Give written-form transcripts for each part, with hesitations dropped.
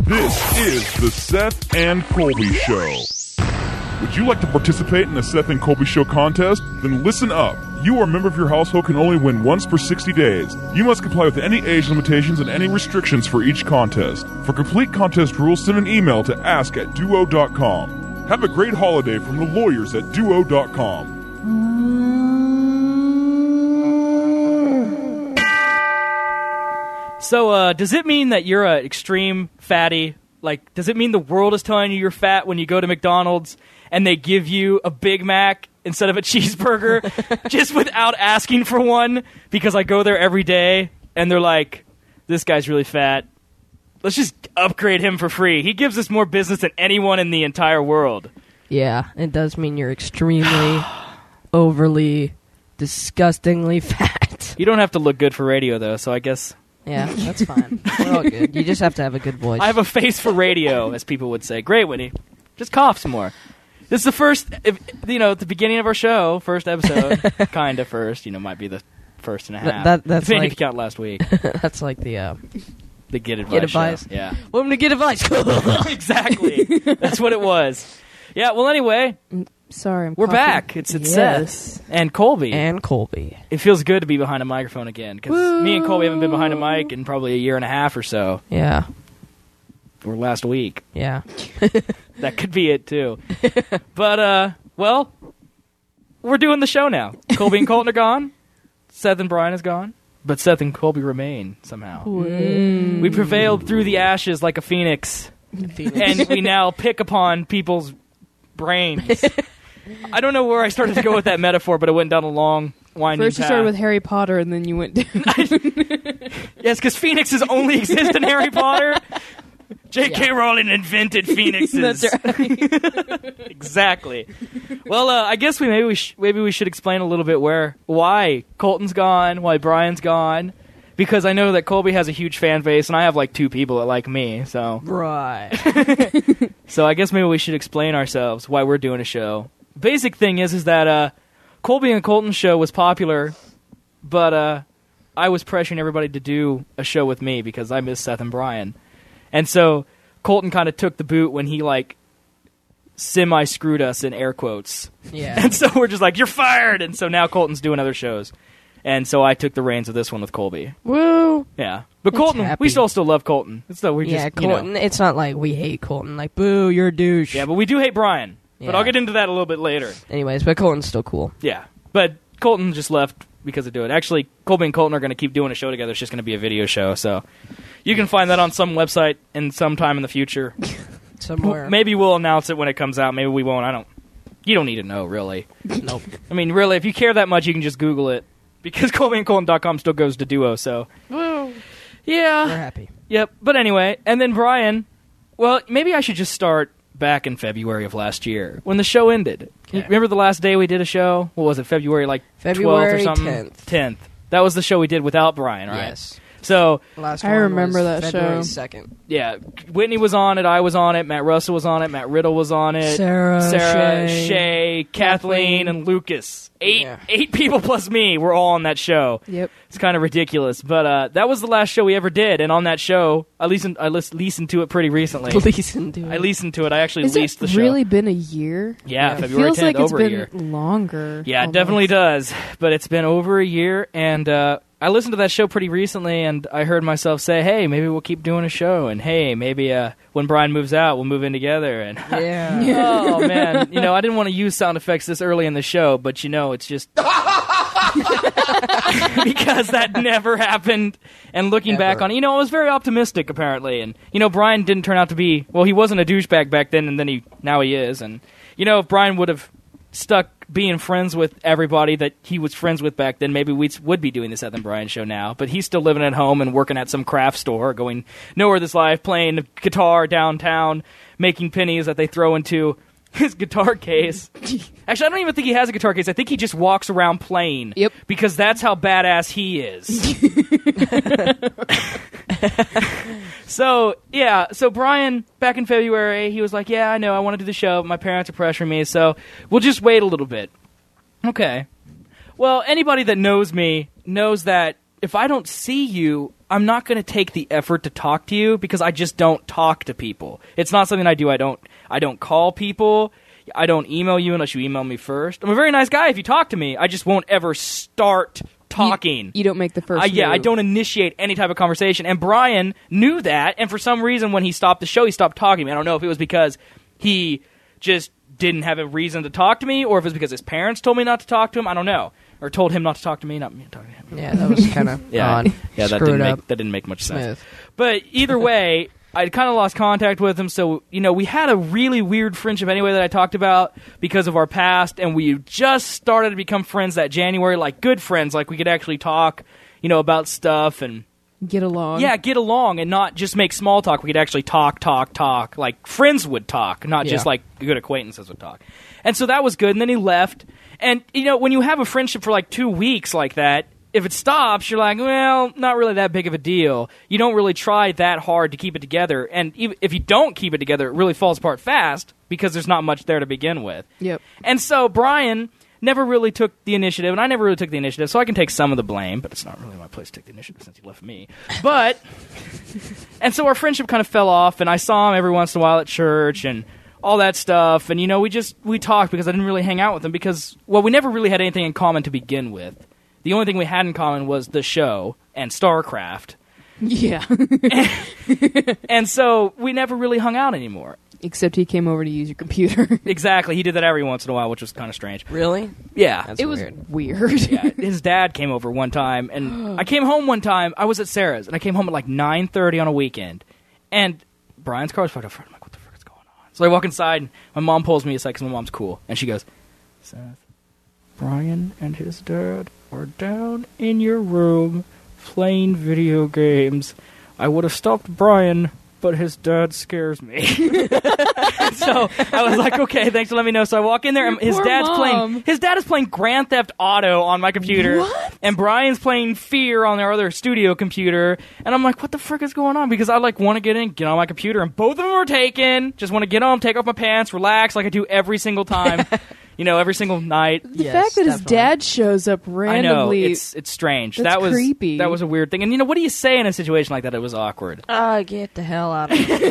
This is the Seth and Colby Show. Would you like to participate in the Seth and Colby Show contest? Then listen up. You or a member of your household can only win once per 60 days. You must comply with any age limitations and any restrictions for each contest. For complete contest rules, send an email to ask@duo.com. Have a great holiday from the lawyers at duo.com. So, does it mean that you're an extreme fatty? Like, does it mean the world is telling you you're fat when you go to McDonald's and they give you a Big Mac instead of a cheeseburger just without asking for one? Because I go there every day and they're like, this guy's really fat. Let's just upgrade him for free. He gives us more business than anyone in the entire world. Yeah, it does mean you're extremely, overly, disgustingly fat. You don't have to look good for radio, though, so I guess... Yeah, that's fine. We're all good. You just have to have a good voice. I have a face for radio, as people would say. Great, Whitney. Just cough some more. This is the first, at the beginning of our show, first episode. Kind of first, might be the first and a half. That's depending like, if you count last week. That's like the Get Advice Get Advice. show. Yeah. Welcome to Get Advice. Exactly. That's what it was. Yeah, well, anyway, Sorry, we're back. It's Seth and Colby. And Colby. It feels good to be behind a microphone again, because me and Colby haven't been behind a mic in probably a year and a half or so. Yeah. Or last week. Yeah. That could be it, too. But, well, we're doing the show now. Colby and Colton are gone. Seth and Brian is gone. But Seth and Colby remain, somehow. We prevailed through the ashes like a phoenix. And we now pick upon people's brains. I don't know where I started to go with that metaphor, but it went down a long, winding First you path. started with Harry Potter, and then you went down. Yes, because phoenixes only exist in Harry Potter. J.K. Rowling invented phoenixes. That's right. Exactly. Well, I guess maybe we should explain a little bit why Colton's gone, why Brian's gone, because I know that Colby has a huge fan base, and I have like 2 people that like me. So Right. So I guess maybe we should explain ourselves, why we're doing a show. Basic thing is that Colby and Colton's show was popular, but I was pressuring everybody to do a show with me because I miss Seth and Brian. And so Colton kind of took the boot when he semi-screwed us in air quotes. Yeah. And so we're just like, you're fired! And so now Colton's doing other shows. And so I took the reins of this one with Colby. Woo! Yeah. But It's Colton, happy. we still love Colton. Colton, it's not like we hate Colton. Like, boo, you're a douche. Yeah, but we do hate Brian. But Yeah. I'll get into that a little bit later. Anyways, but Colton's still cool. Yeah. But Colton just left because of it. Actually, Colby and Colton are going to keep doing a show together. It's just going to be a video show. So you can find that on some website in some time in the future. Somewhere. Maybe we'll announce it when it comes out. Maybe we won't. You don't need to know, really. Nope. I mean, really, if you care that much, you can just Google it. Because ColbyandColton.com still goes to Duo, so... We're Yeah. happy. Yep. But anyway, and then Brian... Well, maybe I should just start back in February of last year, when the show ended. Okay. Remember the last day we did a show? What was it, February 12th February or something? 10th. 10th. That was the show we did without Brian, right? Yes. So, Last I one remember was that February show. 2nd. yeah, Whitney was on it, I was on it, Matt Russell was on it, Matt Riddle was on it, Sarah, Shay, Kathleen, and Lucas. Eight people plus me were all on that show. Yep. It's kind of ridiculous, but that was the last show we ever did, and on that show, I listened to it pretty recently. Listen to it. I listened to it. I actually Has leased the it show. really been a year? Yeah, Yeah. February Feels 10th, like it's over a been year. longer. Yeah, it almost. definitely does. But it's been over a year, and I listened to that show pretty recently, and I heard myself say, hey, maybe we'll keep doing a show, and hey, maybe when Brian moves out, we'll move in together. And Yeah. oh, man. I didn't want to use sound effects this early in the show, but, it's just... because that never happened. And looking Ever. back on it, I was very optimistic, apparently. And, Brian didn't turn out to be... Well, he wasn't a douchebag back then, and then now he is. And, if Brian would have stuck being friends with everybody that he was friends with back then, maybe we would be doing the Seth and Brian show now. But he's still living at home and working at some craft store, going nowhere this life, playing guitar downtown, making pennies that they throw into his guitar case. Actually, I don't even think he has a guitar case. I think he just walks around playing. Yep. Because that's how badass he is. So Brian, back in February, he was like, yeah, I know, I want to do the show, but my parents are pressuring me, so we'll just wait a little bit. Okay. Well, anybody that knows me knows that see you, I'm not going to take the effort to talk to you because I just don't talk to people. It's not something I do. I don't call people. I don't email you unless you email me first. I'm a very nice guy if you talk to me. I just won't ever start talking. You don't make the first Yeah, I move. don't initiate any type of conversation. And Brian knew that, and for some reason when he stopped the show, he stopped talking to me. I don't know if it was because he just didn't have a reason to talk to me, or if it was because his parents told me not to talk to him. I don't know. Or told him not to talk to me, not me to talk to him. Yeah, that was kind of odd. Yeah, that Screwed up. didn't make much sense. Smooth. But either way, I kind of lost contact with him, so, we had a really weird friendship anyway that I talked about because of our past, and we just started to become friends that January, like good friends, like we could actually talk, about stuff and... Get along. Yeah, get along and not just make small talk. We could actually talk, like friends would talk, not just like good acquaintances would talk. And so that was good, and then he left. And, when you have a friendship for like 2 weeks like that, if it stops, you're like, well, not really that big of a deal. You don't really try that hard to keep it together. And even if you don't keep it together, it really falls apart fast because there's not much there to begin with. Yep. And so Brian never really took the initiative, and I never really took the initiative, so I can take some of the blame, but it's not really my place to take the initiative since he left me. But, and so our friendship kind of fell off, and I saw him every once in a while at church, and all that stuff, and, we talked because I didn't really hang out with him because, well, we never really had anything in common to begin with. The only thing we had in common was the show and StarCraft. Yeah. And so we never really hung out anymore. Except he came over to use your computer. Exactly. He did that every once in a while, which was kind of strange. Really? Yeah. That's It was weird. weird. Yeah, his dad came over one time, and I came home one time. I was at Sarah's, and I came home at like 9:30 on a weekend, and Brian's car was parked up front. I'm like, what the frick is going on? So I walk inside, and my mom pulls me aside because my mom's cool, and she goes, Seth, Brian and his dad are down in your room playing video games. I would have stopped Brian, but his dad scares me. So I was like, okay, thanks for letting me know. So I walk in there, and his Poor dad mom. is playing Grand Theft Auto on my computer. What? And Brian's playing Fear on their other studio computer. And I'm like, what the frick is going on? Because I want to get on my computer, and both of them are taken. Just want to get home, take off my pants, relax like I do every single time. Every single night. The Yes, fact that his definitely. dad shows up randomly. I know, it's strange. That's That was creepy. That was a weird thing. And what do you say in a situation like that? It was awkward. Get the hell out of here.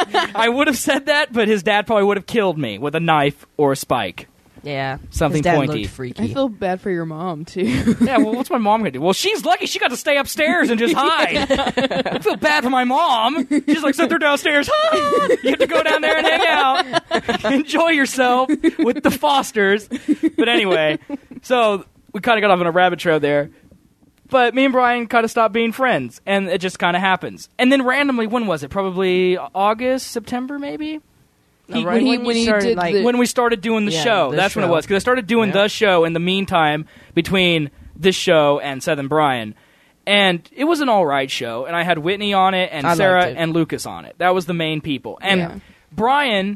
I would have said that, but his dad probably would have killed me with a knife or a spike. Yeah. Something His dad pointy. looked freaky. I feel bad for your mom, too. Yeah, well, what's my mom going to do? Well, she's lucky she got to stay upstairs and just hide. I feel bad for my mom. She's like, sit there downstairs. You have to go down there and hang out. Enjoy yourself with the Fosters. But anyway, so we kind of got off on a rabbit trail there. But me and Brian kind of stopped being friends, and it just kind of happens. And then randomly, when was it? Probably August, September, maybe? No, when he started, did like, the- When we started doing the Yeah, show. the That's when it show. was. Because I started doing the show in the meantime between this show and Seth and Brian. And it was an all-right show. And I had Whitney on it and I Sarah liked it. and Lucas on it. That was the main people. And Yeah. Brian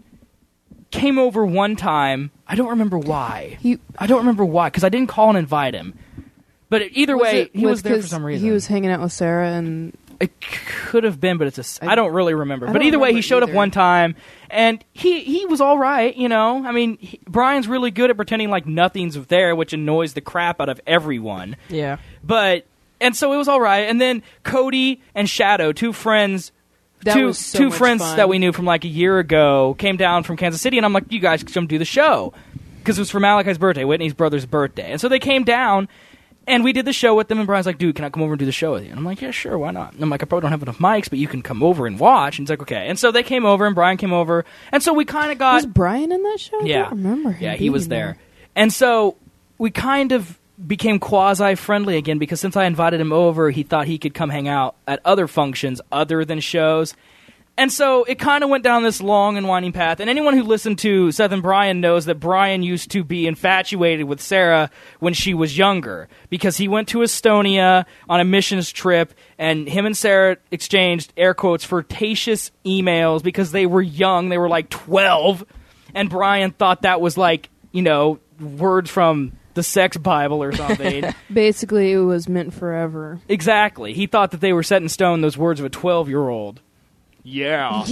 came over one time. I don't remember why. I don't remember why, because I didn't call and invite him. But either way, he was there for some reason. He was hanging out with Sarah, and It could have been, but I don't really remember. I But don't either way, he remember showed up either. one time, and he was all right, I mean, Brian's really good at pretending like nothing's there, which annoys the crap out of everyone. Yeah. And so it was all right. And then Cody and Shadow, two friends, that was so two much friends fun. that we knew from like a year ago, came down from Kansas City, and I'm like, you guys come do the show. Because it was for Malachi's birthday, Whitney's brother's birthday. And so they came down, and we did the show with them, and Brian's like, dude, can I come over and do the show with you? And I'm like, yeah, sure, why not? And I'm like, I probably don't have enough mics, but you can come over and watch. And he's like, okay. And so they came over, and Brian came over, and so we kind of got... Was Brian in that show? Yeah. I don't remember him. Yeah, he was being there. And so we kind of became quasi-friendly again, because since I invited him over, he thought he could come hang out at other functions other than shows. And so it kind of went down this long and winding path. And anyone who listened to Seth and Brian knows that Brian used to be infatuated with Sarah when she was younger, because he went to Estonia on a missions trip, and him and Sarah exchanged, air quotes, flirtatious emails because they were young. They were like 12. And Brian thought that was like, words from the sex Bible or something. Basically, it was meant forever. Exactly. He thought that they were set in stone, those words of a 12-year-old. Yeah.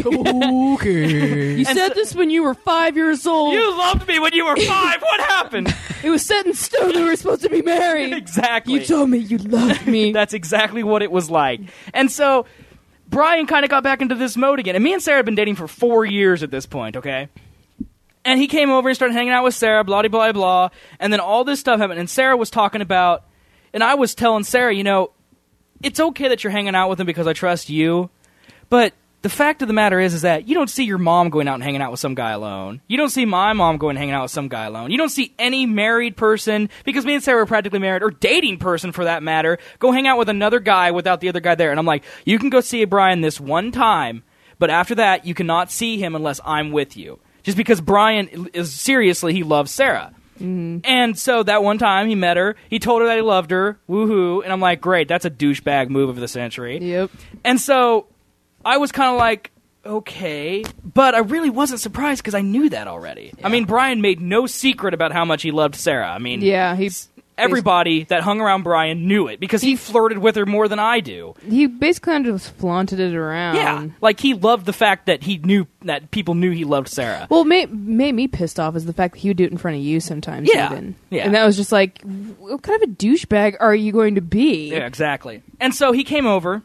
Okay. You said this when you were 5 years old. You loved me when you were 5. What happened? It was set in stone that we were supposed to be married. Exactly. You told me you loved me. That's exactly what it was like. And so Brian kind of got back into this mode again. And me and Sarah had been dating for 4 years at this point, okay? And he came over and started hanging out with Sarah, blah, blah, blah. And then all this stuff happened. And Sarah was talking about, and I was telling Sarah, you know, it's okay that you're hanging out with him because I trust you. But the fact of the matter is that you don't see your mom going out and hanging out with some guy alone. You don't see my mom going and hanging out with some guy alone. You don't see any married person, because me and Sarah are practically married, or dating person for that matter, go hang out with another guy without the other guy there. And I'm like, you can go see Brian this one time, but after that, you cannot see him unless I'm with you. Just because Brian is seriously, he loves Sarah. Mm-hmm. And so that one time he met her, he told her that he loved her, woohoo, and I'm like, great, that's a douchebag move of the century. Yep. And so I was kind of like, okay, but I really wasn't surprised because I knew that already. Yeah. I mean, Brian made no secret about how much he loved Sarah. I mean, yeah, everybody that hung around Brian knew it because he flirted with her more than I do. He basically kind of just flaunted it around. Yeah, like he loved the fact that he knew that people knew he loved Sarah. Well, made me pissed off is the fact that he would do it in front of you sometimes. Yeah, even. Yeah. And that was just like, what kind of a douchebag are you going to be? Yeah, exactly. And so he came over,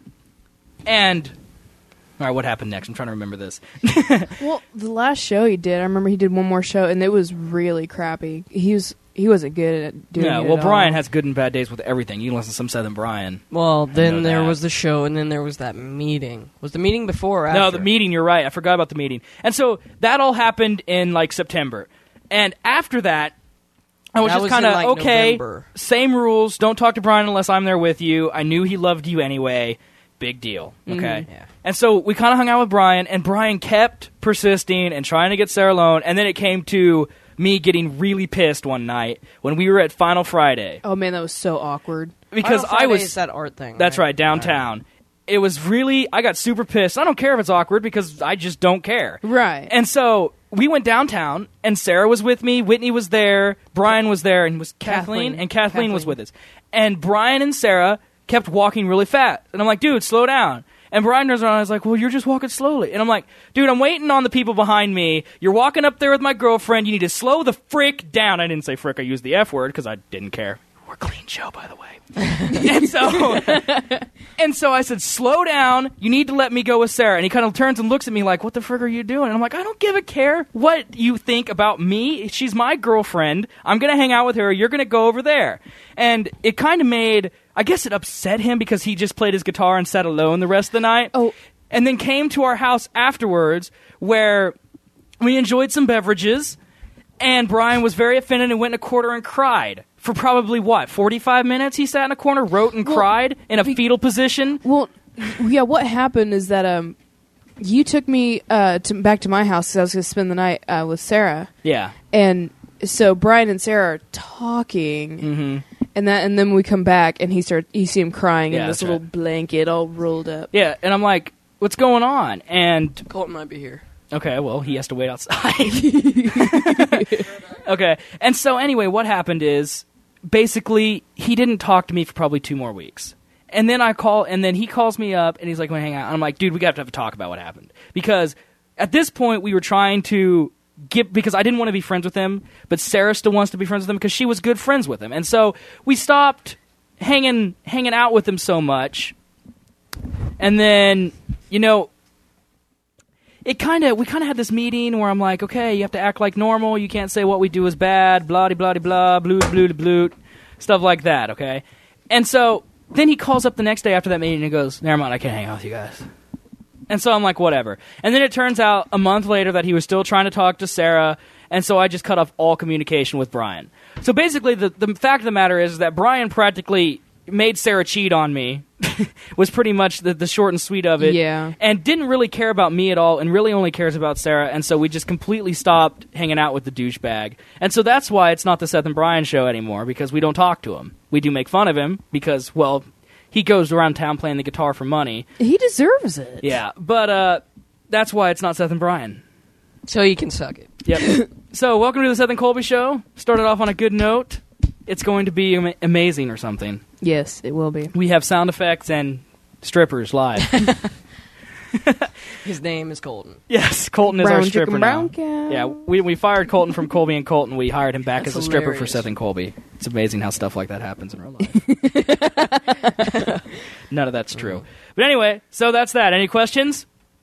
and all right, what happened next? I'm trying to remember this. Well, the last show he did, I remember he did one more show, and it was really crappy. He wasn't good at doing it. Yeah, well, at Brian all. has good and bad days with everything. You can listen to some Southern Brian. Well, then there that. was the show, and then there was that meeting. Was the meeting before or after? No, the meeting, you're right. I forgot about the meeting. And so that all happened in, like, September. And after that, I was That just was kind in, of, like, okay, November. Same rules. Don't talk to Brian unless I'm there with you. I knew he loved you anyway. Big deal, okay? Yeah. And so we kind of hung out with Brian, and Brian kept persisting and trying to get Sarah alone, and then it came to me getting really pissed one night when we were at Final Friday. Oh, man, that was so awkward. Because Final I Friday was... is that art thing. That's right, downtown. It was really... I got super pissed. I don't care if it's awkward because I just don't care. Right. And so we went downtown, and Sarah was with me, Whitney was there, Brian was there, and it was Kathleen, and Kathleen was with us. And Brian and Sarah kept walking really fast. And I'm like, dude, slow down. And Brian turns around and I was like, well, you're just walking slowly. And I'm like, dude, I'm waiting on the people behind me. You're walking up there with my girlfriend. You need to slow the frick down. I didn't say frick. I used the F word because I didn't care. We're a clean show, by the way. and so I said, slow down. You need to let me go with Sarah. And he kind of turns and looks at me like, what the frick are you doing? And I'm like, I don't give a care what you think about me. She's my girlfriend. I'm going to hang out with her. You're going to go over there. And it kind of made... I guess it upset him because he just played his guitar and sat alone the rest of the night. Oh. And then came to our house afterwards where we enjoyed some beverages, and Brian was very offended and went in a corner and cried. For probably, 45 minutes he sat in a corner, wrote and cried in a fetal position? Well, yeah, what happened is that you took me back to my house because I was going to spend the night with Sarah. Yeah. And so Brian and Sarah are talking, Mm-hmm. and then we come back, and you see him crying in Yeah, this that's little right. blanket all rolled up. Yeah, and I'm like, what's going on? And, Colton might be here. okay, well, he has to wait outside. Okay, and so anyway, what happened is, basically, he didn't talk to me for probably 2 more weeks. And then he calls me up, and he's like, want to hang out? And I'm like, dude, we got to have a talk about what happened. Because at this point, we were trying to because I didn't want to be friends with him, but Sarah still wants to be friends with him because she was good friends with him. And so we stopped hanging out with him so much. And then, we kind of had this meeting where I'm like, okay, you have to act like normal. You can't say what we do is bad, blah-de-blah-de-blah, bloot, stuff like that, okay? And so then he calls up the next day after that meeting and he goes, never mind, I can't hang out with you guys. And so I'm like, whatever. And then it turns out a month later that he was still trying to talk to Sarah, and so I just cut off all communication with Brian. So basically, the fact of the matter is that Brian practically made Sarah cheat on me, was pretty much the short and sweet of it. Yeah. And didn't really care about me at all, and really only cares about Sarah, and so we just completely stopped hanging out with the douchebag. And so that's why it's not the Seth and Brian show anymore, because we don't talk to him. We do make fun of him, because, well... he goes around town playing the guitar for money. He deserves it. Yeah, but that's why it's not Seth and Brian. So you can suck it. Yep. So welcome to the Seth and Colby Show. Started off on a good note. It's going to be amazing or something. Yes, it will be. We have sound effects and strippers live. His name is Colton. Yes, Colton is Brown our stripper chicken, now. brown cow. Yeah, we fired Colton from Colby and Colton. We hired him back That's as a stripper for hilarious. Seth and Colby. It's amazing how stuff like that happens in real life. None of that's true. But anyway, so that's that. Any questions?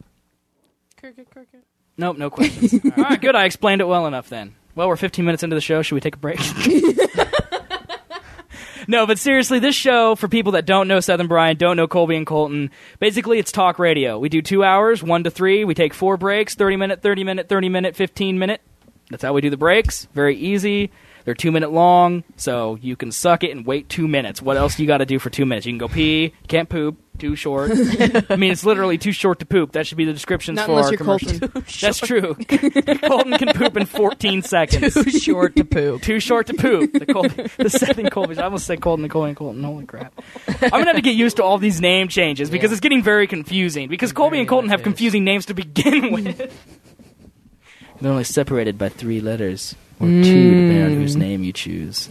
Nope, no questions. All right, good. I explained it well enough then. Well, we're 15 minutes into the show. Should we take a break? No, but seriously, this show, for people that don't know Seth and Brian, don't know Colby and Colton, basically it's talk radio. We do 2 hours, 1 to 3. We take 4 breaks, 30-minute, 30-minute, 30-minute, 15-minute. That's how we do the breaks. Very easy. They're 2-minute long, so you can suck it and wait 2 minutes. What else do you got to do for 2 minutes? You can go pee, can't poop, too short. I mean, it's literally too short to poop. That should be the descriptions Not for unless our you're commercials. Colton. That's true. Colton can poop in 14 seconds. Too short to poop. Too short to poop. The Seth and Colby. I almost said Colton and Colby and Colton. Holy crap. I'm going to have to get used to all these name changes because it's getting very confusing. Because Colby and Colton have confusing names to begin with. They're only separated by 3 letters. Or 2, depending on whose name you choose.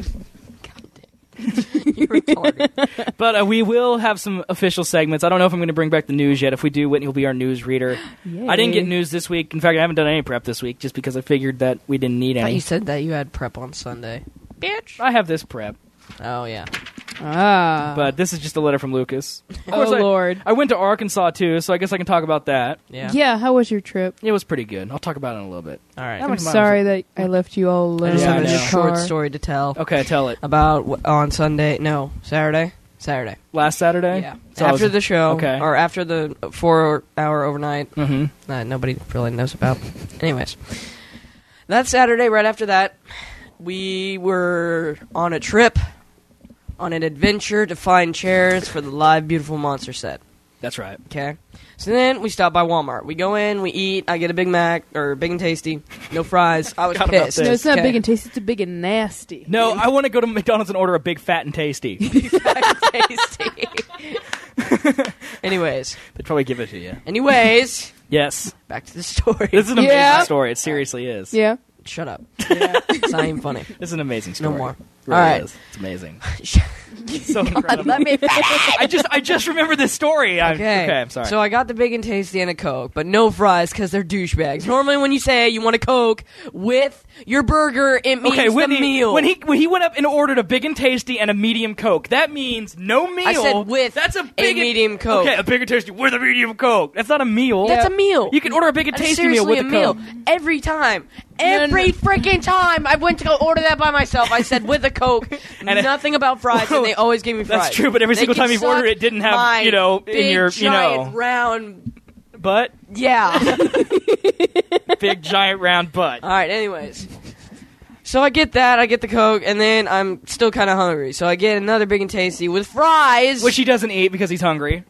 You're retarded. But we will have some official segments. I don't know if I'm going to bring back the news yet. If we do, Whitney will be our news reader. Yay. I didn't get news this week. In fact, I haven't done any prep this week just because I figured that we didn't need I thought any. you said that you had prep on Sunday. Bitch. I have this prep. Oh, yeah. But this is just a letter from Lucas. Of course, Lord. I went to Arkansas, too, so I guess I can talk about that. Yeah. Yeah, how was your trip? It was pretty good. I'll talk about it in a little bit. All right. How I'm much sorry that I left you all alone I just Yeah, have I a know. short car. story to tell Okay, tell it. about on Sunday. No, Saturday. Last Saturday? Yeah. So I After was- the show, Okay. or after the 4-hour overnight Mhm. that nobody really knows about. Anyways, that Saturday, right after that, we were on a trip, on an adventure to find chairs for the live Beautiful Monster set. That's right. Okay? So then we stop by Walmart. We go in, we eat, I get a Big Mac, or Big and Tasty, no fries. I was Forgot about pissed. this. No, it's not Okay. big and tasty. It's big and nasty. No, I want to go to McDonald's and order a big fat and tasty. Tasty. Anyways, They'd probably give it to you. Yes. back to the story. This is an amazing Yeah. story. It seriously is. Yeah. Shut up. It's not even funny. This is an amazing No story. more. It really All right. is. It's amazing. So incredible. Let me I just remember this story. Okay. I'm sorry. So I got the Big and Tasty and a Coke, but no fries because they're douchebags. Normally, when you say you want a Coke with your burger, it means okay, Whitney, the meal. when he went up and ordered a big and tasty and a medium Coke, that means no meal. I said with That's a a big medium Coke. Okay, a big and tasty with a medium Coke. That's not a meal. That's a meal. You can order a big and That's tasty meal with seriously a a Coke. meal every time. no. Every freaking time I went to go order that by myself, I said with a Coke. And nothing about fries, and they always gave me fries. That's true, but every They single can time you've ordered suck it didn't have, my you know, in big, your, giant, round. butt. Yeah. Big giant round butt. All right. Anyways, so I get that, I get the Coke, and then I'm still kind of hungry, so I get another Big and Tasty with fries. Which he doesn't eat because he's hungry.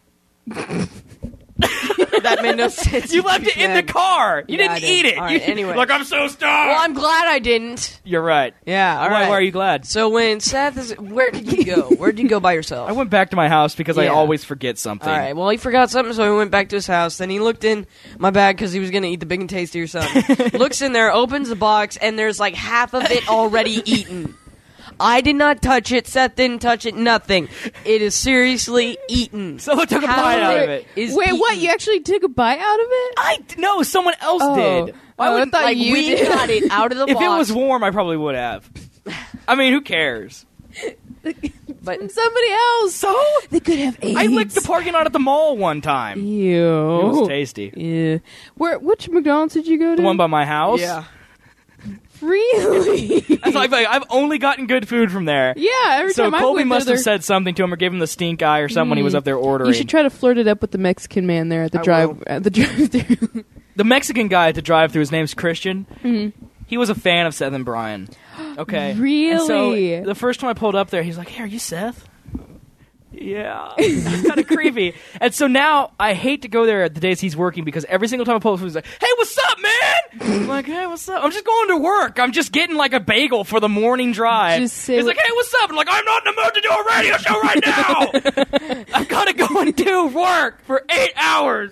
that made no sense. You left it in the car. You Yeah, I didn't did. eat it. All right, You- anyway. Like, I'm so starved. Well, I'm glad I didn't. You're right. Yeah. All right. Why are you glad? So when Seth is, where did you go? Where did you go by yourself? I went back to my house because I Yeah. always forget something. All right. Well, he forgot something, so he went back to his house. Then he looked in my bag because he was gonna eat the Big and Tasty or something. Looks in there, opens the box, and there's like half of it already eaten. I did not touch it. Seth didn't touch it. Nothing. It is seriously eaten. Someone took a Half bite out of it. is Wait, what? eaten. You actually took a bite out of it? No, someone else Oh. did. Why Oh, I wouldn't- thought Like you we did. got it out of the if box. it was warm, I probably would have. I mean, who cares? but Somebody else. So They could have AIDS. I licked the parking lot at the mall one time. Ew. It was tasty. Yeah. Which McDonald's did you go to? The one by my house. yeah. Really? That's like, I've only gotten good food from there. yeah. Every So time I Colby went must there, have said something to him or gave him the stink eye or something when he was up there ordering. you should try to flirt it up with the Mexican man there at the I drive will. at the drive-through. The Mexican guy at the drive-thru, his name's Christian. Mm-hmm. He was a fan of Seth and Brian. Okay. Really? And so the first time I pulled up there, he's like, "Hey, are you Seth?" Yeah. It's kind of creepy. And so now I hate to go there the days he's working because every single time I pull up, he's like, "Hey, what's up, man?" I'm like, "Hey, what's up?" I'm just going to work. I'm just getting like a bagel for the morning drive. Just say he's what- like, "Hey, what's up?" I'm like, "I'm not in the mood to do a radio show right now. I've got to go and do work for 8 hours."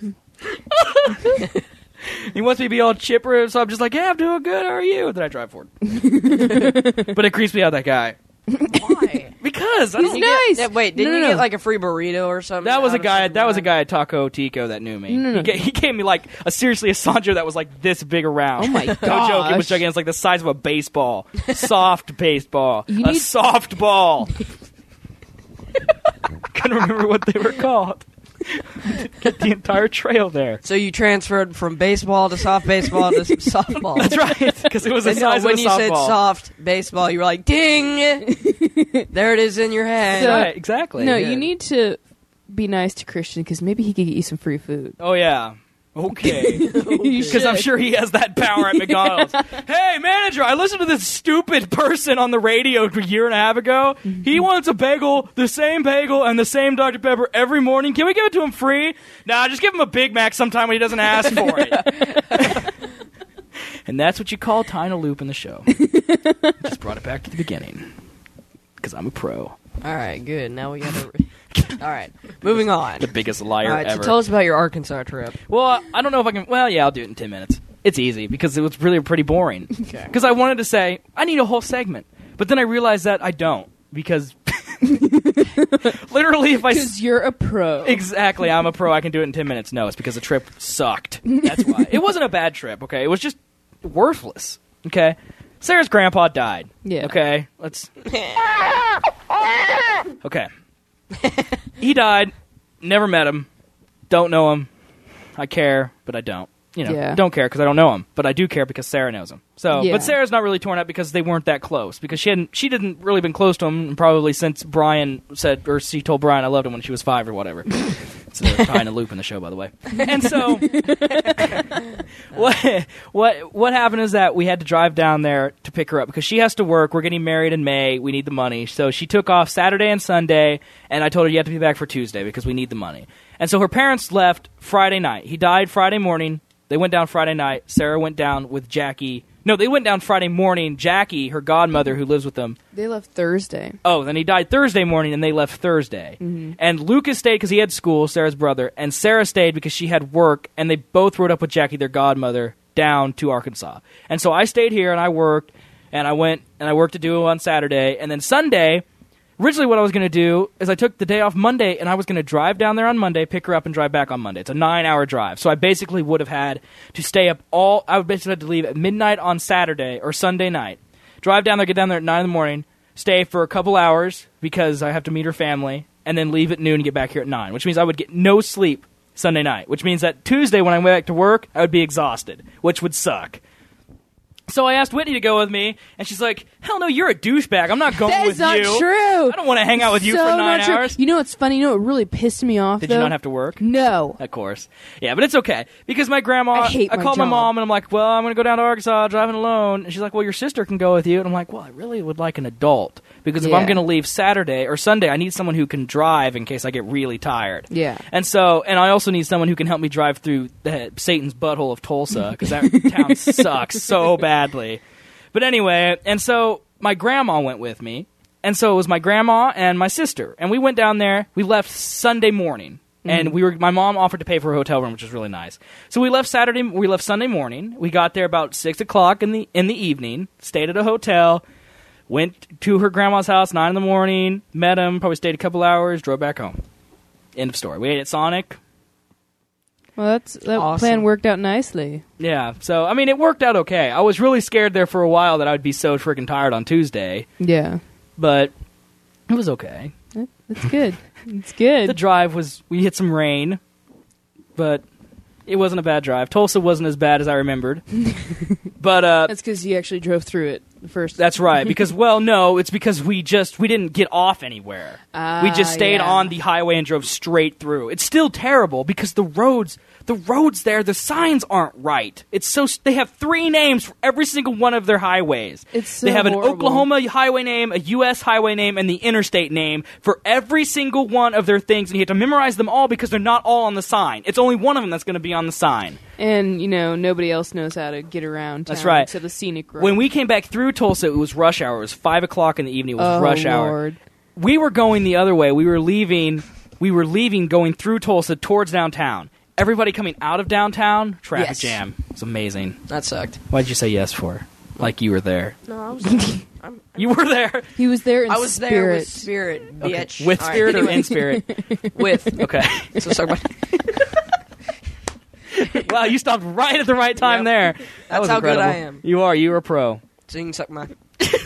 He wants me to be all chipper, so I'm just like, "Yeah, I'm doing good. How are you?" And then I drive forward. But it creeps me out, that guy. Why? Because was. I don't He's nice. Wait, didn't No, you no. get like a free burrito or something? That was a out of guy. some That was a guy at Taco Tico that knew me. No. He gave me like seriously a Sancho that was like this big around. Oh my No joke, it was gosh. gigantic. It's like the size of a baseball, soft baseball, You a need- soft ball. Couldn't remember what they were called. Get the entire trail there. So you transferred from baseball to soft baseball to softball. That's right, because it was the And so size when of a you said softball. soft baseball, you were like, ding! There it is in your head. So- Right, exactly. No, Yeah. you need to be nice to Christian because maybe he could get you some free food. Oh yeah. Okay. You Because I'm should. sure he has that power at McDonald's. Hey, manager, I listened to this stupid person on the radio a year and a half ago. He wants a bagel, the same bagel, and the same Dr. Pepper every morning. Can we give it to him free? Nah, just give him a Big Mac sometime when he doesn't ask for it. And that's what you call tying a loop in the show. Just brought it back to the beginning. Because I'm a pro. All right, good. Now we got to... All right, moving on. The biggest All liar right, so ever. tell us about your Arkansas trip. Well, I don't know if I can... Well, yeah, I'll do it in 10 minutes. It's easy, because it was really pretty boring. Okay. Because I wanted to say, I need a whole segment. But then I realized that I don't. Because... literally, if I... Because you're a pro. Exactly, I'm a pro. I can do it in 10 minutes. No, it's because the trip sucked. That's why. It wasn't a bad trip, okay? It was just worthless, okay? Sarah's grandpa died. Yeah. Okay? Let's... Okay. He died. Never met him. Don't know him. I care, but I don't. You know, Yeah. don't care because I don't know him, but I do care because Sarah knows him. So, Yeah. but Sarah's not really torn up because they weren't that close. Because she didn't really been close to him probably since Brian said, or she told Brian I loved him when she was 5 or whatever. So they're tying a loop in the show, by the way. And so, what happened is that we had to drive down there to pick her up because she has to work. We're getting married in May. We need the money. So she took off Saturday and Sunday, and I told her you have to be back for Tuesday because we need the money. And so her parents left Friday night. He died Friday morning. They went down Friday night. Sarah went down with Jackie. No, they went down Friday morning. Jackie, her godmother who lives with them. They left Thursday. Oh, then he died Thursday morning, and they left Thursday. Mm-hmm. And Lucas stayed because he had school, Sarah's brother, and Sarah stayed because she had work, and they both rode up with Jackie, their godmother, down to Arkansas. And so I stayed here, and I worked, and I went, and I worked to do on Saturday. And then Sunday, originally what I was going to do is I took the day off Monday, and I was going to drive down there on Monday, pick her up, and drive back on Monday. It's a 9-hour drive. So I basically would have had to stay up I would basically have to leave at midnight on Saturday or Sunday night, drive down there, get down there at 9 in the morning, stay for a couple hours because I have to meet her family, and then leave at noon and get back here at 9, which means I would get no sleep Sunday night, which means that Tuesday when I went back to work, I would be exhausted, which would suck. So I asked Whitney to go with me, and she's like, hell no, you're a douchebag. I'm not going That with is not you. true. I don't want to hang out with you So for 9 not true. hours. You know what's funny? You know what really pissed me off, Did though? you not have to work? No. Of course. Yeah, but it's okay. Because my grandma, I hate my called my job. mom, and I'm like, well, I'm going to go down to Arkansas driving alone. And she's like, well, your sister can go with you. And I'm like, well, I really would like an adult. Because if Yeah. I'm going to leave Saturday or Sunday, I need someone who can drive in case I get really tired. Yeah. And so, and I also need someone who can help me drive through Satan's butthole of Tulsa, because that town sucks so badly. But anyway, and so my grandma went with me, and so it was my grandma and my sister, and we went down there. We left Sunday morning, and my mom offered to pay for a hotel room, which was really nice. So we left Sunday morning. We got there about 6 o'clock in the evening, stayed at a hotel, went to her grandma's house 9 in the morning, met him, probably stayed a couple hours, drove back home. End of story. We ate at Sonic. Well, that Awesome. plan worked out nicely. Yeah, so, I mean, it worked out okay. I was really scared there for a while that I would be so freaking tired on Tuesday, Yeah. but it was okay. That's good. It's good. The drive we hit some rain, but it wasn't a bad drive. Tulsa wasn't as bad as I remembered. But, That's because you actually drove through it first. that's right, because, well, no, it's because we didn't get off anywhere. We just stayed yeah. on the highway and drove straight through. It's still terrible because the roads there, the signs aren't right. They have 3 names for every single one of their highways. It's so They have an horrible. Oklahoma highway name, a U.S. highway name, and the interstate name for every single one of their things, and you have to memorize them all because they're not all on the sign. It's only one of them that's going to be on the sign. And, nobody else knows how to get around town. That's right. Except the scenic road. When we came back through Tulsa, it was rush hour. It was 5 o'clock in the evening. It was rush hour. Lord. We were going the other way. We were leaving going through Tulsa towards downtown. Everybody coming out of downtown, traffic Yes. jam. It was amazing. That sucked. Why'd you say yes for? Like you were there. No, You were there. He was there in I was spirit. there with spirit, bitch. With All right, spirit or anyway. in spirit? With. Okay. So sorry about Wow, you stopped right at the right time Yep. there. That was how good incredible. I am. You are. You're a pro. So you can suck my...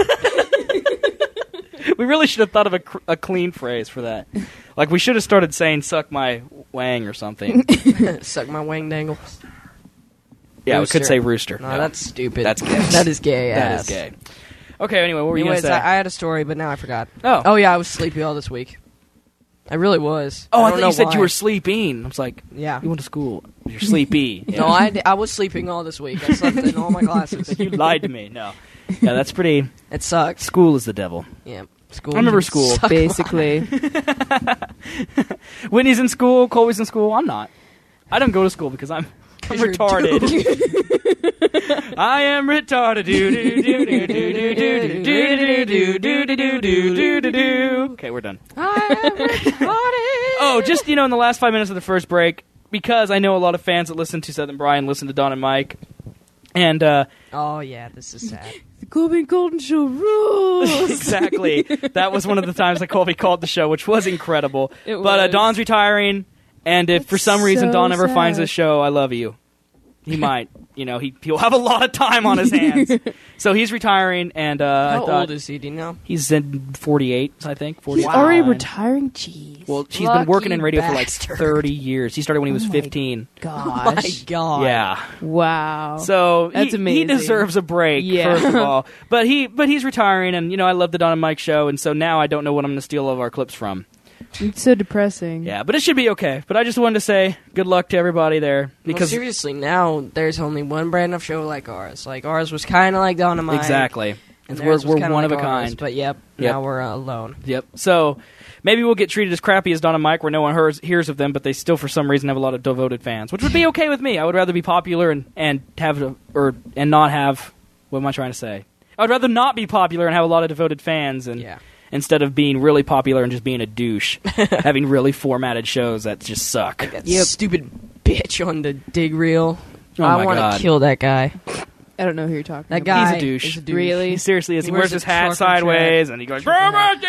We really should have thought of a clean phrase for that. Like, we should have started saying "suck my wang" or something. suck my wang dangle. Yeah, we Rooster. could say rooster. No, that's stupid. That's gay. That is gay. That ass. is gay. Okay, anyway, what were you Anyways, going to say? I had a story, but now I forgot. Oh, yeah, I was sleepy all this week. I really was. I don't thought know you said why. you were sleeping. I was like, Yeah. you went to school. You're sleepy. Yeah. No, I was sleeping all this week. I slept in all my classes. You lied to me. No. Yeah, that's pretty. It sucked. School is the devil. Yeah. School. I remember school. Suck Basically. Whitney's in school. Colby's in school. I'm not. I don't go to school because I'm 'Cause you're a retarded. I am retarded. Okay, we're done. Oh, just, in the last 5 minutes of the first break, because I know a lot of fans that listen to Seth and Brian listen to Don and Mike, and Oh, yeah, this is sad. The Colby and Colton Show rules. exactly, that was one of the times that Colby called the show, which was incredible. It But was. Don's retiring, and if That's for some reason so Don ever sad. finds this show, I love you. He might, he'll have a lot of time on his hands. So he's retiring, and How I thought old is he? Do you know? he's in 48, I think. 48. He's already retiring? Jeez. Well, he's been working in radio bastard. for like 30 years. He started when he was Oh my 15. My Gosh. God. Yeah. Wow. So That's he amazing. deserves a break, Yeah. first of all. But he's retiring, and I love the Don and Mike show, and so now I don't know what I'm going to steal all of our clips from. It's so depressing. Yeah, but it should be okay. But I just wanted to say good luck to everybody there Well, because seriously, now there's only one brand of show like ours. Like, ours was kind of like Don and Mike. exactly, And we're theirs was kinda one of like a ours, kind. But Yep. now we're alone. Yep. So maybe we'll get treated as crappy as Don and Mike, where no one hears of them, but they still, for some reason, have a lot of devoted fans, which would be okay with me. I would rather be popular and not have. What am I trying to say? I would rather not be popular and have a lot of devoted fans, and Yeah. instead of being really popular and just being a douche, having really formatted shows that just suck. Like that stupid bitch on the dig reel. Oh I my want God. to kill that guy. I don't know who you're talking That about. guy He's a douche. is a douche. Really? He seriously is. He He wears wears his a hat trucker sideways, hat. and he goes. Trucker hat.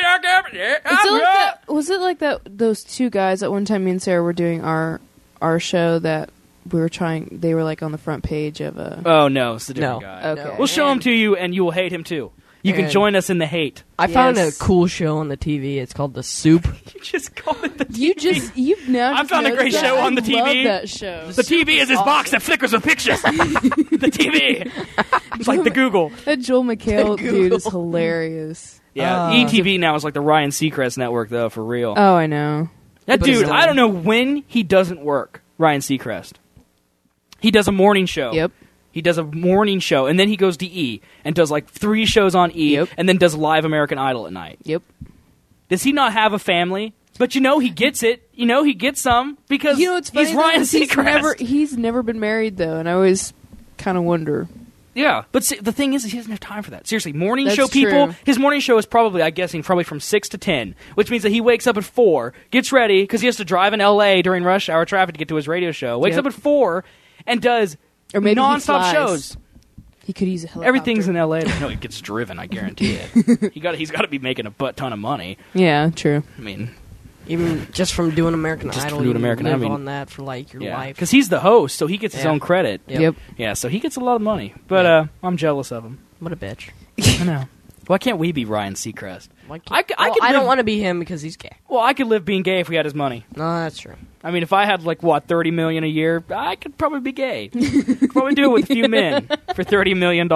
Was it like that? Those two guys at one time, me and Sarah were doing our show that we were trying. They were like on the front page of a. Oh no, it's a different No. guy. Okay. We'll show him And- to you, and you will hate him too. You can And- join us in the hate. I found a Yes. cool show on the TV. It's called The Soup. You just call it the You've now. I just found a great noticed show that. on the I love TV. that show. The TV is his box that flickers with pictures. The TV. It's like the Google. That Joel McHale The dude is Google. hilarious. Yeah, ETV now is like the Ryan Seacrest network, though, for real. Oh, I know. That but dude, still. I don't know when he doesn't work, Ryan Seacrest. He does a morning show. Yep. He does a morning show, and then he goes to E! And does like 3 shows on E! Yep. And then does live American Idol at night. Yep. Does he not have a family? But he gets it. He gets some because You know what's funny? he's Ryan though? Seacrest. He's never been married though, and I always kind of wonder. Yeah, but see, the thing is, he doesn't have time for that. Seriously, morning That's show people. true. His morning show is probably, I'm guessing, from 6 to 10, which means that he wakes up at 4, gets ready because he has to drive in L.A. during rush hour traffic to get to his radio show. Wakes Yep. up at 4 and does Or maybe he nonstop flies. shows. He could use a helicopter. Everything's in L.A. No, he gets driven. I guarantee it. He's got to be making a butt ton of money. Yeah, true. I mean, Even just from doing American Just Idol, from doing you American live Idol, I mean- on that for like your yeah, life. because he's the host, so he gets his Yeah. own credit. Yep. Yeah, so he gets a lot of money. But Yeah. I'm jealous of him. What a bitch. I know. Why can't we be Ryan Seacrest? Why can't- I could I don't live- want to be him because he's gay. Well, I could live being gay if we had his money. No, that's true. I mean, if I had $30 million a year, I could probably be gay. Could probably do it with a few men for $30 million.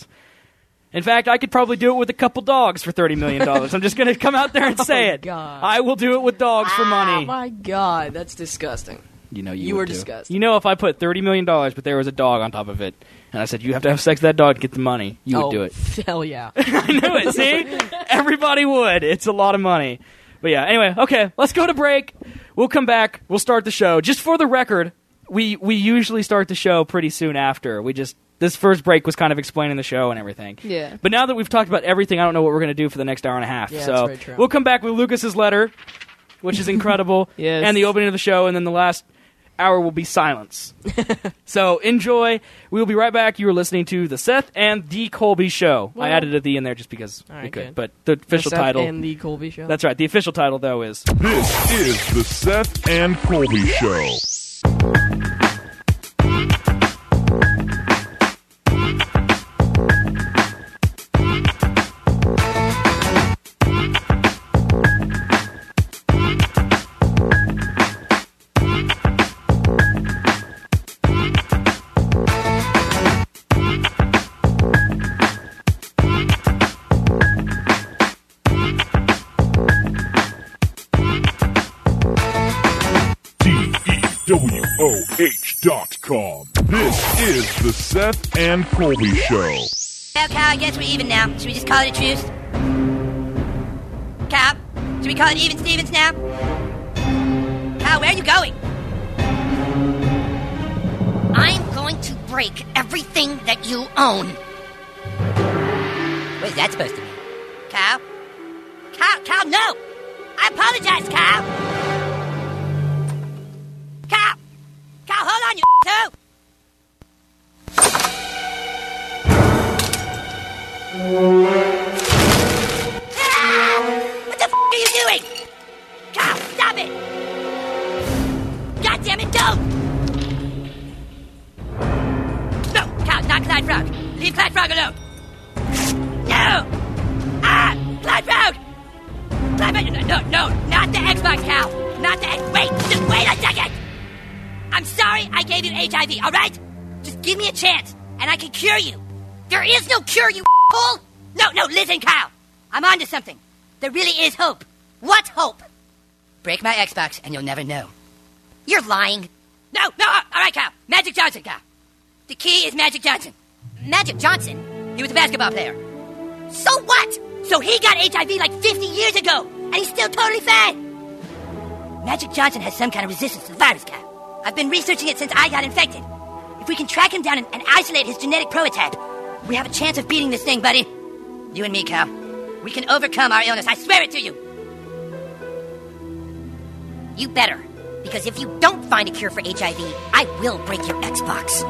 In fact, I could probably do it with a couple dogs for $30 million. I'm just going to come out there and say Oh, it. God. I will do it with dogs for Oh money. my God, that's disgusting. You would were too. disgusting. If I put $30 million, but there was a dog on top of it, and I said, you have to have sex with that dog to get the money, you would do it. Hell yeah. I knew it, see? Everybody would. It's a lot of money. But yeah, anyway, okay, let's go to break. We'll come back. We'll start the show. Just for the record, we usually start the show pretty soon after. This first break was kind of explaining the show and everything. Yeah. But now that we've talked about everything, I don't know what we're going to do for the next hour and a half. Yeah, so that's very true. we'll come back with Lucas's letter, which is incredible, Yes. and the opening of the show, and then the last hour will be silence. So enjoy. We will be right back. You are listening to The Seth and the Colby Show. Well, I added the in there just because all right, we could. good. But the official The Seth title. and the Colby Show. That's right. The official title, though, is... This is the Seth and Colby Show. DEWOH.com. This is the Seth and Colby Show. Well, Cal, I guess we're even now. Should we just call it a truce? Cal, should we call it even Stevens now? Cal, where are you going? I'm going to break everything that you own. What is that supposed to mean? Cal? Cal, no! I apologize, Cal! Cal, hold on, you too! What the are you doing? Cal, stop it! God damn it, don't! No, Cal, not Clyde Frog. Leave Clyde Frog alone. No! Clyde Frog! Clyde Frog, no, not the Xbox, Cal. Not the wait, just wait a second! I'm sorry I gave you HIV, alright? Just give me a chance, and I can cure you. There is no cure, you fool! No, listen, Kyle. I'm onto something. There really is hope. What hope? Break my Xbox, and you'll never know. You're lying. No, alright, Kyle. Magic Johnson, Kyle. The key is Magic Johnson. Magic Johnson? He was a basketball player. So what? So he got HIV like 50 years ago, and he's still totally fine. Magic Johnson has some kind of resistance to the virus, Kyle. I've been researching it since I got infected. If we can track him down and isolate his genetic prototype, we have a chance of beating this thing, buddy. You and me, Cal. We can overcome our illness. I swear it to you. You better. Because if you don't find a cure for HIV, I will break your Xbox.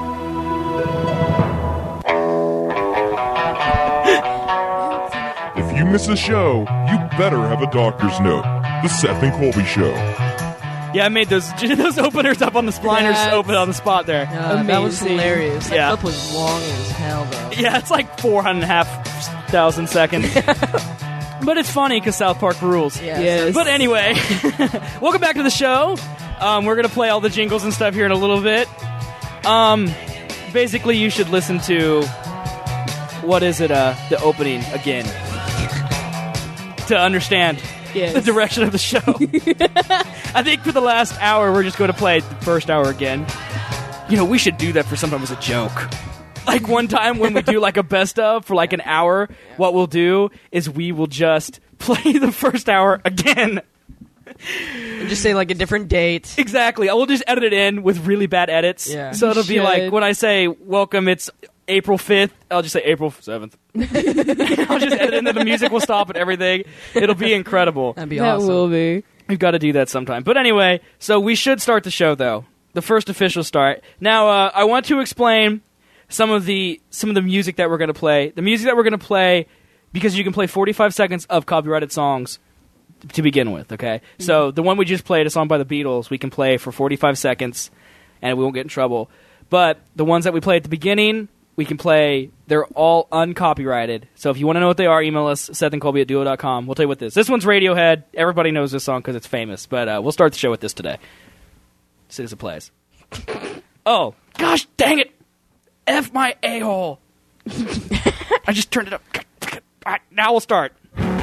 If you miss a show, you better have a doctor's note. The Seth and Colby Show. Yeah, I made those openers up on the spliners open on the spot there. That was hilarious. That Yeah. clip was long as hell, though. Yeah, it's like 4,500 seconds. But it's funny because South Park rules. Yes. But anyway, welcome back to the show. We're going to play all the jingles and stuff here in a little bit. Basically, you should listen to, what is it, the opening again, to understand the direction of the show. I think for the last hour, we're just going to play the first hour again. You know, we should do that for sometime as a joke. Like one time when we do like a best of for like an hour, what we'll do is we will just play the first hour again. And just say like a different date. Exactly. I will just edit it in with really bad edits. Yeah. So it'll be like, when I say welcome, it's April 5th, I'll just say April 7th. I'll just edit in, the music will stop and everything. It'll be incredible. That'd be That awesome. will be. We've got to do that sometime. But anyway, so we should start the show, though. The first official start. Now, I want to explain some of the music that we're going to play. The music that we're going to play, because you can play 45 seconds of copyrighted songs to begin with, okay? Mm-hmm. So the one we just played, a song by the Beatles, we can play for 45 seconds, and we won't get in trouble. But the ones that we play at the beginning, we can play, they're all uncopyrighted. So if you want to know what they are, email us, SethandColby@duo.com. We'll tell you what this one's Radiohead. Everybody knows this song because it's famous. But we'll start the show with this today. See as it plays. Oh, gosh dang it. F my a-hole. I just turned it up. All right, now we'll start.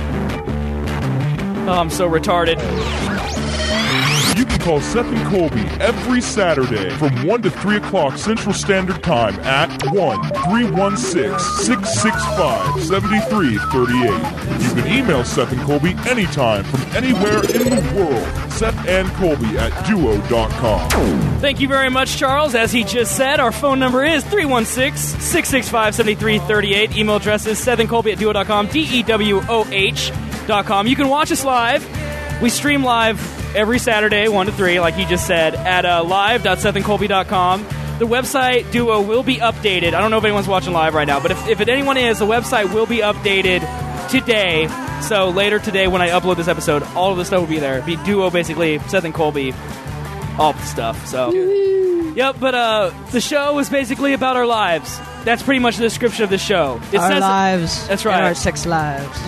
Oh, I'm so retarded. You can call Seth and Colby every Saturday from 1 to 3 o'clock Central Standard Time at 1-316-665-7338. You can email Seth and Colby anytime from anywhere in the world. SethandColby@duo.com. Thank you very much, Charles. As he just said, our phone number is 316-665-7338. Email address is SethandColby@duo.com, DEWOH.com. You can watch us live. We stream live every Saturday, 1 to 3, like he just said, at live.sethandcolby.com. The website, Duo, will be updated. I don't know if anyone's watching live right now, but if anyone is, the website will be updated today. So later today, when I upload this episode, all of the stuff will be there. It'll be Duo, basically, Seth and Colby, all the stuff. So, yep, but the show is basically about our lives. That's pretty much the description of the show. It Our says lives. That's right. And our sex lives.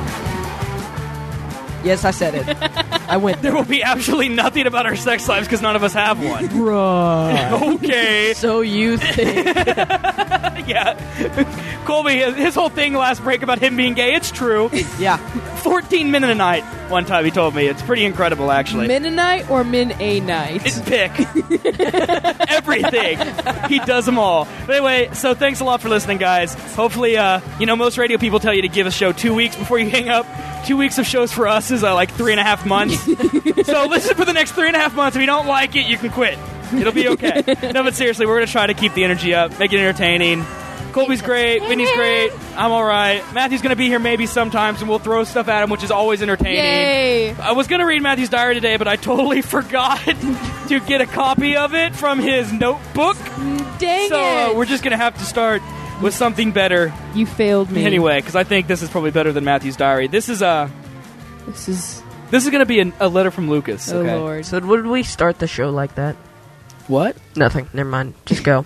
Yes, I said it. I went there there. will be absolutely nothing about our sex lives because none of us have one. Bruh. Okay. So you think. Yeah. Colby, his whole thing last break about him being gay, it's true. Yeah. 14 men in a night, one time he told me. It's pretty incredible, actually. Mennonite or Min-A-Night? It's pick. Everything. He does them all. But anyway, so thanks a lot for listening, guys. Hopefully, most radio people tell you to give a show 2 weeks before you hang up. 2 weeks of shows for us is like 3.5 months. So listen for the next 3.5 months. If you don't like it, you can quit. It'll be okay. No, but seriously, we're going to try to keep the energy up, make it entertaining. Colby's great. Whitney's great. I'm all right. Matthew's going to be here maybe sometimes, and we'll throw stuff at him, which is always entertaining. Yay! I was going to read Matthew's diary today, but I totally forgot to get a copy of it from his notebook. Dang So it! we're just going to have to start with something better You failed me. anyway, because I think this is probably better than Matthew's diary. This is This is... going to be a letter from Lucas. Oh, Okay. Lord. So would we start the show like that? What? Nothing. Never mind. Just go.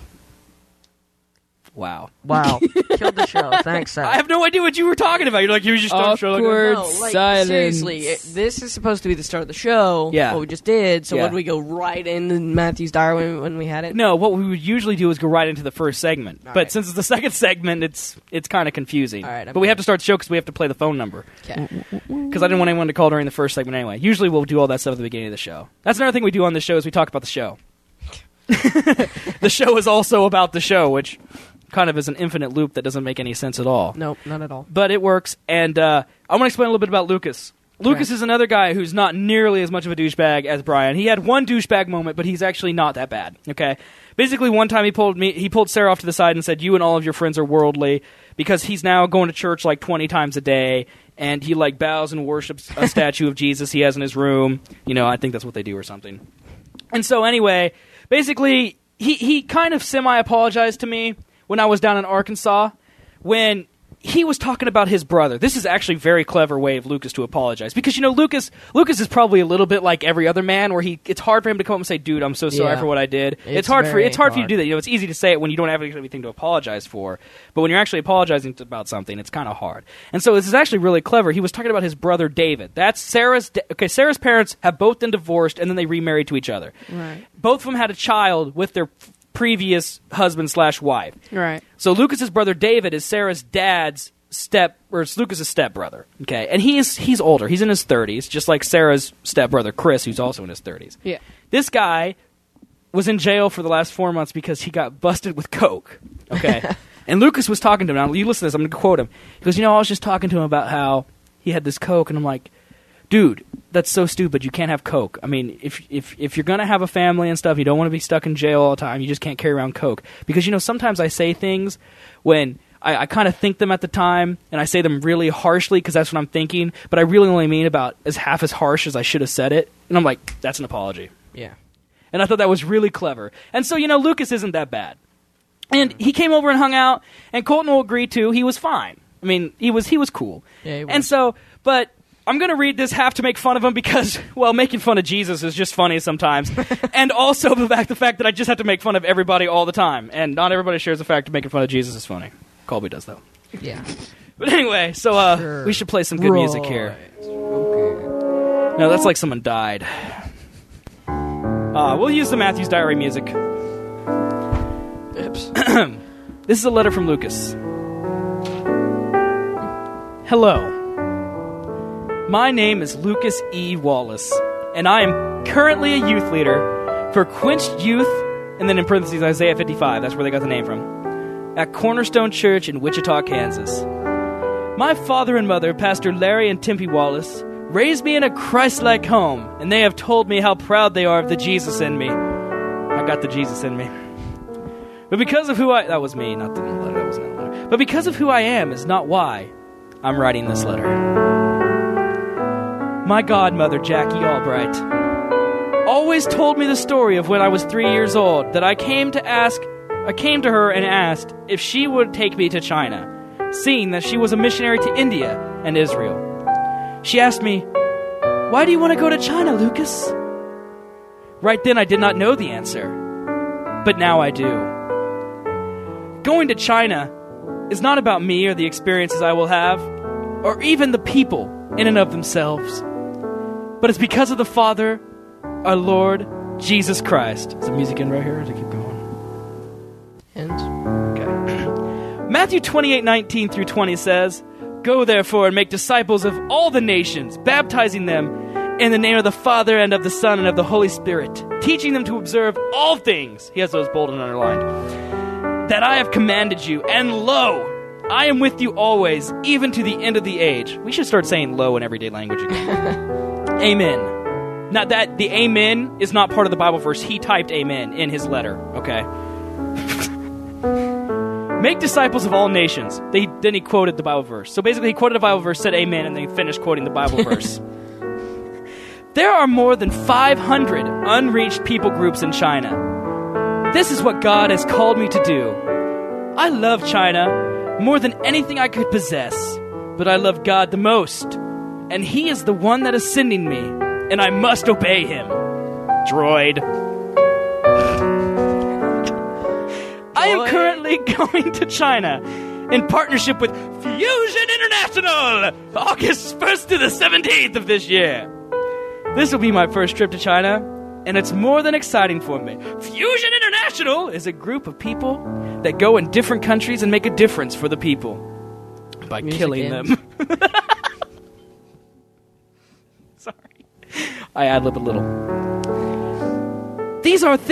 Wow. Wow. Killed the show. Thanks, Seth. I have no idea what you were talking about. You're like, you just don't show like Awkward No, like, silence. seriously, this is supposed to be the start of the show. Yeah. What we just did. So Yeah. would we go right into Matthew's diary when we had it? No, what we would usually do is go right into the first segment. All But right. since it's the second segment, it's kind of confusing. All right, but we have to start the show because we have to play the phone number. Okay. Because I didn't want anyone to call during the first segment anyway. Usually we'll do all that stuff at the beginning of the show. That's another thing we do on the show is we talk about the show. The show is also about the show, which kind of is an infinite loop that doesn't make any sense at all. Nope, not at all. But it works, and I want to explain a little bit about Lucas. Lucas is another guy who's not nearly as much of a douchebag as Brian. He had one douchebag moment, but he's actually not that bad. Okay, basically one time he pulled Sarah off to the side and said, "You and all of your friends are worldly," because he's now going to church like 20 times a day, and he like bows and worships a statue of Jesus he has in his room. I think that's what they do or something. And so anyway, basically he kind of semi-apologized to me when I was down in Arkansas when he was talking about his brother. This is actually a very clever way of Lucas to apologize. Because, Lucas is probably a little bit like every other man where it's hard for him to come up and say, dude, I'm so sorry Yeah. for what I did. It's It's hard for very you to hard. do that. It's easy to say it when you don't have anything to apologize for. But when you're actually apologizing about something, it's kind of hard. And so this is actually really clever. He was talking about his brother David. That's Sarah's parents have both been divorced and then they remarried to each other. Right. Both of them had a child with their previous husband/wife. Right. So Lucas's brother David is Sarah's dad's it's Lucas's stepbrother. Okay, and he's older. He's in his 30s, just like Sarah's stepbrother Chris, who's also in his 30s. Yeah. This guy was in jail for the last 4 months because he got busted with coke. Okay, and Lucas was talking to him. Now you listen to this. I'm going to quote him. He goes, I was just talking to him about how he had this coke, and I'm like, dude, that's so stupid. You can't have coke. I mean, if you're gonna have a family and stuff, you don't want to be stuck in jail all the time. You just can't carry around coke because sometimes I say things when I kind of think them at the time, and I say them really harshly because that's what I'm thinking. But I really only mean about half as harsh as I should have said it. And I'm like, that's an apology. Yeah. And I thought that was really clever. And so Lucas isn't that bad. And he came over and hung out, and Colton will agree too. He was fine. I mean, he was cool. Yeah, he was. And so, but I'm going to read this half to make fun of him because, well, making fun of Jesus is just funny sometimes. And also the fact that I just have to make fun of everybody all the time. And not everybody shares the fact that making fun of Jesus is funny. Colby does, though. Yeah. But anyway, so Sure. we should play some good music here. Okay. No, that's like someone died. We'll use the Matthew's Diary music. Oops. This is a letter from Lucas. Hello. My name is Lucas E. Wallace, and I am currently a youth leader for Quenched Youth, and then in parentheses Isaiah 55, that's where they got the name from, at Cornerstone Church in Wichita, Kansas. My father and mother, Pastor Larry and Timpy Wallace, raised me in a Christ-like home, and they have told me how proud they are of the Jesus in me. I got the Jesus in me. But because of who that was me, not the letter, that wasn't the letter. But because of who I am is not why I'm writing this letter. My godmother, Jackie Albright, always told me the story of when I was 3 years old, that I came to her and asked if she would take me to China, seeing that she was a missionary to India and Israel. She asked me, "Why do you want to go to China, Lucas?" Right then I did not know the answer, but now I do. Going to China is not about me or the experiences I will have, or even the people in and of themselves, but it's because of the Father, our Lord, Jesus Christ. Is the music in right here, or does it keep going? Okay. Matthew 28:19 through 20 says, "Go therefore and make disciples of all the nations, baptizing them in the name of the Father and of the Son and of the Holy Spirit, teaching them to observe all things," he has those bold and underlined, "that I have commanded you, and lo, I am with you always, even to the end of the age." We should start saying "lo" in everyday language again. Amen. Not that the amen is not part of the Bible verse. He typed amen in his letter, okay? Make disciples of all nations. Then he quoted the Bible verse. So basically he quoted a Bible verse, said amen, and then he finished quoting the Bible verse. There are more than 500 unreached people groups in China. This is what God has called me to do. I love China more than anything I could possess, but I love God the most, and He is the one that is sending me, and I must obey Him. Droid. I am currently going to China in partnership with Fusion International, August 1st to the 17th of this year. This will be my first trip to China, and it's more than exciting for me. Fusion International is a group of people that go in different countries and make a difference for the people by killing them. Sorry. I ad-lib a little. These are the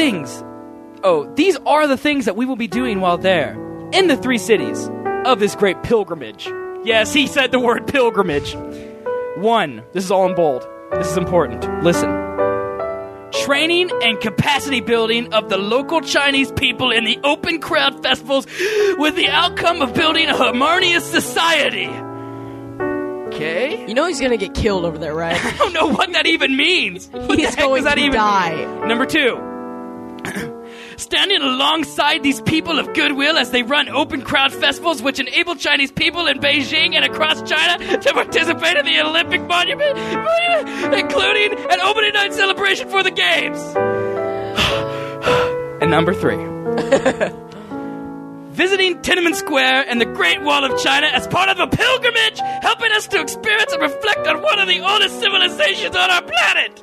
things that we will be doing while there, in the 3 cities of this great pilgrimage. Yes, he said the word pilgrimage. 1, this is all in bold. This is important. Listen. Training and capacity building of the local Chinese people in the open crowd festivals with the outcome of building a harmonious society. Okay. You know he's going to get killed over there, right? I don't know what that even means. He's going to die. Number 2. Standing alongside these people of goodwill as they run open crowd festivals which enable Chinese people in Beijing and across China to participate in the Olympic monument, including an opening night celebration for the games. And number 3. Visiting Tiananmen Square and the Great Wall of China as part of a pilgrimage, helping us to experience and reflect on one of the oldest civilizations on our planet.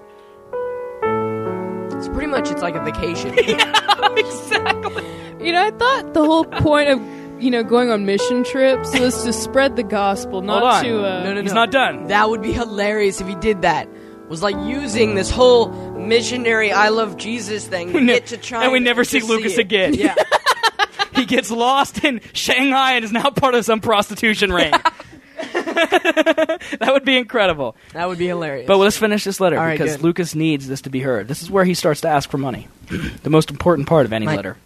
Pretty much it's like a vacation. Yeah, exactly. I thought the whole point of, going on mission trips was to spread the gospel, not to... No. He's not done. That would be hilarious if he did that. Was like using this whole missionary I love Jesus thing to get to China. And we never see Lucas again. Yeah. He gets lost in Shanghai and is now part of some prostitution ring. That would be incredible. That would be hilarious. But let's finish this letter because good. Lucas needs this to be heard. This is where he starts to ask for money. The most important part of any letter.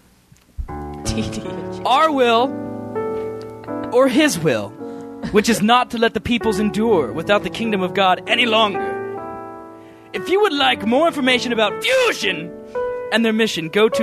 Our will or His will, which is not to let the peoples endure without the kingdom of God any longer. If you would like more information about Fusion and their mission, go to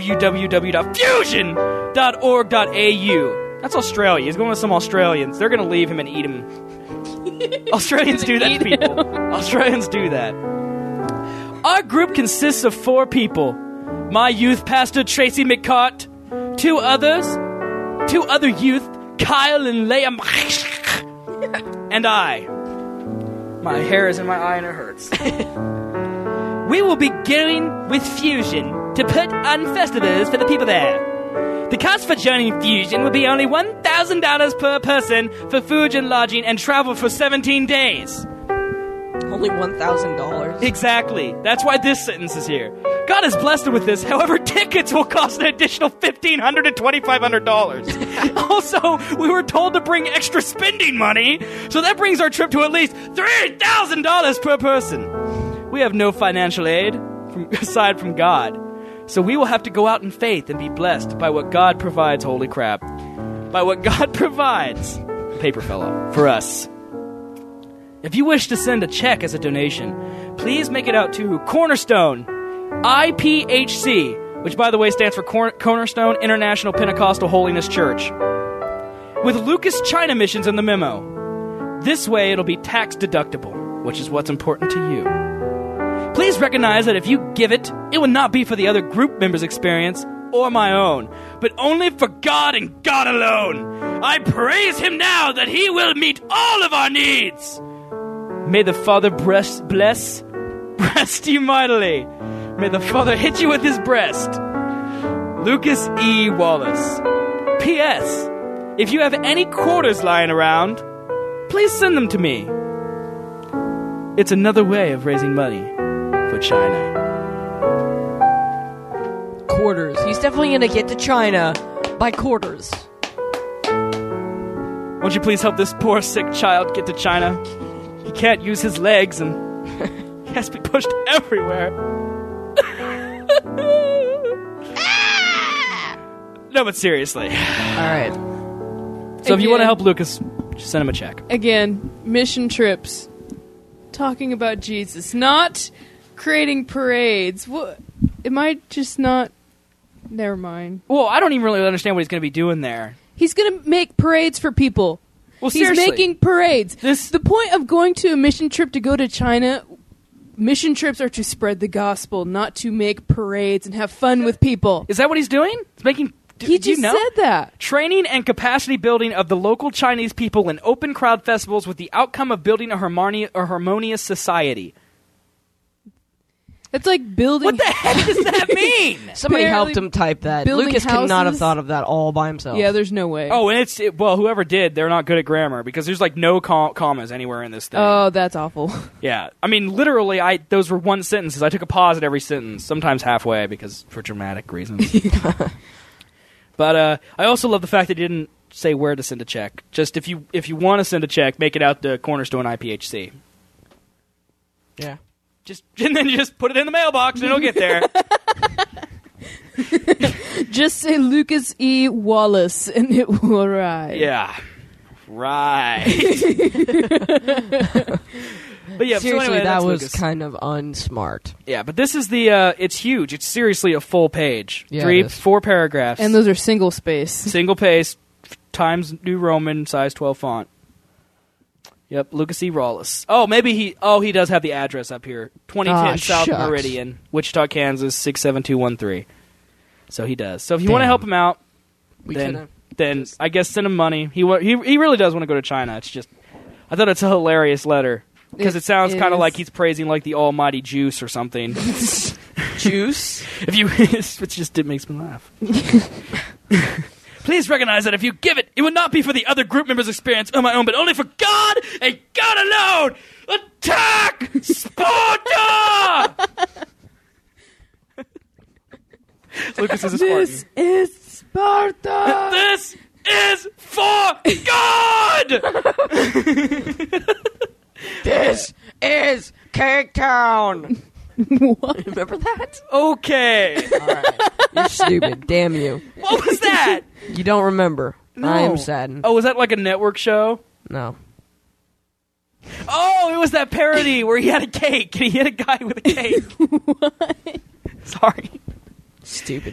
www.fusion.org.au. That's Australia. He's going with some Australians. They're going to leave him and eat him. Australians do that to people. Australians do that. Our group consists of 4 people. My youth pastor, Tracy McCart. 2 other youth, Kyle and Leah. And I. My hair is in my eye and it hurts. We will be going with Fusion to put on festivals for the people there. The cost for joining Fusion will be only $1,000 per person for food and lodging and travel for 17 days. Only $1,000? Exactly. That's why this sentence is here. God has blessed her with this. However, tickets will cost an additional $1,500 to $2,500. Also, we were told to bring extra spending money, so that brings our trip to at least $3,000 per person. We have no financial aid aside from God. So we will have to go out in faith and be blessed by what God provides, holy crap, by what God provides, paper fell off, for us. If you wish to send a check as a donation, please make it out to Cornerstone, IPHC, which, by the way, stands for Cornerstone International Pentecostal Holiness Church, with Lucas China Missions in the memo. This way, it'll be tax deductible, which is what's important to you. Please recognize that if you give it, it will not be for the other group members' experience or my own, but only for God and God alone. I praise Him now that He will meet all of our needs. May the Father breast you mightily. May the Father hit you with His breast. Lucas E. Wallace. P.S. If you have any quarters lying around, please send them to me. It's another way of raising money for China. Quarters. He's definitely going to get to China by quarters. Won't you please help this poor sick child get to China? He can't use his legs and he has to be pushed everywhere. No, but seriously. All right. So if you want to help Lucas, just send him a check. Again, mission trips. Talking about Jesus. Not creating parades. What? Am I just not... Never mind. Well, I don't even really understand what he's going to be doing there. He's going to make parades for people. Well, He's seriously. making parades. The point of going to a mission trip to go to China... Mission trips are to spread the gospel, not to make parades and have fun with people. Is that what he's doing? He's making... He do you just know? said that. Training and capacity building of the local Chinese people in open crowd festivals with the outcome of building a harmonious society. It's like building... What the heck does that mean? Somebody Apparently helped him type that. building Lucas could not have houses- thought of that all by himself. Yeah, there's no way. Oh, and well, whoever did, they're not good at grammar because there's like no commas anywhere in this thing. Oh, that's awful. Yeah, I mean, literally, those were one sentences. I took a pause at every sentence, sometimes halfway because for dramatic reasons. But I also love the fact that he didn't say where to send a check. Just if you want to send a check, make it out to Cornerstone IPHC. Yeah. And then you just put it in the mailbox and it'll get there. Just say Lucas E. Wallace and it will arrive. Yeah. Right. But yeah, Seriously, so anyway, that that's was Lucas. kind of unsmart. Yeah, but this is the it's huge. It's seriously a full page. Yeah, it is. 4 paragraphs. And those are single space. Single pace, Times New Roman, size 12 font. Yep, Lucas E. Wallace. Oh, maybe he does have the address up here. 2010 South shucks. Meridian, Wichita, Kansas, 67213. So he does. So if you want to help him out, then I guess send him money. He really does want to go to China. It's just, I thought it's a hilarious letter. Because it sounds kind of like he's praising like the almighty juice or something. Juice? It makes me laugh. Please recognize that if you give it, it would not be for the other group members' experience or my own, but only for God and God alone! Attack! Sparta! Lucas is a Spartan. This is Sparta! This is for God! This is Cake Town! What? Remember that? Okay. All right. You're stupid. Damn you. What was that? You don't remember. No. I am saddened. Oh, was that like a network show? No. Oh, it was that parody where he had a cake and he hit a guy with a cake. What? Sorry. Stupid.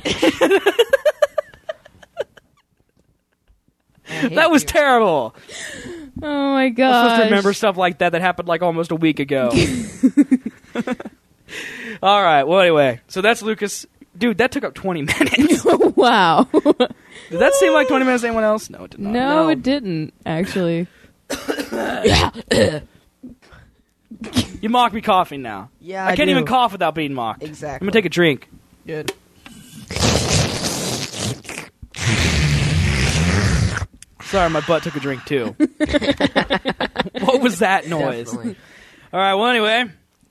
That was terrible. Oh my I'm god. supposed to remember stuff like that happened like almost a week ago. All right. Well, anyway, so that's Lucas. Dude, that took up 20 minutes. Wow. Did that seem like 20 minutes to anyone else? No, it did not. No, it didn't, actually. You mock me coughing now. Yeah, I can't do. even cough without being mocked. Exactly. I'm going to take a drink. Good. Sorry, my butt took a drink too. What was that noise? Definitely. All right, well, anyway.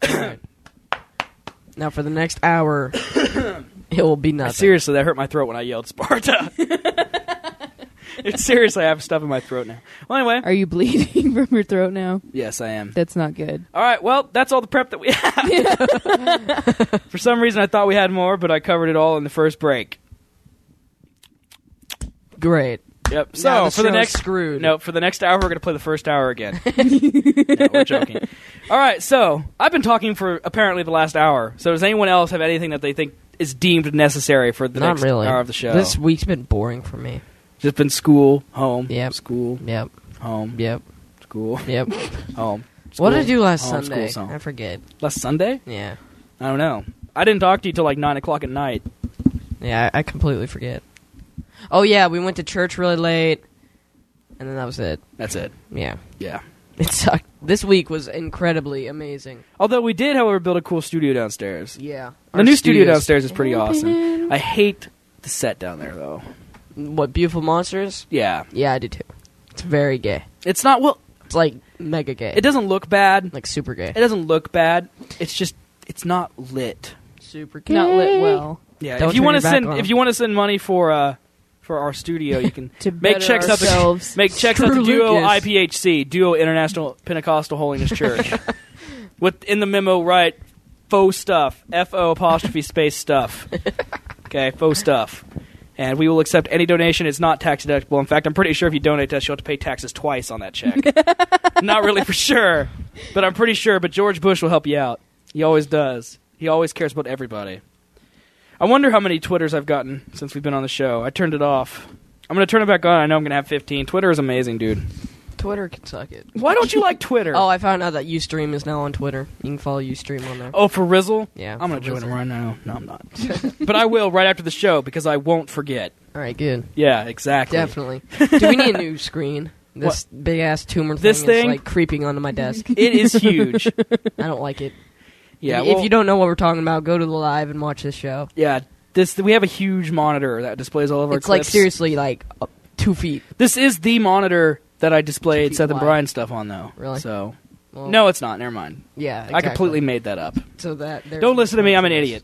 Now for the next hour, it will be nothing. Seriously, that hurt my throat when I yelled Sparta. Seriously, I have stuff in my throat now. Well, anyway. Are you bleeding from your throat now? Yes, I am. That's not good. All right, well, that's all the prep that we have. For some reason, I thought we had more, but I covered it all in the first break. Great. Yep. Now So for the show's next screwed. No, for the next hour, we're going to play the first hour again. No, we're joking. All right, so I've been talking for apparently the last hour. So does anyone else have anything that they think is deemed necessary for the Not next really. hour of the show? This week's been boring for me. Just been school, home, Yep. school, Yep. home, Yep. school, Yep. home. What did I School, do last home, Sunday? school, home. I forget. Last Sunday? Yeah. I don't know. I didn't talk to you till like 9 o'clock at night. Yeah, I completely forget. Oh, yeah, we went to church really late, and then that was it. That's it. Yeah. Yeah. It sucked. This week was incredibly amazing. Although we did, however, build a cool studio downstairs. Yeah. The new studio downstairs is pretty awesome. I hate the set down there, though. What, Beautiful Monsters? Yeah. Yeah, I do too. It's very gay. It's not, well, It's like mega gay. it doesn't look bad. like super gay. It doesn't look bad. It's just, it's not lit. Super gay. Not lit well. Yeah. Don't if you turn want your to back send, on 'em. if you want to send money for our studio, you can To make better checks out to ourselves. make checks out to Screw Duo Lucas. IPHC, Duo International Pentecostal Holiness Church. With in the memo, write faux stuff, FO'' stuff. Okay, faux stuff. And we will accept any donation. It's not tax deductible. In fact, I'm pretty sure if you donate to us, you'll have to pay taxes twice on that check. Not really for sure, but I'm pretty sure. But George Bush will help you out. He always does. He always cares about everybody. I wonder how many Twitters I've gotten since we've been on the show. I turned it off. I'm going to turn it back on. I know I'm going to have 15. Twitter is amazing, dude. Twitter can suck it. Why don't you like Twitter? Oh, I found out that Ustream is now on Twitter. You can follow Ustream on there. Oh, for Rizzle? Yeah, I'm going to for join him Rizzle. right now. No, I'm not. But I will right after the show because I won't forget. All right, good. Yeah, exactly. Definitely. Do we need a new screen? This big ass tumor This thing thing? is like creeping onto my desk. It is huge. I don't like it. Yeah, if well, you don't know what we're talking about, go to the live and watch this show. Yeah, we have a huge monitor that displays all of our It's like clips. seriously like 2 feet. This is the monitor that I displayed 2 feet Seth and wide. Brian stuff on, though. Really? So Well, no, it's not. Never mind. Yeah, exactly. I completely made that up. So that there's Don't listen to me. I'm an idiot.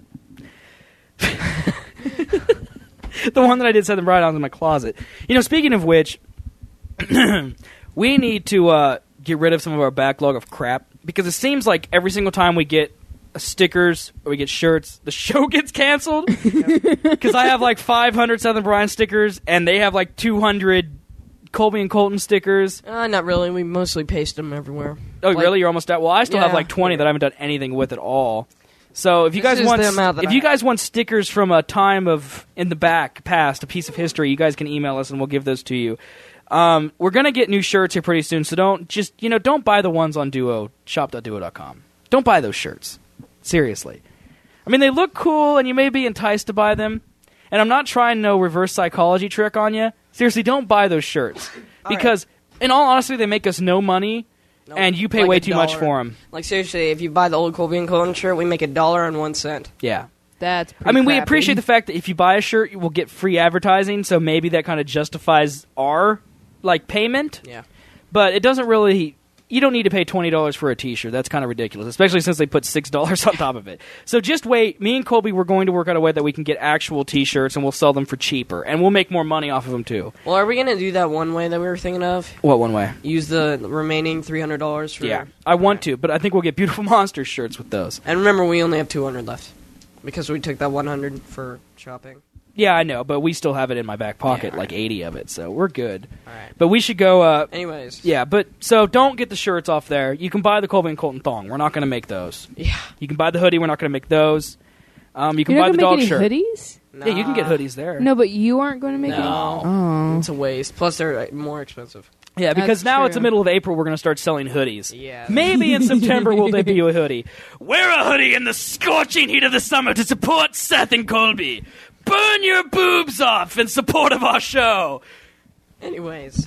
The one that I did Seth and Brian on in my closet. You know, speaking of which, we need to get rid of some of our backlog of crap because it seems like every single time we get stickers or we get shirts, the show gets canceled. Because I have like 500 Seth and Brian stickers and they have like 200 Colby and Colton stickers. Not really. We mostly paste them everywhere. Oh, Like- really? You're almost out. Well, I still have Yeah. like 20 that I haven't done anything with at all. So if you This guys is want, the amount that if I you have. guys want stickers from a time of in the back past, a piece of history, you guys can email us and we'll give those to you. We're gonna get new shirts here pretty soon, so don't buy the ones on Duo shop.duo.com. Don't buy those shirts. Seriously. I mean, they look cool and you may be enticed to buy them. And I'm not trying no reverse psychology trick on you. Seriously, don't buy those shirts because, in all honesty, they make us no money. Nope. And you pay Like way $1. too much for them. Like seriously, if you buy the old Colby and Colton shirt, we make $1.01. Yeah. That's I mean, we crappy. appreciate the fact that if you buy a shirt, you will get free advertising, so maybe that kind of justifies our, payment. Yeah. But it doesn't really... You don't need to pay $20 for a T-shirt. That's kind of ridiculous, especially since they put $6 on top of it. So just wait. Me and Colby, we're going to work out a way that we can get actual T-shirts, and we'll sell them for cheaper. And we'll make more money off of them, too. Well, are we gonna do that one way that we were thinking of? What one way? Use the remaining $300 for. Yeah. I want to, but I think we'll get Beautiful Monsters shirts with those. And remember, we only have 200 left because we took that 100 for shopping. Yeah, I know, but we still have it in my back pocket, Yeah, like 80 of it, so we're good. All right. But we should go... Anyways. Yeah, but so don't get the shirts off there. You can buy the Colby and Colton thong. We're not going to make those. Yeah. You can buy the hoodie. We're not going to make those. You can You're buy not the gonna dog make any shirt. hoodies? Nah. Yeah, you can get hoodies there. No, but you aren't going to make any. No. Oh. It's a waste. Plus, they're more expensive. Yeah, because That's now it's the true. middle of April. We're going to start selling hoodies. Yeah. Maybe in September we'll debut a hoodie. Wear a hoodie in the scorching heat of the summer to support Seth and Colby. Burn your boobs off in support of our show. Anyways.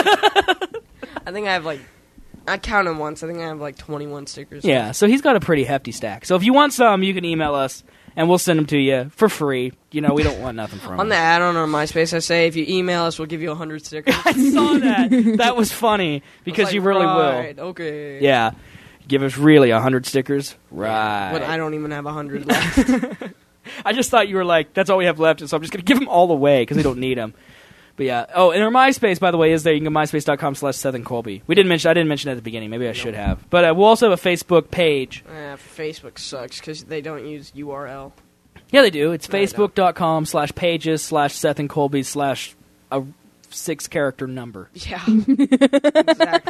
I think I have I counted once. I think I have 21 stickers. Yeah, so he's got a pretty hefty stack. So if you want some, you can email us, and we'll send them to you for free. You know, we don't want nothing from On the add-on on MySpace, I say if you email us, we'll give you 100 stickers. I saw that. That was funny because It's you like, really right, will. Okay. Yeah. Give us really 100 stickers. Right. But I don't even have 100 left. I just thought you were like, that's all we have left, so I'm just going to give them all away because we don't need them. But yeah. Oh, and our MySpace, by the way, is there. You can go myspace.com/Seth and Colby. I didn't mention it at the beginning. Maybe I should have. But we'll also have a Facebook page. Facebook sucks because they don't use URL. Yeah, they do. It's No, they don't. facebook.com/pages/Seth and Colby/ a 6-character number. Yeah. Exactly.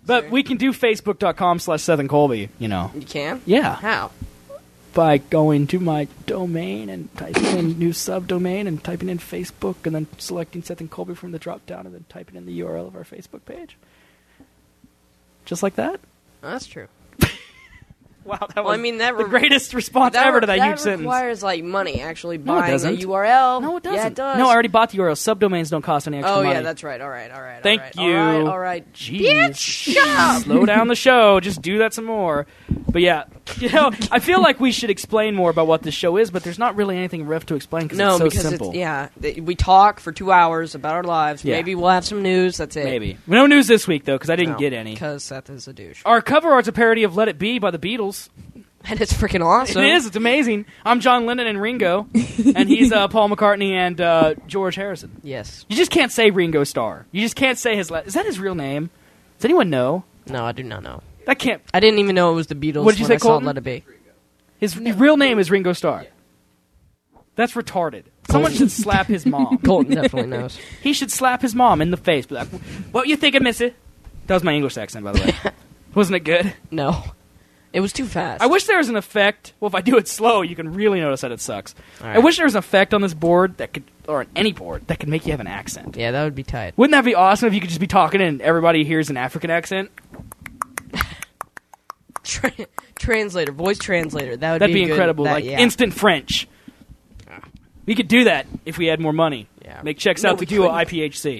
But we can do Facebook.com/SethAndColby, you know. You can? Yeah. How? By going to my domain and typing in new subdomain and typing in Facebook and then selecting Seth and Colby from the drop down and then typing in the URL of our Facebook page. Just like that? That's true. Wow, that was that the greatest response ever to that huge sentence. That requires, like, money, actually No, it buying a doesn't. URL. No, it doesn't. Yeah, it does. No, I already bought the URL. Subdomains don't cost any extra money. Oh, yeah, that's right. All right. Thank you. All right. Jeez. Slow down the show. Just do that some more. But yeah, you know, I feel like we should explain more about what this show is, but there's not really anything rough to explain because it's so simple. We talk for 2 hours about our lives. Yeah. Maybe we'll have some news. That's it. Maybe. No news this week, though, because I didn't get any. Because Seth is a douche. Our cover art's a parody of Let It Be by the Beatles. And it's freaking awesome. It is. It's amazing. I'm John Lennon and Ringo, and he's Paul McCartney and George Harrison. Yes. You just can't say Ringo Starr. You just can't say his Is that his real name? Does anyone know? No, I do not know. That can't... I didn't even know it was the Beatles. What did you say, I saw Colton? Let It Be. His real name is Ringo Starr. That's retarded. Someone should slap his mom. Colton definitely knows. He should slap his mom in the face. Be like, what you thinking, missy? That was my English accent, by the way. Wasn't it good? No. It was too fast. I wish there was an effect. Well, if I do it slow, you can really notice that it sucks. Right. I wish there was an effect on this board that could, or on any board, that could make you have an accent. Yeah, that would be tight. Wouldn't that be awesome if you could just be talking and everybody hears an African accent? Translator, voice translator. That'd be incredible. Instant French. We could do that if we had more money. Yeah. Make checks out to Duo IPHC.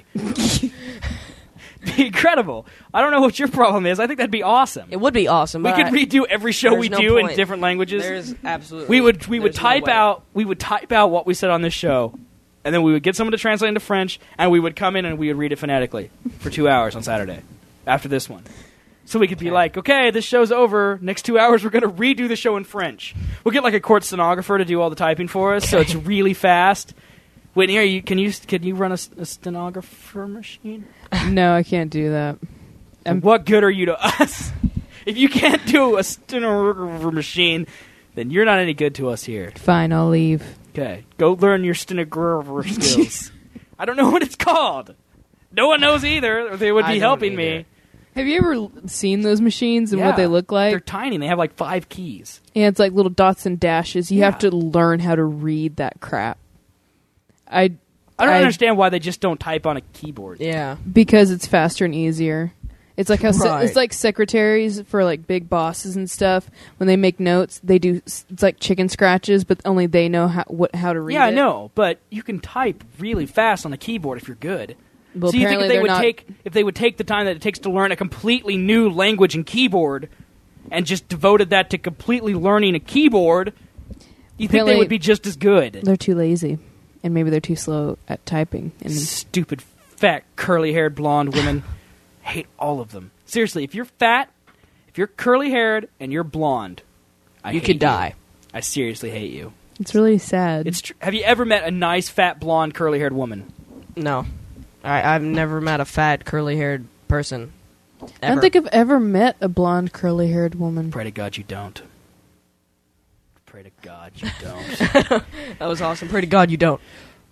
Be incredible. I don't know what your problem is. I think that'd be awesome. It would be awesome. We could redo every show we do in different languages. There's absolutely. We would type out what we said on this show, and then we would get someone to translate into French, and we would come in and we would read it phonetically for 2 hours on Saturday after this one. So we could be like, okay, this show's over. Next 2 hours, we're going to redo the show in French. We'll get like a court stenographer to do all the typing for us, so it's really fast. Whitney, can you run a stenographer machine? No, I can't do that. What good are you to us? If you can't do a stenographer machine, then you're not any good to us here. Fine, I'll leave. Okay, go learn your stenographer skills. I don't know what it's called. No one knows either, or they would be helping me. Have you ever seen those machines and what they look like? They're tiny. They have like 5 keys. Yeah, it's like little dots and dashes. You have to learn how to read that crap. I don't understand why they just don't type on a keyboard. Yeah, because it's faster and easier. It's like how Right. it's like secretaries for like big bosses and stuff. When they make notes, they do. It's like chicken scratches, but only they know how to read. Yeah, it. I know, but you can type really fast on a keyboard if you're good. Well, so you think apparently if they would take the time that it takes to learn a completely new language and keyboard, and just devoted that to completely learning a keyboard, you think they Apparently would be just as good? They're too lazy, and maybe they're too slow at typing. And Stupid, fat, curly-haired blonde women. Hate all of them. Seriously, if you're fat, if you're curly-haired, and you're blonde, you could die. I seriously hate you. it's really sad. Have you ever met a nice, fat, blonde, curly-haired woman? No, I've never met a fat, curly-haired person. I don't think I've ever met a blonde, curly-haired woman. Pray to God you don't. Pray to God you don't. That was awesome. Pray to God you don't.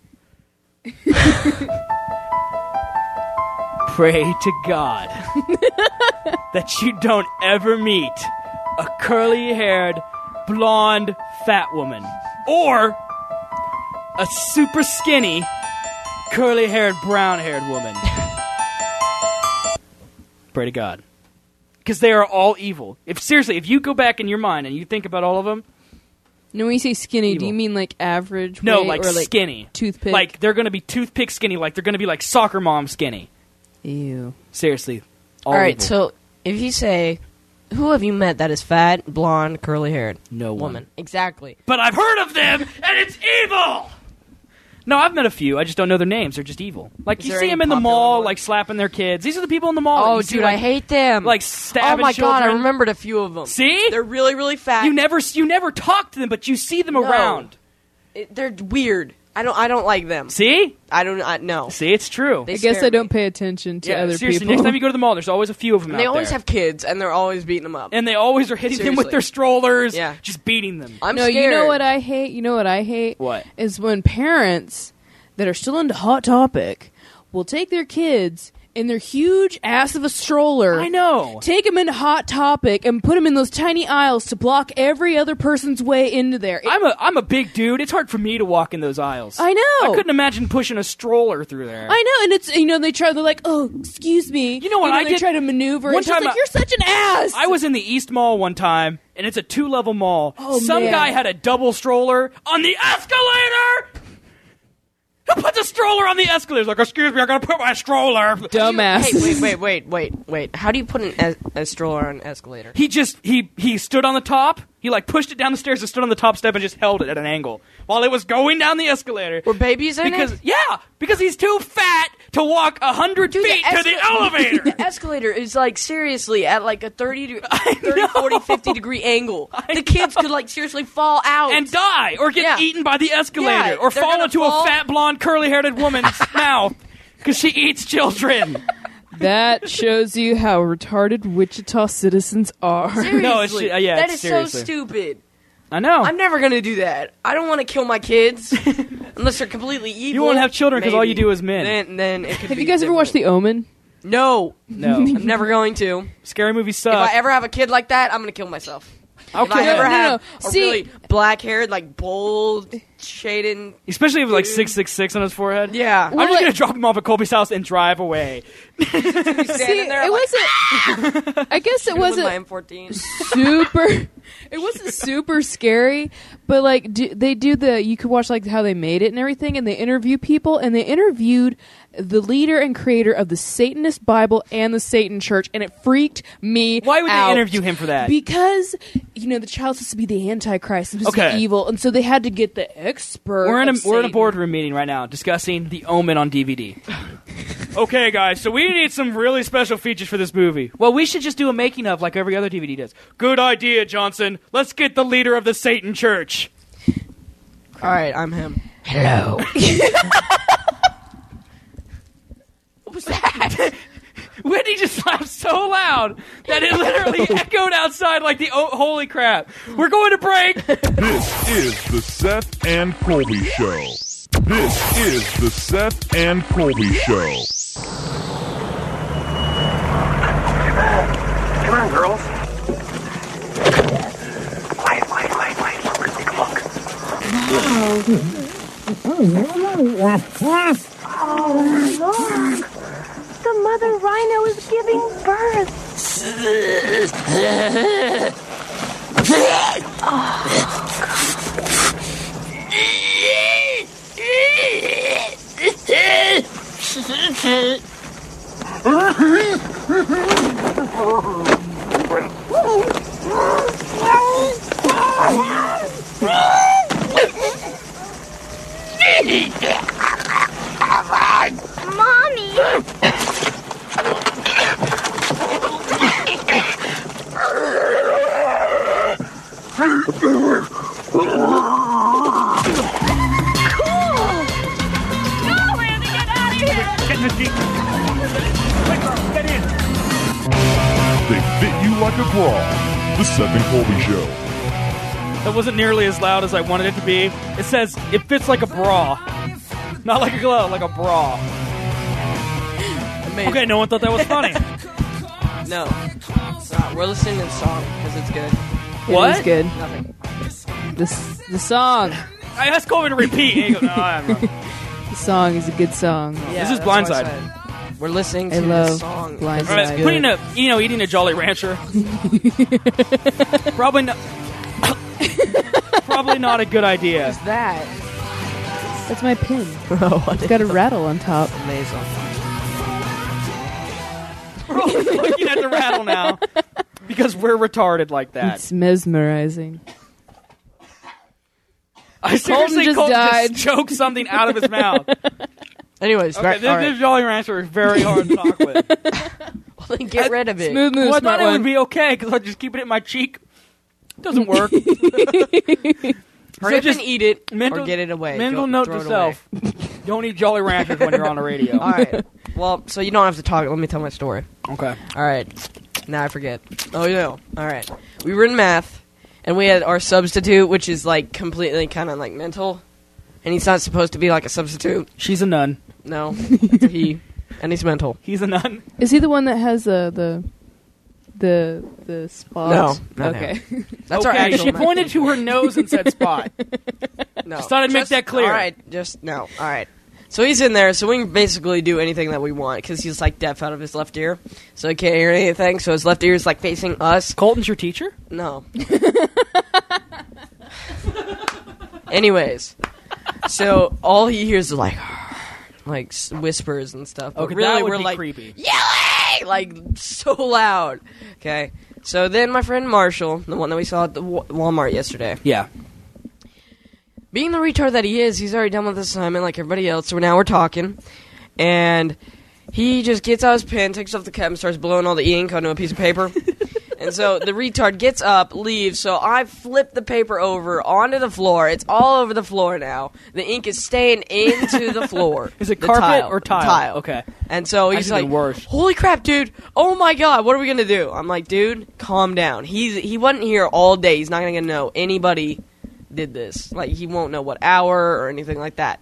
Pray to God that you don't ever meet a curly-haired, blonde, fat woman. Or a super skinny, curly-haired, brown-haired woman. Pray to God. Because they are all evil. If you go back in your mind and you think about all of them... No, when you say skinny, Evil. do you mean like average No, weight like or like skinny. toothpick? Like, they're going to be toothpick skinny. Like, they're going to be like soccer mom skinny. Ew. Seriously. All right, evil. so if you say, who have you met that is fat, blonde, curly-haired? No woman. one. Exactly. But I've heard of them, and it's evil! No, I've met a few. I just don't know their names. They're just evil. Like, Is you there see any them in the popular mall, ones? like, slapping their kids. These are the people in the mall. Oh, You see, dude, like, I hate them. Like, stabbing Oh my god, I children. remembered a few of them. See? They're really, really fat. You never talk to them, but you see them around. They're weird. I don't like them. See? No. See, it's true. They I guess scare I don't me. pay attention to Yeah, other seriously, people. next time you go to the mall, there's always a few of them And they out always there. have kids, and they're always beating them up. And they always are hitting them with their strollers, Yeah. just beating them. I'm no, scared. you know what I hate? You know what I hate? What? Is when parents that are still into Hot Topic will take their kids in their huge ass of a stroller. I know. Take them into Hot Topic and put them in those tiny aisles to block every other person's way into there. I'm a big dude. It's hard for me to walk in those aisles. I know. I couldn't imagine pushing a stroller through there. I know, and it's they're like, oh, excuse me. You know what I they did? try to maneuver. One It's just time like, you're such an ass. I was in the East Mall one time, and it's a 2-level mall. Oh, Some man. guy had a double stroller on the escalator. Who puts a stroller on the escalator? He's like, excuse me, I'm gonna put my stroller. Dumbass. Hey, wait. How do you put a stroller on an escalator? He just he stood on the top. He like pushed it down the stairs and stood on the top step and just held it at an angle while it was going down the escalator. Were babies in because it? yeah, because he's too fat to walk 100 feet to the elevator. The escalator is like seriously at like a 30, 40, 50 degree angle. The kids could like seriously fall out And die, or get eaten by the escalator, Yeah, or they're fall gonna into fall. a fat, blonde, curly-haired woman's mouth because she eats children. That shows you how retarded Wichita citizens are. Seriously. No, it's yeah, that it's is seriously. so stupid. I know. I'm never gonna do that. I don't want to kill my kids unless they're completely evil. You won't have children because all you do is men. Then it could Have be you guys ever different. watched The Omen? No, No. I'm never going to. Scary movies If suck. I ever have a kid like that, I'm gonna kill myself. If I Okay. ever No, have no. a See- really black-haired, like bold shaded, Especially if like 666 on his forehead. yeah, I'm just gonna drop him off at Colby's house and drive away. standing there. it like, wasn't. I guess it with wasn't my M14. super. It wasn't super scary, but like they do the. You could watch like how they made it and everything, and they interview people, and they interviewed the leader and creator of the Satanist Bible and the Satan Church, and it freaked me. Why would out. they interview him for that? Because the child's supposed to be the Antichrist, and Okay. evil, and so they had to get the expert. We're in a Satan. boardroom meeting right now discussing The Omen on DVD. Okay, guys, so we need some really special features for this movie. Well, we should just do a making of like every other DVD does. Good idea, Johnson. Let's get the leader of the Satan Church. All right, I'm him. Hello. What was that? Whitney just laughed so loud that it literally echoed outside like the holy crap. We're going to break. This is the Seth and Colby Show. This is the Seth and Colby Show. Come on, girls. Quiet. We're gonna take a look. Oh, look! The mother rhino is giving birth. Mommy! They fit you like a bra. The Seth and Colby Show. That wasn't nearly as loud as I wanted it to be. It says it fits like a bra. Not like a glove, like a bra. Amazing. Okay, no one thought that was funny. No, it's not. We're listening to the song because it's good. What? It is good. Nothing. The song. I asked Colby to repeat. And he goes, no, I'm wrong. The song is a good song. Yeah, This is that's what I Blindside. said. We're listening I to the love song. Blindside. All right, Good. putting eating a Jolly Rancher. Probably not. Probably not a good idea. What's that? That's my pin. Oh, It's got a rattle on top. amazing. We're all looking at the rattle now because we're retarded like that. It's mesmerizing. I seriously just Colton died. just choked something out of his mouth. Anyways, Okay, right, this, all right. this Jolly Rancher is very hard to talk with. Well, then get rid of it. Smooth move, Well, I smart thought it would one. be okay because I'd just keep it in my cheek. Doesn't work. Rip just and eat it mental- or get it away. Mental Go- note throw to it self: don't eat Jolly Ranchers when you're on the radio. All right. Well, so you don't have to talk. Let me tell my story. Okay. All right. Now I forget. Oh, no. All right. We were in math, and we had our substitute, which is, like, completely kind of, like, mental. And he's not supposed to be, like, a substitute. She's a nun. No. It's a he. And he's mental. He's a nun. Is he the one that has the spot? No, not Okay. That's our Okay, actual she mental. pointed to her nose and said spot. No. Just thought I'd make that clear. All right, all right. So he's in there, so we can basically do anything that we want because he's like deaf out of his left ear, so he can't hear anything. So his left ear is like facing us. Colton's your teacher? No. Anyways, so all he hears is like whispers and stuff. But Okay, really, that would we're be like creepy. yelling like so loud. Okay. So then my friend Marshall, the one that we saw at the Walmart yesterday, Yeah. being the retard that he is, he's already done with this assignment like everybody else. So now we're talking, and he just gets out his pen, takes off the cap, and starts blowing all the ink onto a piece of paper. And so the retard gets up, leaves. So I flip the paper over onto the floor. It's all over the floor now. The ink is staying into the floor. Is it The carpet or tile? Tile. Okay. And so I he's think like, the worst. "Holy crap, dude! Oh my god, what are we gonna do?" I'm like, "Dude, calm down. He wasn't here all day. He's not gonna know anybody did this. Like, he won't know what hour or anything like that."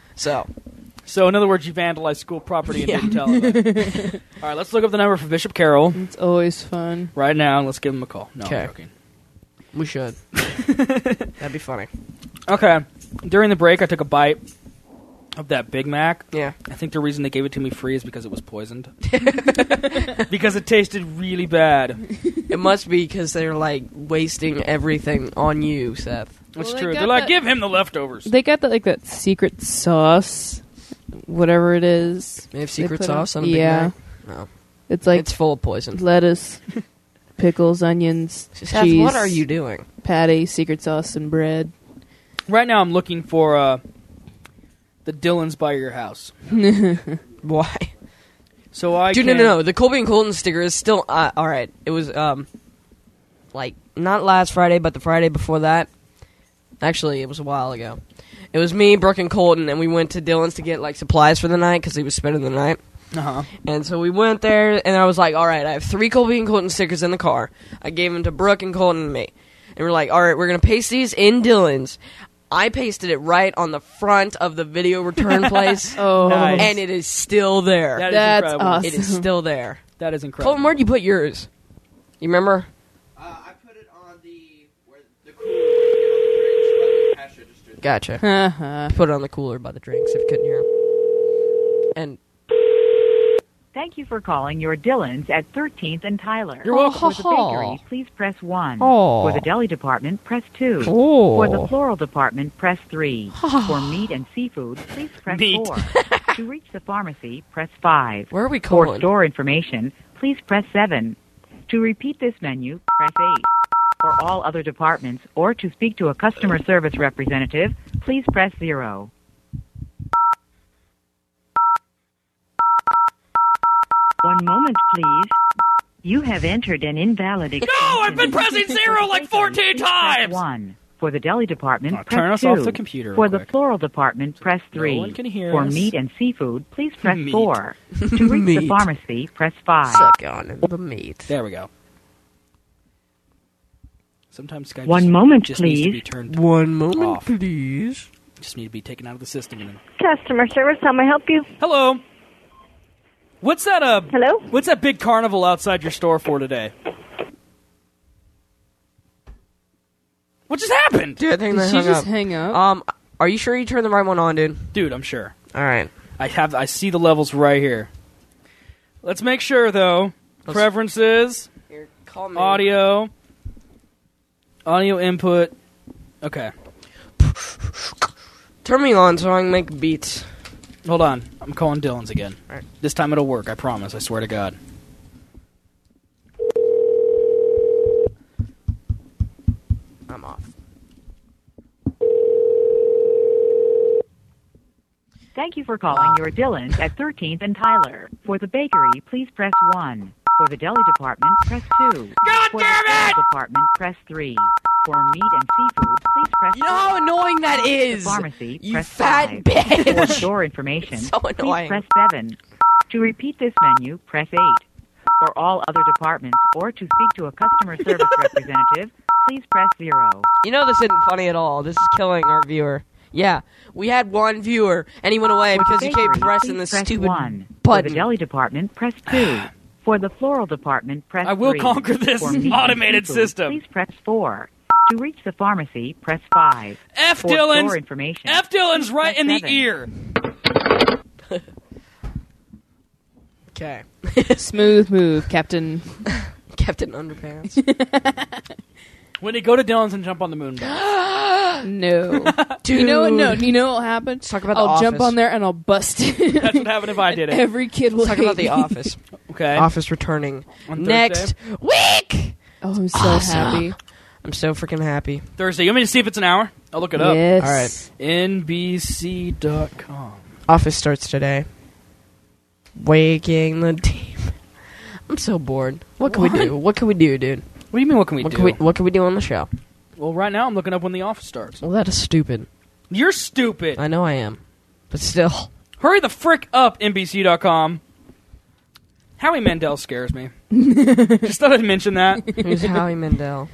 So in other words, you vandalized school property and Yeah. didn't tell him. All right, let's look up the number for Bishop Carroll It's always fun. right now, and let's give him a call. No, Okay. I'm joking. we should. That'd be funny. Okay. During the break, I took a bite of that Big Mac. Yeah. I think the reason they gave it to me free is because it was poisoned. Because it tasted really bad. It must be because they're like wasting everything on you, Seth. That's Well, they true. got They're like, that- give him the leftovers. They got that secret sauce, whatever it is. They have secret put sauce on- on a Big yeah. Mac? No. It's like It's full of poison. lettuce, pickles, onions, Seth, cheese, what are you doing? patty, secret sauce, and bread. Right now, I'm looking for the Dillons by your house. Why? So I Dude, can... no. The Colby and Colton sticker is still all right. It was like not last Friday, but the Friday before that. Actually, it was a while ago. It was me, Brooke, and Colton, and we went to Dylan's to get like supplies for the night because he was spending the night. Uh-huh. And so we went there, and I was like, all right, I have 3 Colby and Colton stickers in the car. I gave them to Brooke and Colton and me. And we're like, all right, we're going to paste these in Dylan's. I pasted it right on the front of the video return place, Oh, Nice. and it is still there. That is That's incredible. awesome. It is still there. That is incredible. Colton, where'd you put yours? You remember? I put it on where the cooler, cash register. Gotcha. Haha. Put it on the cooler by the drinks if you couldn't hear 'em. And Thank you for calling your Dillons at 13th and Tyler. You're welcome. For the bakery, please press 1. Oh. For the deli department, press 2. Oh. For the floral department, press 3. For meat and seafood, please press Meat. 4. To reach the pharmacy, press 5. where are we For calling? store information, please press 7. To repeat this menu, press 8. For all other departments or to speak to a customer service representative, please press 0. One moment, please. You have entered an invalid extension. No, I've been pressing 0 like 14 Please press times! 1. For the deli department, Oh, press turn us 2. off the computer For real the quick. floral department, press 3. one can hear For us. meat and seafood, please press Meat. 4. To reach Meat. the pharmacy, press 5. Suck on the meat. There we go. Sometimes Skype One just, moment, just needs to be please. turned One moment, off. please. Just need to be taken out of the system. And then... Customer service, how may I help you? Hello. What's that? Hello? What's that big carnival outside your store for today? What just happened? Dude, I think Did they she hung just up. hang up? Are you sure you turned the right one on, dude? Dude, I'm sure. All right. I see the levels right here. Let's make sure though. Preferences, Here, call me. audio input. Okay. Turn me on so I can make beats. Hold on. I'm calling Dylan's again. All right. This time it'll work, I promise. I swear to God. I'm off. Thank you for calling your Dillons at 13th and Tyler. For the bakery, please press 1. For the deli department, press 2. God For damn the floral it! department, press 3. For meat and seafood, please press You know how 4. annoying that To reach is? the pharmacy, You press fat 5. bitch. For store information, So please annoying. press 7. To repeat this menu, press 8. For all other departments or to speak to a customer service representative, please press 0. You know this isn't funny at all. This is killing our viewer. Yeah, we had one viewer, and he went away because he kept pressing the press stupid 1. For the button. deli department, press 2. For the floral department, press 3. I will conquer this For meat and automated seafood, system. Please press 4. To reach the pharmacy, press 5. F. For store Dylan's information, F. Dylan's please right press in the 7. ear. Okay. Smooth move, Captain. Captain Underpants. When they go to Dylan's and jump on the moon bus. No. Dude. You know what? No. You know what will happen? Let's talk about The I'll jump Office. on there and I'll bust it. That's what happened if I did it. Every kid will Let's talk hate about The me. Office. Okay. Office returning On next Thursday? week. Oh, I'm so Awesome. happy. I'm so freaking happy. Thursday. You want me to see if it's an hour? I'll look it up. Yes. All right. NBC.com. Office starts today. Waking the team. I'm so bored. What can we do? What can we do, dude? What do you mean, what can we do? What can we do on the show? Well, right now I'm looking up when The Office starts. Well, that is stupid. You're stupid. I know I am. But still. Hurry the frick up, NBC.com. Howie Mandel scares me. Just thought I'd mention that. Who's Howie Mandel?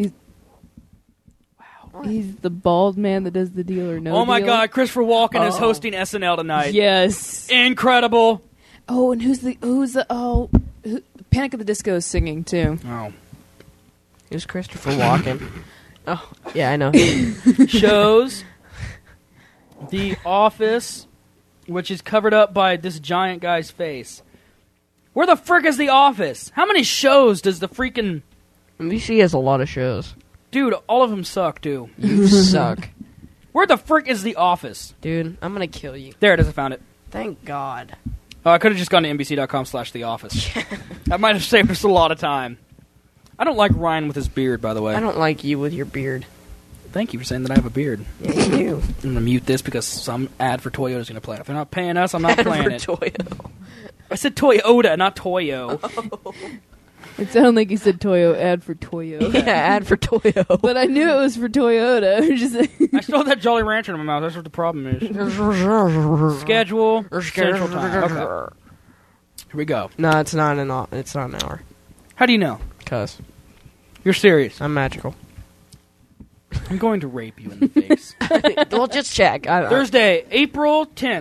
He's the bald man that does the deal or no Oh my deal. God, Christopher Walken is hosting SNL tonight. Yes. Incredible. Oh, and who, Panic at the Disco is singing too. Oh. Who's Christopher Walken? Oh, yeah, I know. Shows The Office, which is covered up by this giant guy's face. Where the frick is The Office? How many shows does the freaking... NBC has a lot of shows. Dude, all of them suck, too. You suck. Where the frick is The Office? Dude, I'm gonna kill you. There it is, I found it. Thank God. Oh, I could have just gone to NBC.com/The Office. That might have saved us a lot of time. I don't like Ryan with his beard, by the way. I don't like you with your beard. Thank you for saying that I have a beard. Yeah, you do. I'm going to mute this because some ad for Toyota is going to play. If they're not paying us, I'm not playing it. Toyo. I said Toyota, not Toyo. It sounded like you said Toyo ad for Toyo. Yeah, ad for Toyo. But I knew it was for Toyota. Just I still have that Jolly Rancher in my mouth. That's what the problem is. Schedule. Central Time. Okay. Here we go. No, it's not an hour. How do you know? Cause You're serious. I'm magical. I'm going to rape you in the face. Well, just check. Thursday, April 10th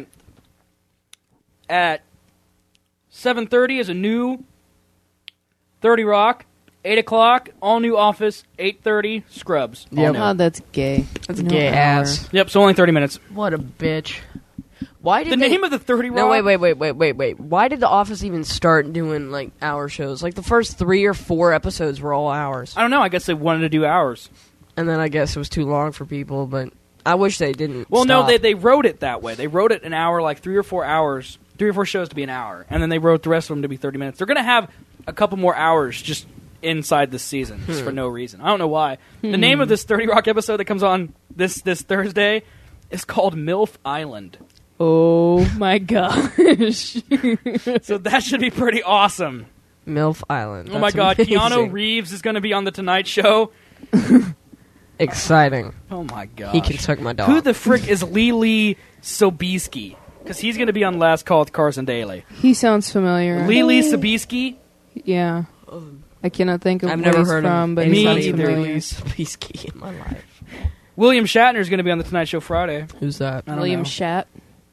at 7:30 is a new 30 Rock. 8 o'clock, all new Office. 8:30, Scrubs. All Yep. new. oh, that's gay. That's a No gay hour. ass. Yep, so only 30 minutes. What a bitch. Why did The they... name of the 30 Rock... No, wait. Why did The Office even start doing, like, hour shows? Like, the first 3 or 4 episodes were all hours. I don't know. I guess they wanted to do hours. And then I guess it was too long for people, but I wish they didn't Well, stop. no, they wrote it that way. They wrote it an hour, like 3 or 4 hours, 3 or 4 shows to be an hour, and then they wrote the rest of them to be 30 minutes. They're going to have a couple more hours just inside this season, just for no reason. I don't know why. The name of this 30 Rock episode that comes on this Thursday is called MILF Island. Oh my gosh. So that should be pretty awesome. MILF Island. Oh my That's God, amazing. Keanu Reeves is going to be on The Tonight Show. Exciting. Oh my God. He can suck my dog. Who the frick is Lily Sobieski? Because he's going to be on Last Call with Carson Daly. He sounds familiar. Lily Sobieski? Yeah. I cannot think of I've where never he's heard from, of but he anybody sounds either. familiar. Sobieski in my life. William Shatner is going to be on The Tonight Show Friday. Who's that? I don't William know. Shat.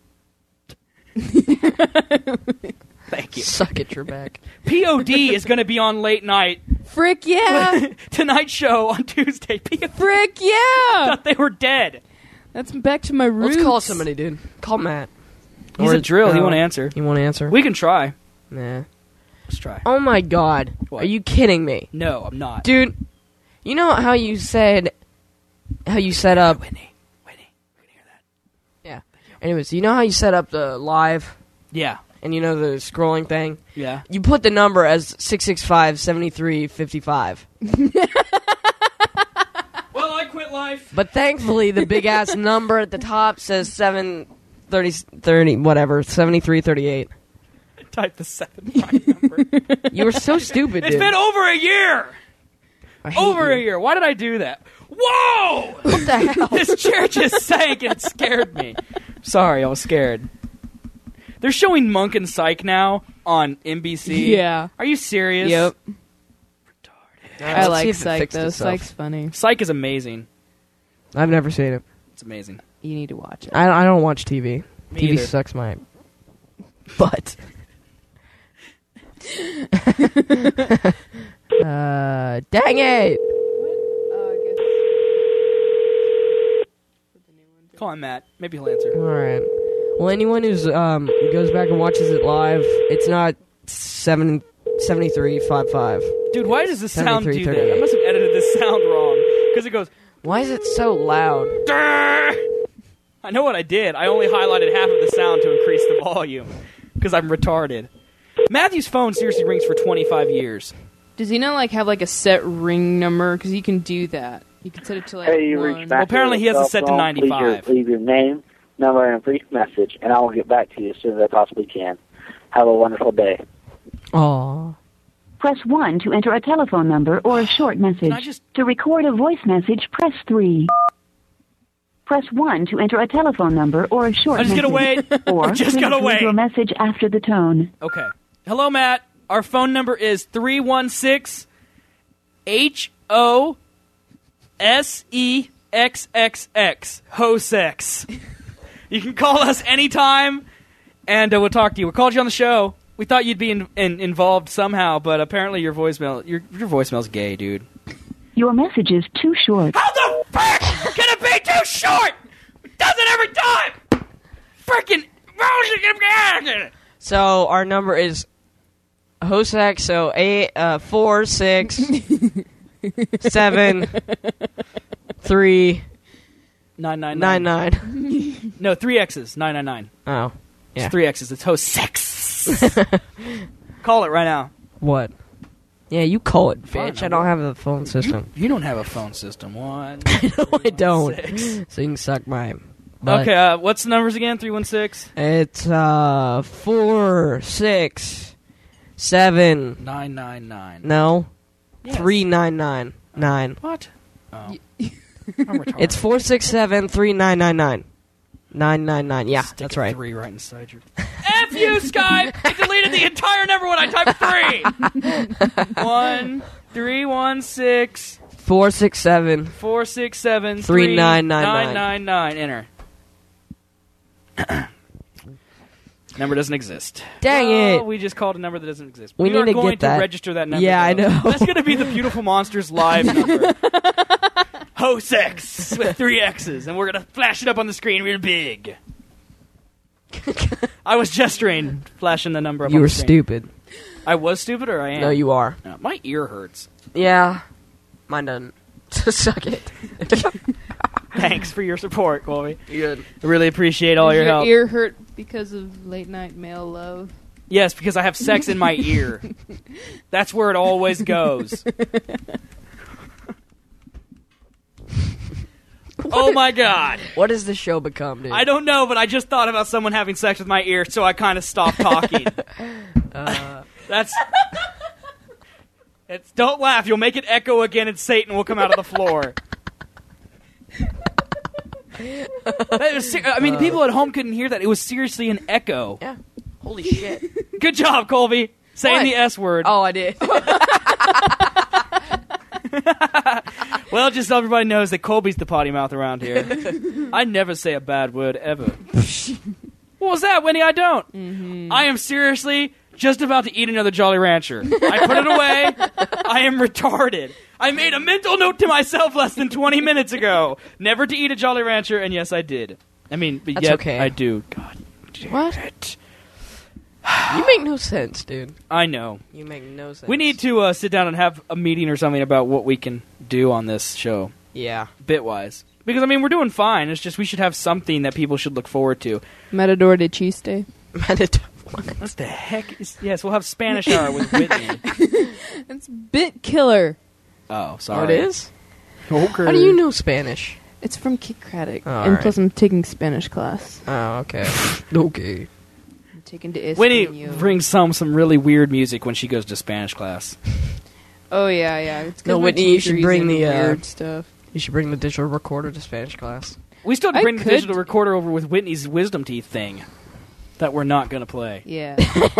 Thank you. Suck it, Trebek. POD is going to be on late night Frick yeah! Tonight Show on Tuesday. POD Frick yeah! thought they were dead. That's back to my roots. Let's call somebody, dude. Call Matt. He's a drill. He won't answer. You won't answer? We can try. Nah. Let's try. Oh my God. What? Are you kidding me? No, I'm not. Dude, you know how you set up... Whitney, we can hear that. Yeah. Anyways, you know how you set up the live Yeah, and you know the scrolling thing? yeah. You put the number as 665-7355. Well, I quit life. But thankfully, the big-ass number at the top says 730, whatever, 7338. Type the 7 number. You were so stupid, dude. It's been over a year. I hate Over you. a year. Why did I do that? Whoa! What the hell? This chair just sank and it scared me. Sorry, I was scared. They're showing Monk and Psych now on NBC. Yeah. Are you serious? Yep. I Let's see like if it Psych fixed though. itself. Psych's funny. Psych is amazing. I've never seen it. It's amazing. You need to watch it. I don't watch TV. Me TV either. sucks my butt. Dang it! Call him Matt. Maybe he'll answer. All right. Well, anyone who's goes back and watches it live, it's not 7355. Dude, why does this sound do that? 73:38. I must have edited this sound wrong. Because it goes, Why is it so loud? "Durr!" I know what I did. I only highlighted half of the sound to increase the volume. Because I'm retarded. Matthew's phone seriously rings for 25 years. Does he not have a set ring number? Because you can do that. You can set it to Hey, you 1. reached back. Well, apparently he has it set to Please 95. leave your name, number, and a brief message, and I will get back to you as soon as I possibly can. Have a wonderful day. Aww. Press 1 to enter a telephone number or a short message. To record a voice message, press 3. Press 1 to enter a telephone number or a short I'm just message. gonna wait. Or I'm just please gonna leave wait. your message after the tone. Okay. Hello, Matt. Our phone number is 316 HOSEXXX. Hosex. You can call us anytime, and we'll talk to you. We called you on the show. We thought you'd be involved somehow, but apparently your voicemail's gay, dude. Your message is too short. How the frick can it be too short? It does it every time. Frickin' So our number is Hosek. So 4 6 7 3 999. No, 3 X's. 999. Oh, yeah. It's 3 X's. It's Hosex. Call it right now. What? Yeah, you call it, Fine, bitch. I don't have a phone system. You don't have a phone system. One. No, I don't. So you can suck my butt. Okay, what's the numbers again? 316? It's 4 6 7 999. No. Yes. 3999. What? Oh. I'm retarded. It's 467 3999. 999. Yeah, Stick that's a right. 3 right inside your... F you, Skype! It deleted the entire number when I typed 3! 1 316 467 467 3999. Enter. Number doesn't exist. Dang Oh, it. we just called a number that doesn't exist. We need are to going get that. to register that number. Yeah, I though. know. That's going to be the Beautiful Monsters live number. Hosex with 3 X's, and we're going to flash it up on the screen real big. I was gesturing, flashing the number up You on were the screen. stupid. I was stupid, or I am? No, you are. No, my ear hurts. Yeah. Mine doesn't. Suck it. Thanks for your support, Colby. You're good. I really appreciate all Does your help. ear hurt because of late night male love? Yes, because I have sex in my ear. That's where it always goes. Oh my god. What does this show become, dude? I don't know, but I just thought about someone having sex with my ear, so I kind of stopped talking. That's... Don't laugh. You'll make it echo again, and Satan will come out of the floor. I mean, the people at home couldn't hear that. It was seriously an echo. Yeah. Holy shit. Good job, Colby. Saying What? the S word. Oh, I did. Well, just so everybody knows that Colby's the potty mouth around here. I never say a bad word, ever. What was that, Winnie? I don't. Mm-hmm. I am seriously just about to eat another Jolly Rancher. I put it away. I am retarded. I made a mental note to myself less than 20 minutes ago never to eat a Jolly Rancher, and yes, I did. I mean, but That's yet okay. I do. God damn What? it. You make no sense, dude. I know. You make no sense. We need to sit down and have a meeting or something about what we can do on this show, Yeah. bit-wise. Because, I mean, we're doing fine. It's just we should have something that people should look forward to. Matador de Chiste. What the heck is... Yes, we'll have Spanish Hour with Whitney. It's Bit Killer. Oh, Oh, sorry. it is? Okay. How do you know Spanish? It's from Kid Craddock. Oh, and alright. plus I'm taking Spanish class. Oh, okay. Okay. I'm taking to Winnie Espanol. brings some really weird music when she goes to Spanish class. Oh, yeah, yeah. It's 'cause No, my Whitney, you teacher should bring using the, weird stuff. You should bring the digital recorder to Spanish class. We still have to I bring the could- digital recorder over with Whitney's wisdom teeth thing that we're not going to play. Yeah.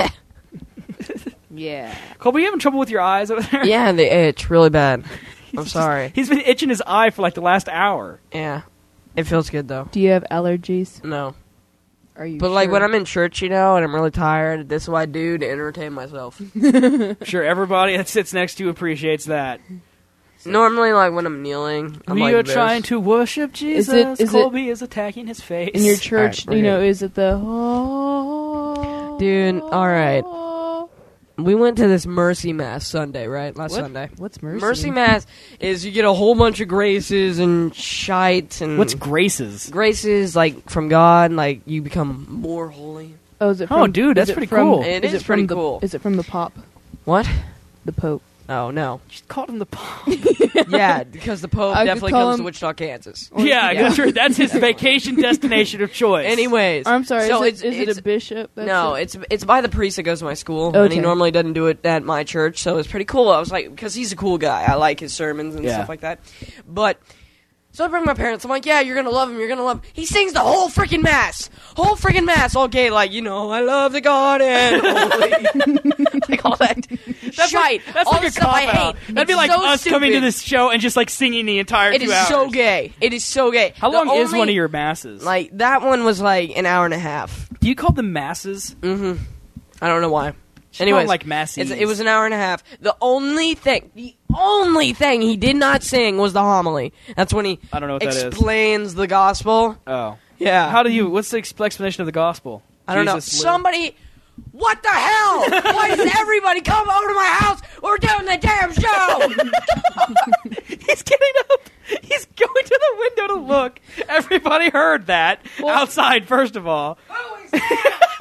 Yeah. Colby, you having trouble with your eyes over there? Yeah, they itch really bad. I'm sorry. He's been itching his eye for like the last hour. Yeah. It feels good though. Do you have allergies? No. Are you? But like when I'm in church, and I'm really tired, this is what I do to entertain myself. Sure, everybody that sits next to you appreciates that. Normally, like when I'm kneeling, I'm We like are this. trying to worship Jesus. is Colby is attacking his face. In your church, All right, is it the... Dude, all right. We went to this Mercy Mass Sunday, right? Last What? Sunday. What's mercy? Mercy Mass is you get a whole bunch of graces and shite and... What's graces? Graces, like, from God, like, you become more holy. Oh, is it Oh, from, dude, that's is it pretty from- cool. It Is is it pretty from the, cool. Is it from the Pop? What? The Pope. Oh, no. Just called him the Pope. Yeah, because the Pope I could definitely call comes him- to Wichita, Kansas. Yeah, that's his vacation destination of choice. Anyways. I'm sorry, so is it's it a bishop? That's No, it? it's by the priest that goes to my school, and he Okay. normally doesn't do it at my church, so it's pretty cool. I was like, because he's a cool guy, I like his sermons and Yeah. stuff like that. But so I bring my parents. I'm like, yeah, you're gonna love him. You're gonna love him. He sings the whole freaking mass, all gay, like I love the God and holy, like all that. That's shite. That's all like the a stuff I cop-out. hate. That'd be It's like so us coming to stupid. this show and just like singing the entire It 2 is hours. so gay. It is so gay. How long is only- one of your masses? Like that one was like an hour and a half. Do you call them masses? Mm-hmm. I don't know why. Call Anyways, them like masses. it was an hour and a half. The only thing he did not sing was the homily. That's when he I don't know what that is. explains the gospel. Oh, Yeah. what's the explanation of the gospel? I don't know. Jesus lived- Somebody, what the hell? Why does everybody come over to my house? We're doing the damn show. He's getting up. He's going to the window to look. Everybody heard that outside. First of all, Who is there?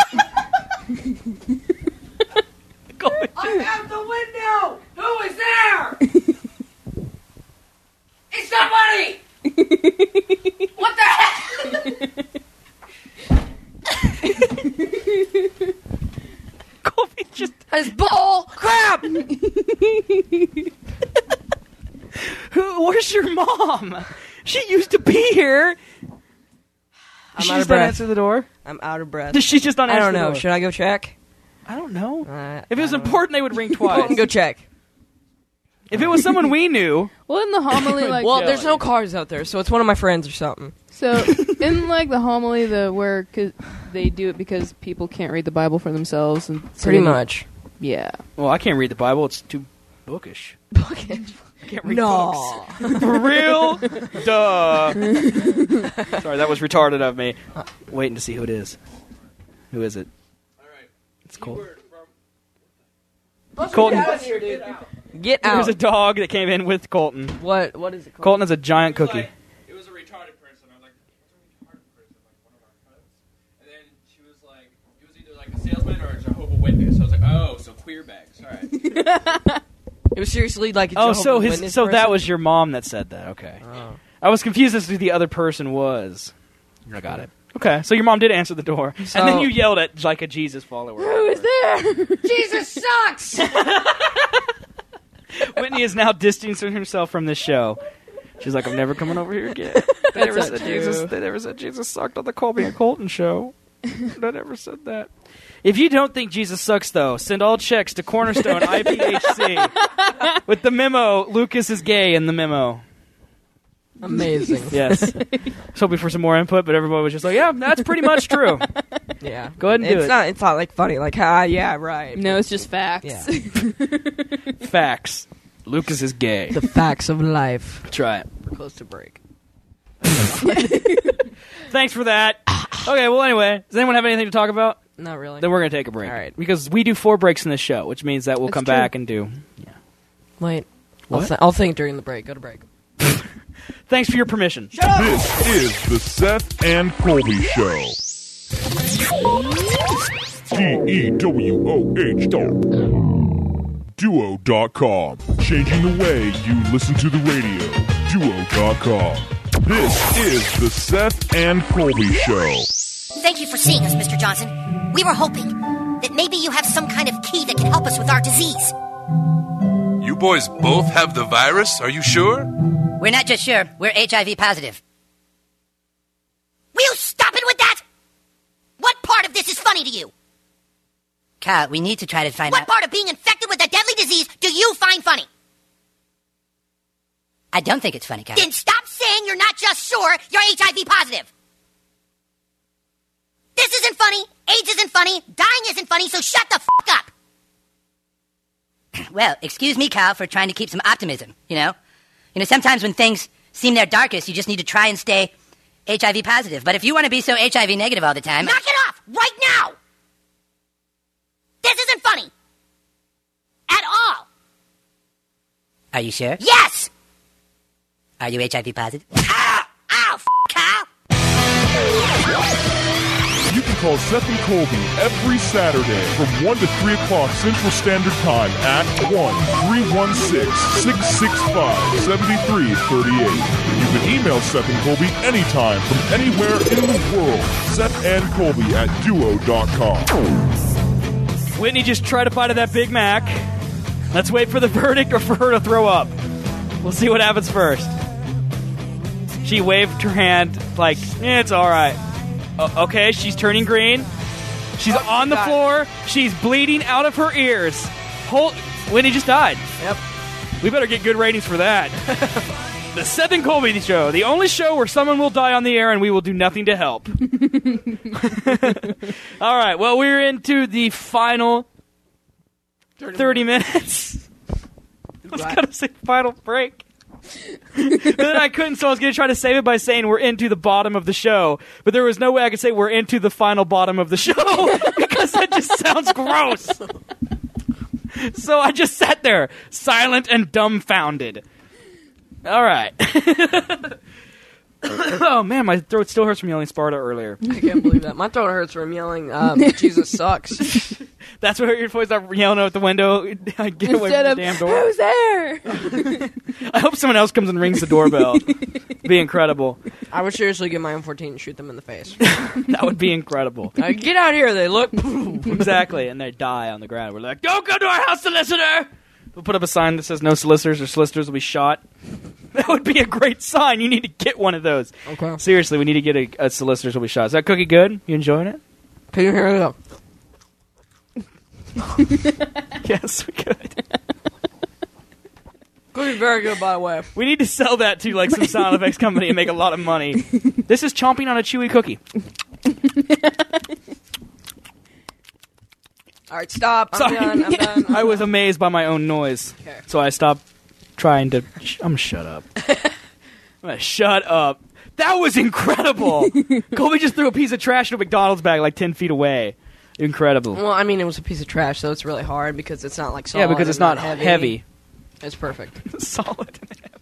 I'm out the window. Who is there? It's somebody. What the hell? Colby just That's bull crap. Where's your mom? She used to be here. I'm She out just of not breath. answer the door. I'm out of breath. She's just not I answer don't the know. door. Should I go check? I don't know. If it I was don't know. important, they would ring twice. Colton, go check. If it was someone we knew, Well, in the homily, like, Well, there's no cars out there, so it's one of my friends or something. so in like the homily, cause they do it because people can't read the Bible for themselves, and so Pretty they- much. Yeah. well, I can't read the Bible. It's too bookish. I can't read No. books. For real? Duh. Sorry, that was retarded of me. Waiting to see who it is. Who is it? It's Colton. Colton. Get out. There's a dog that came in with Colton. What is it called? Colton has a giant cookie. It was a retarded person. I was like, what's a retarded person? Like one of our cousins. And then she was like, it was either like a salesman or a Jehovah's Witness. So I was like, oh, so queer bags. All right. It was seriously like a Oh, Jehovah's so Witness that person? was your mom that said that. Okay. Oh. I was confused as to who the other person was. I got it. Okay, so your mom did answer the door, So- and then you yelled at like a Jesus follower. Who is there? Jesus sucks! Whitney is now distancing herself from this show. She's like, I'm never coming over here again. They never said Jesus sucked on the Colby and Colton show. I never said that. If you don't think Jesus sucks, though, send all checks to Cornerstone IPHC with the memo, Lucas is gay in the memo. Amazing. Yes. I was hoping for some more input, but everybody was just like, yeah, that's pretty much true. Yeah. Go ahead and do it's it. It's not like funny, like, yeah, right. No, it's just facts. Yeah. Facts. Lucas is gay. The facts of life. Try it. We're close to break. Thanks for that. Okay, well, anyway, does anyone have anything to talk about? Not really. Then we're going to take a break. All right. Because we do 4 breaks in this show, which means that we'll That's come true. back and do. Wait. What? I'll think during the break. Go to break. Thanks for your permission. This is the Seth and Colby Show. Duo.com. Changing the way you listen to the radio. Duo.com. This is the Seth and Colby Show. Thank you for seeing us, Mr. Johnson. We were hoping that maybe you have some kind of key that can help us with our disease. You boys both have the virus? Are you sure? We're not just sure, we're HIV positive. Will you stop it with that? What part of this is funny to you? Kyle, we need to try to find out. What part of being infected with a deadly disease do you find funny? I don't think it's funny, Kyle. Then stop saying you're not just sure you're HIV positive. This isn't funny. AIDS isn't funny. Dying isn't funny, so shut the f*** up. Well, excuse me, Kyle, for trying to keep some optimism, you know? You know, sometimes when things seem their darkest, you just need to try and stay HIV positive. But if you want to be so HIV negative all the time... Knock it off! Right now! This isn't funny. At all. Are you sure? Yes! Are you HIV positive? Ow! Ow! Kyle! You can call Seth and Colby every Saturday from 1 to 3 o'clock Central Standard Time at 1-316-665-7338. You can email Seth and Colby anytime from anywhere in the world. SethAndColby@duo.com. Whitney just tried to bite of that Big Mac. Let's wait for the verdict or for her to throw up. We'll see what happens first. She waved her hand like, it's all right. Okay, she's turning green. She's on the floor. She's bleeding out of her ears. Whitney just died. Yep. We better get good ratings for that. The Seth and Colby Show, the only show where someone will die on the air and we will do nothing to help. All right, well, we're into the final 30 minutes. I was going to say final break. But then I couldn't, so I was going to try to save it by saying we're into the bottom of the show. But there was no way I could say we're into the final bottom of the show because that just sounds gross. So I just sat there, silent and dumbfounded. All right. Oh, man, my throat still hurts from yelling Sparta earlier. I can't believe that. My throat hurts from yelling, Jesus sucks. That's what your voice start yelling out the window. Get away from the damn door. Who's there? I hope someone else comes and rings the doorbell. Be incredible. I would seriously get my M14 and shoot them in the face. That would be incredible. Get out here, they look. Exactly, and they die on the ground. We're like, don't come to our house, solicitor! We'll put up a sign that says no solicitors or solicitors will be shot. That would be a great sign. You need to get one of those. Okay. Seriously, we need to get a solicitors will be shot. Is that cookie good? You enjoying it? Can you hear it up? Yes, we could. Cookie's very good, by the way. We need to sell that to like some sound effects company and make a lot of money. This is chomping on a chewy cookie. All right, stop. I'm done. I was amazed by my own noise, so I stopped trying to... I'm gonna shut up. I'm gonna shut up. That was incredible! Colby just threw a piece of trash in a McDonald's bag like 10 feet away. Incredible. Well, I mean, it was a piece of trash, so it's really hard because it's not like solid. Yeah, because it's not heavy. It's perfect. Solid and heavy.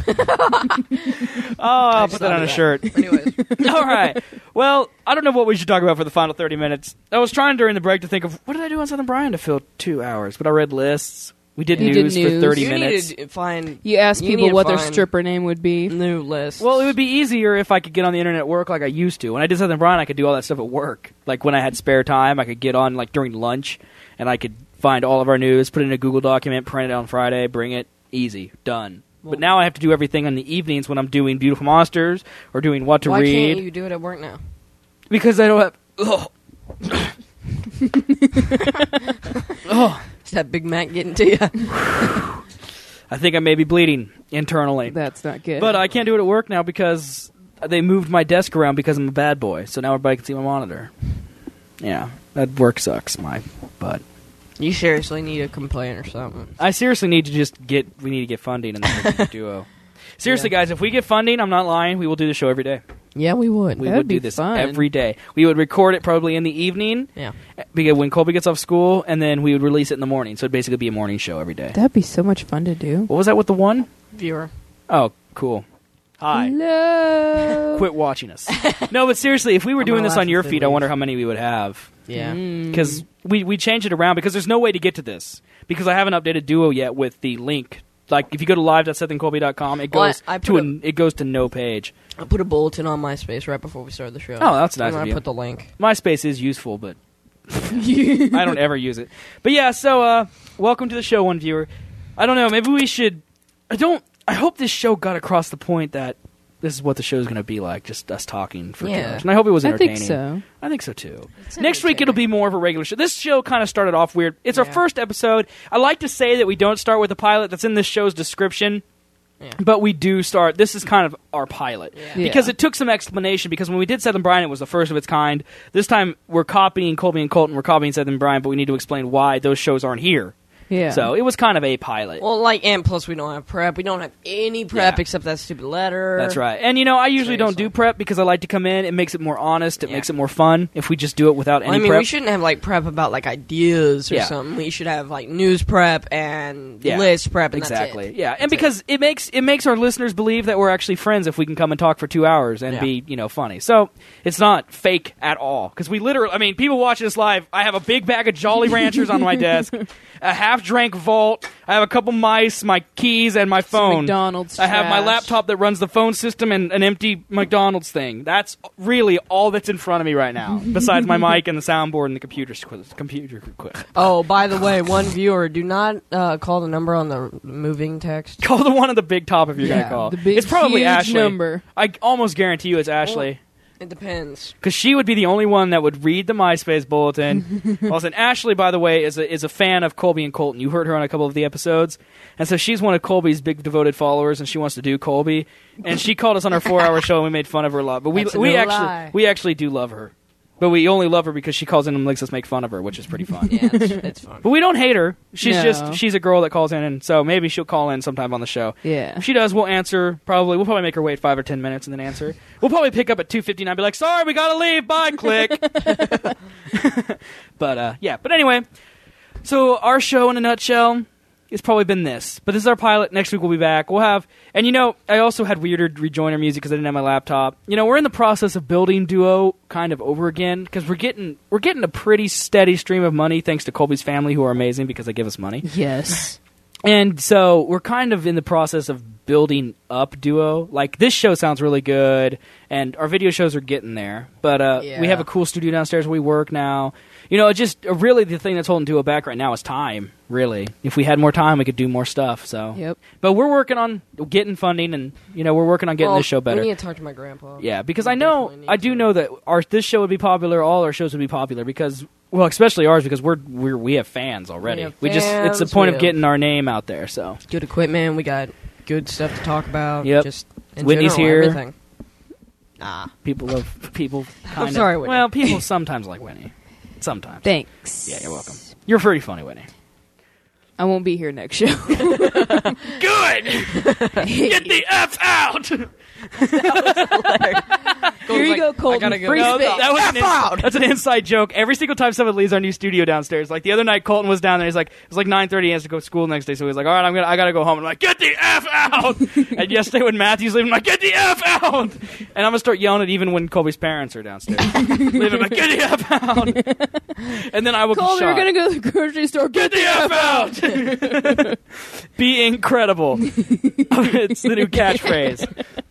I'll put that on a shirt. Anyways. All right. Well, I don't know what we should talk about for the final 30 minutes. I was trying during the break to think of, what did I do on Southern Brian to fill 2 hours? But I read lists. We did news for 30 minutes. You asked people what their stripper name would be. New list. Well, it would be easier if I could get on the internet at work like I used to. When I did Southern Brian, I could do all that stuff at work. Like when I had spare time, I could get on like during lunch, and I could find all of our news, put it in a Google document, print it on Friday, bring it, easy, done. But now I have to do everything in the evenings when I'm doing Beautiful Monsters or doing What to Read. Why can't you do it at work now? Because I don't have... Oh. Is that Big Mac getting to you? I think I may be bleeding internally. That's not good. But I can't do it at work now because they moved my desk around because I'm a bad boy. So now everybody can see my monitor. Yeah, that work sucks, my butt. You seriously need a complaint or something. I seriously need to we need to get funding and then we can duo. Seriously, guys, if we get funding, I'm not lying, we will do the show every day. Yeah, we would. We would do this every day. We would record it probably in the evening. Yeah. Because when Colby gets off school, and then we would release it in the morning. So it'd basically be a morning show every day. That'd be so much fun to do. What was that with the one? Viewer. Oh, cool. Hi. Hello. Quit watching us. No, but seriously, if we were doing this on your feed, I wonder how many we would have. Yeah. Because we changed it around because there's no way to get to this. Because I haven't updated Duo yet with the link. Like, if you go to live.sethandcolby.com, it goes it goes to no page. I put a bulletin on MySpace right before we started the show. Oh, that's nice and of I you. put the link. MySpace is useful, but I don't ever use it. But yeah, so welcome to the show, one viewer. I don't know, maybe we should... I hope this show got across the point that this is what the show's going to be like, just us talking for 2 hours. And I hope it was entertaining. I think so. I think so, too. Next week, it'll be more of a regular show. This show kind of started off weird. It's our first episode. I like to say that we don't start with the pilot that's in this show's description. But we do start. This is kind of our pilot because Yeah. it took some explanation. Because when we did Seth and Brian, it was the first of its kind. This time we're copying Colby and Colton. We're copying Seth and Brian, but we need to explain why those shows aren't here. Yeah. So it was kind of a pilot. Well, and plus we don't have prep. We don't have any prep Yeah. except that stupid letter. That's right. And, I usually don't do prep because I like to come in. It makes it more honest. It makes it more fun if we just do it without any prep. we shouldn't have, prep about, ideas or Yeah. something. We should have, news prep and list prep, and exactly. that's it. Yeah, and because it makes our listeners believe that we're actually friends if we can come and talk for 2 hours and be funny. So it's not fake at all because we literally. People watching this live. I have a big bag of Jolly Ranchers on my desk, a half-drank Volt. I have a couple mice, my keys, and my phone. McDonald's I have my trash. laptop that runs the phone system and an empty McDonald's thing. That's really all that's in front of me right now, besides my mic and the soundboard and the computer. Oh, by the way, one viewer, do not call the number on the moving text. Call the one at the big top if you're going to call. the big, it's probably huge Ashley. number. I almost guarantee you it's Ashley. It depends. Because she would be the only one that would read the MySpace bulletin. Also, and Ashley, by the way, is a fan of Colby and Colton. You heard her on a couple of the episodes. And so she's one of Colby's big devoted followers, and she wants to do Colby. And she called us on our 4-hour show, and we made fun of her a lot. But we actually do love her. But we only love her because she calls in and makes us make fun of her, which is pretty fun. Yeah, it's fun. But we don't hate her. No. She's a girl that calls in, and so maybe she'll call in sometime on the show. Yeah. If she does, we'll answer. We'll probably make her wait 5 or 10 minutes and then answer. We'll probably pick up at 2:59, be like, sorry, we gotta leave, bye, click. But anyway, so our show in a nutshell, it's probably been this. But this is our pilot. Next week we'll be back. We'll have, and I also had weirder rejoiner music because I didn't have my laptop. We're in the process of building Duo kind of over again because we're getting a pretty steady stream of money thanks to Colby's family, who are amazing because they give us money. Yes. And so we're kind of in the process of building up Duo. Like, this show sounds really good, and our video shows are getting there. But we have a cool studio downstairs where we work now. It's just really the thing that's holding Duo back right now is time, really. If we had more time, we could do more stuff. So, Yep. But we're working on getting funding, and, we're working on getting this show better. We need to talk to my grandpa. Yeah, because I do know that this show would be popular, all our shows would be popular, because... Well, especially ours, because we have fans already. It's the point of getting our name out there. So good equipment, we got good stuff to talk about. Yep. Just in Whitney's general, here. Everything. People love people. I'm sorry, Whitney. Well, people sometimes like Whitney. Sometimes. Thanks. Yeah, you're welcome. You're pretty funny, Whitney. I won't be here next show. Good. Get the F out. Here you go, Colton. Free No, space. that's an inside joke. Every single time someone leaves our new studio downstairs, like the other night, Colton was down there. It was like 9:30. He has to go to school the next day, so he's like, "All right, I gotta go home." I'm like, "Get the F out!" And yesterday when Matthew's leaving, I'm like, "Get the F out!" And I'm gonna start yelling it even when Colby's parents are downstairs. Leaving, like, "Get the F out!" And then I will Colton, be we're shot. gonna go to the grocery store. Get the F out! Be incredible. It's the new catchphrase.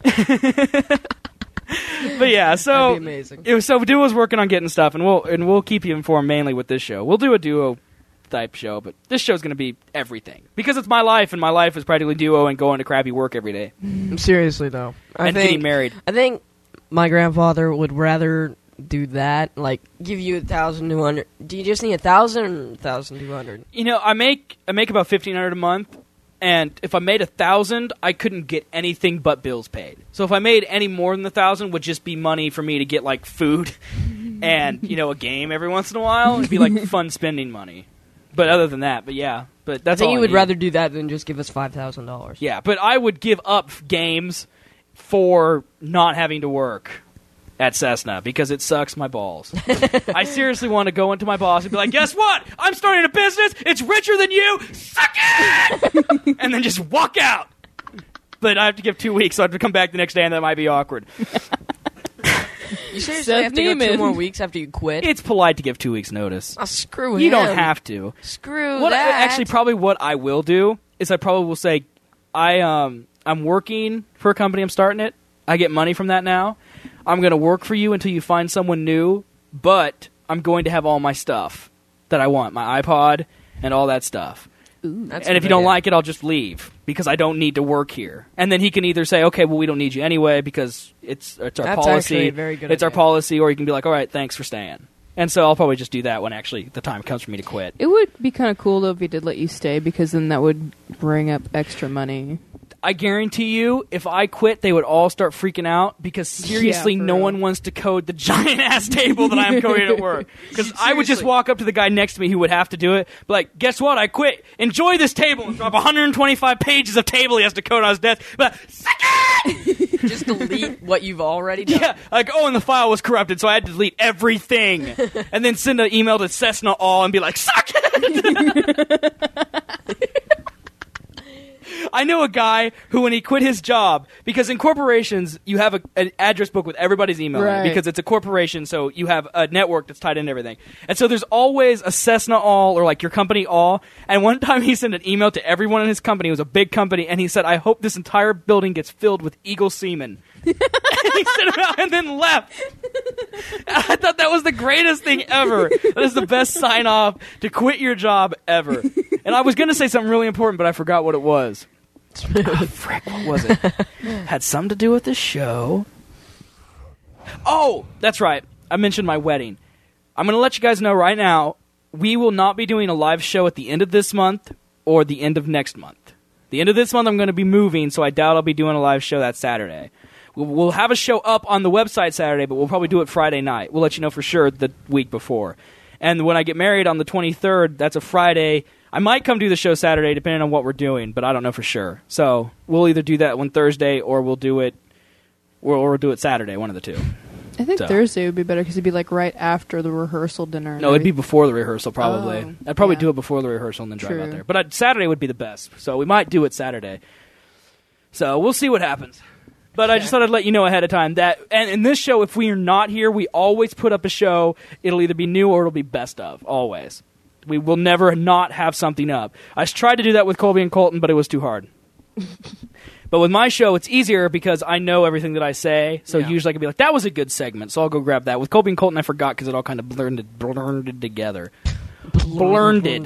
But yeah, so That'd be amazing. So Duo's working on getting stuff, and we'll keep you informed mainly with this show. We'll do a Duo type show, but this show's going to be everything because it's my life, and my life is practically Duo and going to crappy work every day. Seriously though, And getting married. I think my grandfather would rather do that, like give you 1,200. Do you just need 1,000 or 1,200? I make about $1,500 a month. And if I made 1,000, I couldn't get anything but bills paid. So if I made any more than 1,000, would just be money for me to get like food and a game every once in a while. It'd be like fun spending money. But other than that, but that's I think all you I would need. rather do that than just give us $5,000. Yeah, but I would give up games for not having to work at Cessna because it sucks my balls. I seriously want to go into my boss and be like, guess what? I'm starting a business. It's richer than you. Suck it! And then just walk out. But I have to give 2 weeks, so I have to come back the next day, and that might be awkward. You seriously have to go 2 more weeks after you quit? It's polite to give 2 weeks' notice. Oh, screw You him. don't have to. Screw What that. Actually, probably what I will do is I probably will say, I'm working for a company. I'm starting it. I get money from that now. I'm going to work for you until you find someone new, but I'm going to have all my stuff that I want, my iPod and all that stuff. That's And if you don't like it, I'll just leave because I don't need to work here. And then he can either say, okay, well, we don't need you anyway because it's our That's policy. actually a very good It's our idea. policy, or you can be like, all right, thanks for staying. And so I'll probably just do that when actually the time comes for me to quit. It would be kind of cool though if he did let you stay, because then that would bring up extra money. I guarantee you, if I quit, they would all start freaking out because seriously, Yeah, for no real. one wants to code the giant-ass table that I'm coding at work. Because I would just walk up to the guy next to me who would have to do it, be like, guess what? I quit. Enjoy this table. And drop 125 pages of table he has to code on his desk. But suck it! Just delete what you've already done. Yeah, like, oh, and the file was corrupted, so I had to delete everything. And then send an email to Cessna All and be like, suck it! I know a guy who, when he quit his job, because in corporations, you have an address book with everybody's email in it, Right. because it's a corporation, so you have a network that's tied into everything. And so there's always a Cessna All, or like your company All, and one time he sent an email to everyone in his company, it was a big company, and he said, I hope this entire building gets filled with Eagle semen. And he sent it out and then left. I thought that was the greatest thing ever. That is the best sign off to quit your job ever. And I was going to say something really important, but I forgot what it was. Frick, what was it? Had something to do with the show. Oh, that's right. I mentioned my wedding. I'm going to let you guys know right now, we will not be doing a live show at the end of this month or the end of next month. The end of this month, I'm going to be moving, so I doubt I'll be doing a live show that Saturday. We'll have a show up on the website Saturday, but we'll probably do it Friday night. We'll let you know for sure the week before. And when I get married on the 23rd, that's a Friday. I might come do the show Saturday, depending on what we're doing, but I don't know for sure. So we'll either do that one Thursday, or we'll do it, or we'll do it Saturday, one of the two. I think So. Thursday would be better because it'd be like right after the rehearsal dinner. and No, it'd be everything. before the rehearsal, probably. Oh, I'd probably yeah. do it before the rehearsal and then drive True. out there. But Saturday would be the best, so we might do it Saturday. So we'll see what happens. But I just thought I'd let you know ahead of time that, and in this show, if we are not here, we always put up a show. It'll either be new or it'll be best of, always. We will never not have something up. I tried to do that with Colby and Colton, but it was too hard. But with my show, it's easier because I know everything that I say, so usually I can be like, that was a good segment, so I'll go grab that. With Colby and Colton, I forgot because it all kind of blurred together. Blurred.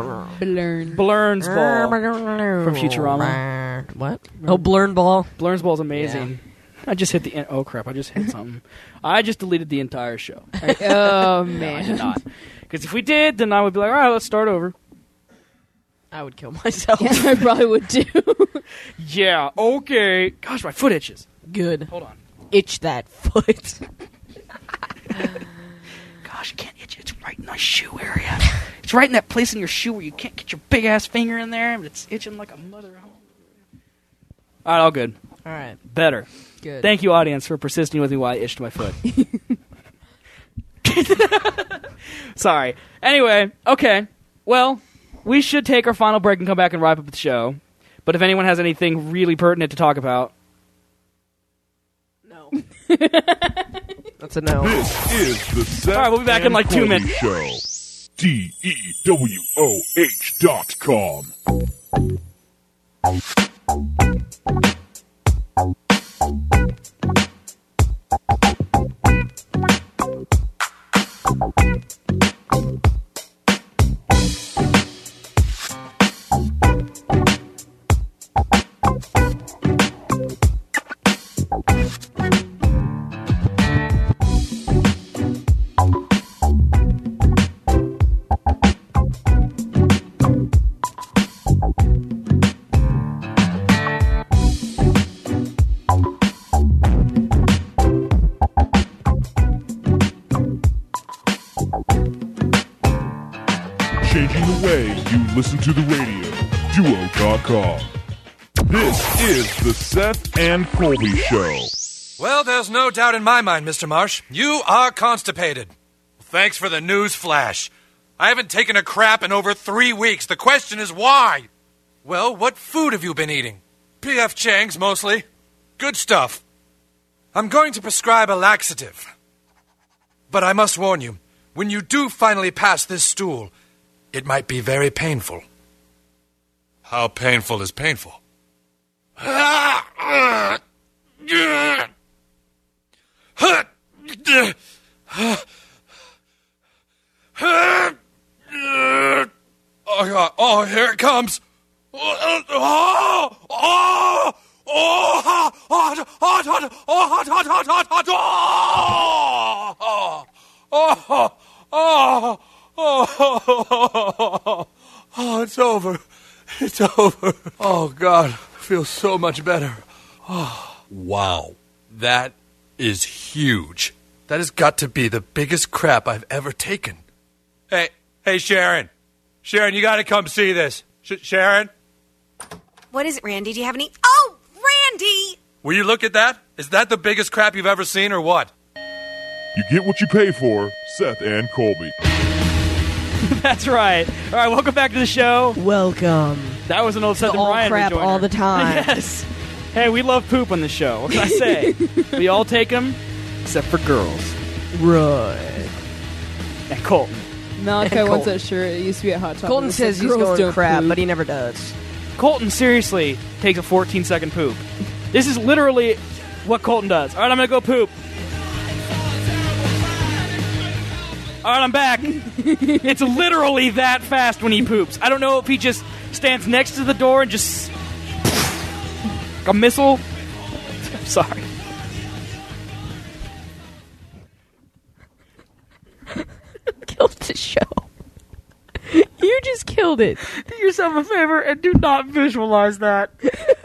Blurns Ball from Futurama. What? Oh, Blurn Ball. Blurns Ball is amazing. I just hit the... Oh, crap. I just hit something. I just deleted the entire show. Oh, No, man. I did not. Because if we did, then I would be like, all right, let's start over. I would kill myself. Yeah, I probably would too. Yeah, okay. Gosh, my foot itches. Good. Hold on. Itch that foot. Gosh, you can't itch it. It's right in my shoe area. It's right in that place in your shoe where you can't get your big-ass finger in there, but it's itching like a mother. All right, all good. All right. Better. Good. Thank you, audience, for persisting with me while I itched my foot. Sorry. Anyway, okay. Well, we should take our final break and come back and wrap up the show. But if anyone has anything really pertinent to talk about... No. That's a no. This is the Seth All right, we'll be back in and like 2 Colby minutes. Show. DEWOH.com. Changing the way you listen to the radio. Duo.com. This is the Seth and Colby Show. Well, there's no doubt in my mind, Mr. Marsh. You are constipated. Thanks for the news flash. I haven't taken a crap in over 3 weeks. The question is why? Well, what food have you been eating? P.F. Chang's, mostly. Good stuff. I'm going to prescribe a laxative. But I must warn you, when you do finally pass this stool, it might be very painful. How painful is painful? Oh, God. Oh, here it comes. Oh, it's over. It's over. Oh, God. feel so much better. Oh, wow. That is huge. That has got to be the biggest crap I've ever taken. Hey, Sharon. Sharon, you got to come see this. Sharon? What is it, Randy? Do you have any... Oh, Randy! Will you look at that? Is that the biggest crap you've ever seen or what? You get what you pay for, Seth and Colby. That's right. All right, welcome back to the show. Welcome. That was an old Seth and all Brian crap rejoiner. all the time. Yes. Hey, we love poop on the show. What can I say? We all take them, except for girls. Right. And Colton. Malachi wants that shirt. It used to be at Hot Topic. Colton says he's going crap, but he never does. Colton seriously takes a 14-second poop. This is literally what Colton does. All right, I'm going to go poop. All right, I'm back. It's literally that fast when he poops. I don't know if he just stands next to the door and just... like a missile. I'm sorry. Killed the show. You just killed it. Do yourself a favor and do not visualize that.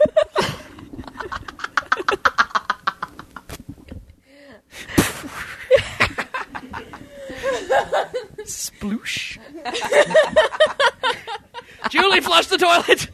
Sploosh. Julie, flush the toilet.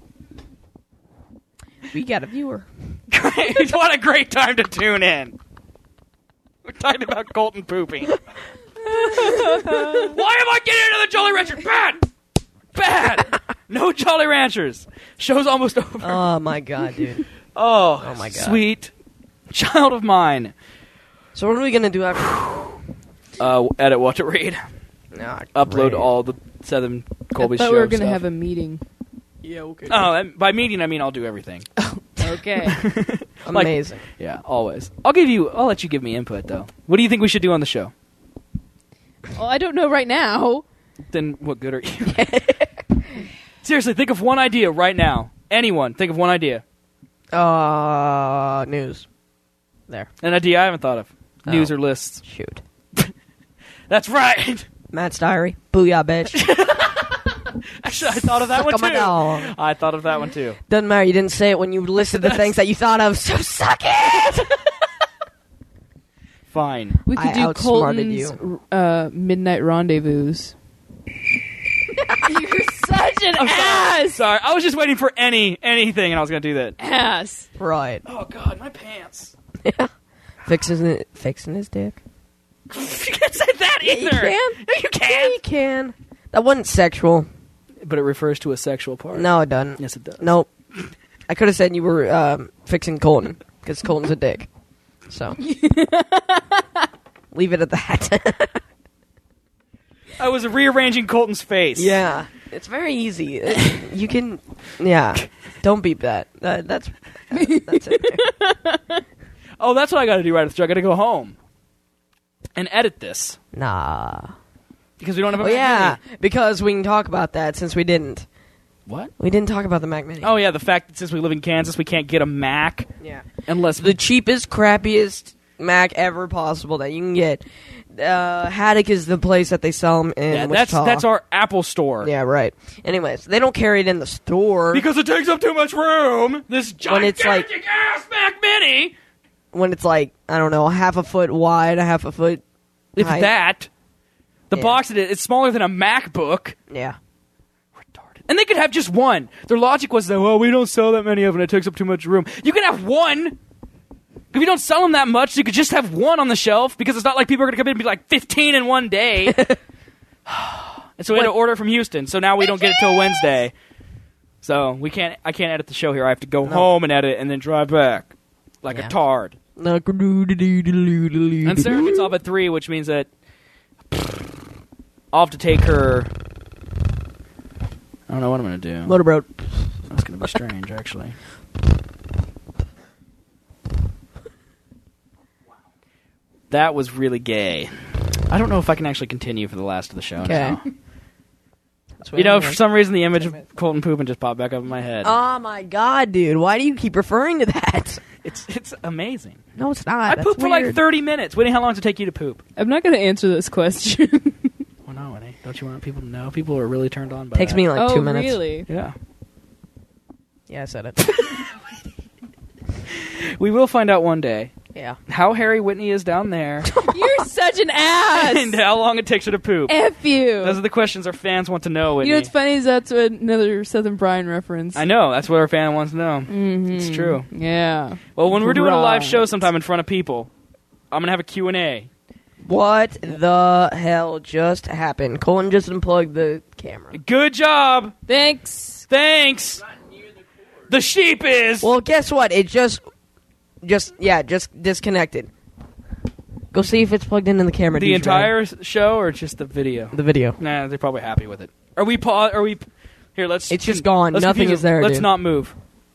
We got a viewer. Great. What a great time to tune in. We're talking about Colton pooping. Why am I getting into the Jolly Ranchers? Bad. No Jolly Ranchers. Show's almost over. Oh my god, dude. Oh my god. Sweet child of mine. So what are we gonna do after? Edit what to read. Upload great. all the Seth and Colby I thought show we were going to stuff. have a meeting. Yeah, okay. Oh, and by meeting I mean I'll do everything. Okay. Like, Amazing. yeah, always. I'll let you give me input though. What do you think we should do on the show? Well, I don't know right now. Then what good are you? Seriously, think of one idea right now. Anyone, think of one idea. News. There. An idea I haven't thought of. Oh. News or lists. Shoot. That's right. Matt's Diary. Booyah, bitch. Actually, I thought of that one Suck on my too. dog. I thought of that one too. Doesn't matter. You didn't say it when you listed the things that you thought of, so suck it! Fine. We could I do outsmarted Colton's Midnight Rendezvous. You're such an ass! Sorry, I was just waiting for anything, and I was going to do that. Ass. Right. Oh, God, my pants. Yeah. Fixing his dick. You can't say that either. You can. No, you can't. Yeah, you can. That wasn't sexual. But it refers to a sexual part. No, it doesn't. Yes, it does. Nope. I could have said you were fixing Colton, because Colton's a dick. So. Leave it at that. I was rearranging Colton's face. Yeah. It's very easy. You can... Yeah. Don't beep that. That's it. Oh, that's what I got to do right after the show. I got to go home and edit this. Nah. Because we don't have a Oh, Mac yeah. Mini. Because we can talk about that since we didn't. What? We didn't talk about the Mac Mini. Oh, yeah, the fact that since we live in Kansas, we can't get a Mac. Yeah. Unless... The cheapest, crappiest Mac ever possible that you can get. Haddock is the place that they sell them in Wichita. that's our Apple store. Yeah, right. Anyways, they don't carry it in the store. Because it takes up too much room. This When it's like- gigantic ass Mac Mini. When it's like, I don't know, half a foot wide, a half a foot If height. that. The Yeah. box it's smaller than a MacBook. Yeah. Retarded. And they could have just one. Their logic was that, well, we don't sell that many of them. It takes up too much room. You can have one. If you don't sell them that much, you could just have one on the shelf because it's not like people are going to come in and be like 15 in one day. And so we had to order from Houston. So now we don't get it till Wednesday. So I can't edit the show here. I have to go home and edit and then drive back like a tard. And Sarah gets off at 3, which means that I'll have to take her. I don't know what I'm going to do. Motorboat. That's going to be strange, actually. That was really gay. I don't know if I can actually continue for the last of the show now. You know, for some reason, the image of Colton pooping just popped back up in my head. Oh my god, dude! Why do you keep referring to that? It's amazing. No, it's not. I That's pooped for like weird. 30 minutes. Waiting how long does it take you to poop? I'm not going to answer this question. Well, no, Winnie. Don't you want people to know? People are really turned on by Takes that. me like 2 Oh, minutes. really? Yeah. Yeah, I said it. We will find out one day. Yeah. How hairy Whitney is down there. You're such an ass. And how long it takes her to poop. F you. Those are the questions our fans want to know, Whitney. You know what's funny is that's another Southern Brian reference. I know. That's what our fan wants to know. Mm-hmm. It's true. Yeah. Well, when we're doing a live Right. show sometime in front of people, I'm going to have a Q&A. What the hell just happened? Colin just unplugged the camera. Good job. Thanks. The sheep is. Well, guess what? It just disconnected. Go see if it's plugged into the camera. The entire show or just the video? The video. Nah, they're probably happy with it. Are we here, let's... It's just gone. Let's Nothing confuse is there, Let's dude. not move.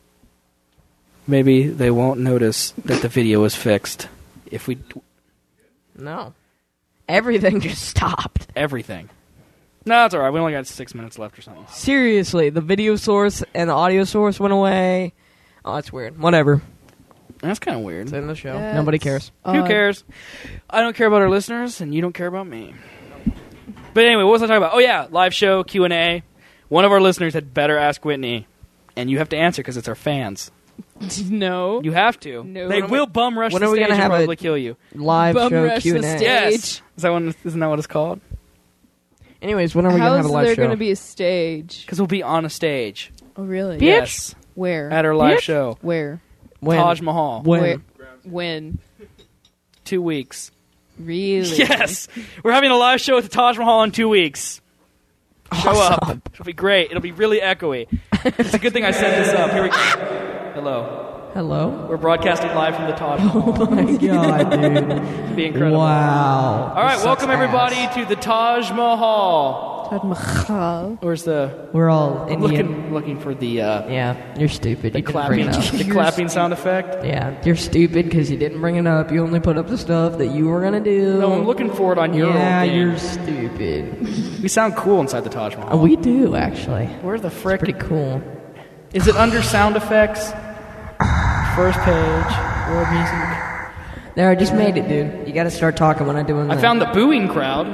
Maybe they won't notice that the video is fixed if we... No. Everything just stopped. Everything. No, it's alright. We only got 6 minutes left or something. Seriously, the video source and the audio source went away. Oh, that's weird. Whatever. That's kind of weird. It's in the show. Nobody cares. Who cares? I don't care about our listeners, and you don't care about me. But anyway, what was I talking about? Oh, yeah, live show, Q&A. One of our listeners had better ask Whitney, and you have to answer because it's our fans. No. You have to. No. They will bum rush When the are we stage gonna and have probably a kill you. live Bum show rush the Q&A? stage. Yes. Isn't that what it's called? Anyways, when are we How going to have is a live there show? going to be a stage? Because we'll be on a stage. Oh, really? Yes. Where? At our live show. Where? When? Taj Mahal. When? When? 2 weeks. Really? Yes! We're having a live show at the Taj Mahal in 2 weeks. Show up. It'll be great. It'll be really echoey. It's a good thing I set this up. Here we go. Hello. Hello? We're broadcasting live from the Taj Mahal. Oh my god, dude. It'd be incredible. Wow. All right, welcome everybody to the Taj Mahal. Taj Mahal. Where's the... We're all Indian. Looking for the... Yeah, you're stupid. The You didn't bring clapping, it up. the clapping sound effect. Yeah, you're stupid because you didn't bring it up. You only put up the stuff that you were going to do. No, I'm looking for it on your Yeah, own thing. you're stupid. We sound cool inside the Taj Mahal. We do, actually. Where the frick? Pretty cool. Is it under sound effects? First page. World music. There, I just made it, dude. You got to start talking when I'm doing that. I found the booing crowd.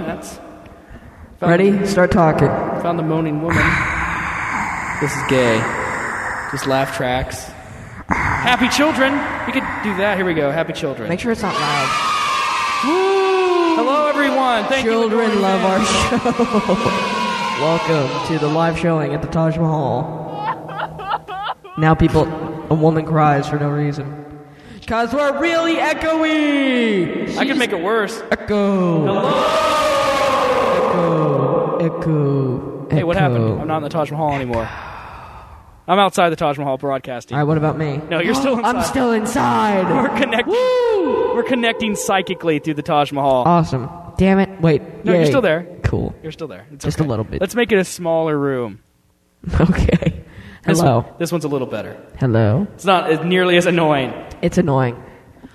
Ready? Start talking. Found the moaning woman. This is gay. Just laugh tracks. Happy children. We could do that. Here we go. Happy children. Make sure it's not loud. Woo! Hello, everyone. Thank you. Children love our show. Welcome to the live showing at the Taj Mahal. Now a woman cries for no reason. Because we're really echoey! I can make it worse. Echo. Hello. Echo. Hey, what happened? I'm not in the Taj Mahal anymore. I'm outside the Taj Mahal broadcasting. Alright, what about me? No, you're still inside. I'm still inside. We're connecting. Woo! We're connecting psychically through the Taj Mahal. Awesome. Damn it. Wait. No, yay. you're still there. Cool. You're still there. It's Just okay. a little bit. Let's make it a smaller room. Okay. Hello. This one's a little better. Hello. It's not as nearly as annoying. It's annoying.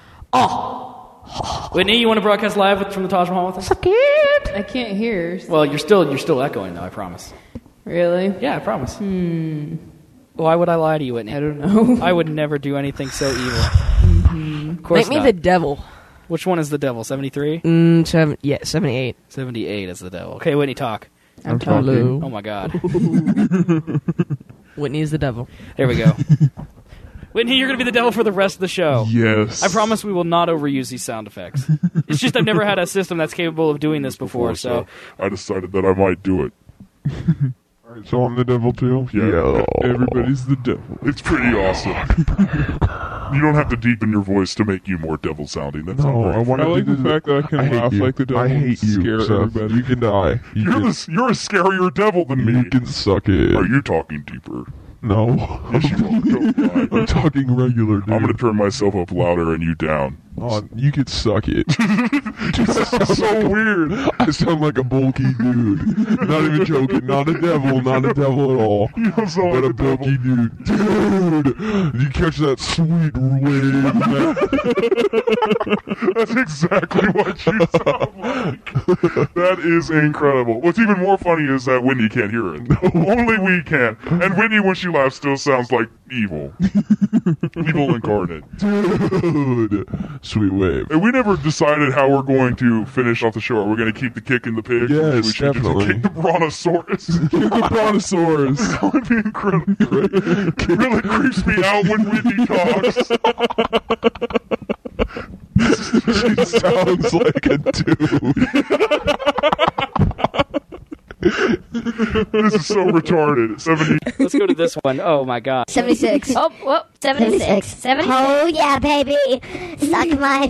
Whitney, you want to broadcast live from the Taj Mahal with us? I can't hear. Well, you're still echoing though. I promise. Really? Yeah, I promise. Why would I lie to you, Whitney? I don't know. I would never do anything so evil. Of course Make me not. the devil. Which one is the devil? 73? 78. 78 is the devil. Okay, Whitney, talk. I'm talking. Oh my God. Whitney is the devil. There we go. Whitney, you're going to be the devil for the rest of the show. Yes. I promise we will not overuse these sound effects. It's just I've never had a system that's capable of doing this before, so... I decided that I might do it. Alright, so I'm the devil too? Yeah. Everybody's the devil. It's pretty awesome. You don't have to deepen your voice to make you more devil sounding. That's not No, great. I want to like the fact that I can laugh like the devil I hate and you, scare Seth. everybody. You can die. You're a scarier devil than me. You can suck it. Are you talking deeper? No. Yes, you are. Don't lie. I'm talking regular, dude. I'm going to turn myself up louder and you down. Oh, you could suck it. That's so weird. I sound like a bulky dude. Not even joking. Not a devil. Not a devil at all. You don't sound But like a bulky dude. Dude, you catch that sweet wave, man. That's exactly what you sound like. That is incredible. What's even more funny is that Whitney can't hear it. Only we can. And Whitney, when she laughs, still sounds like evil. Evil incarnate. Dude. Sweet wave. And we never decided how we're going to finish off the show. Are we going to keep the kick in the pig? Yes, we should definitely. just kick the brontosaurus. Kick the brontosaurus. That would be incredible. It really creeps me out when Whitney talks. She sounds like a dude. This is so retarded. 70. Let's go to this one. Oh my god. 76. Oh, whoop. 76. 76. Oh, yeah, baby. Suck my...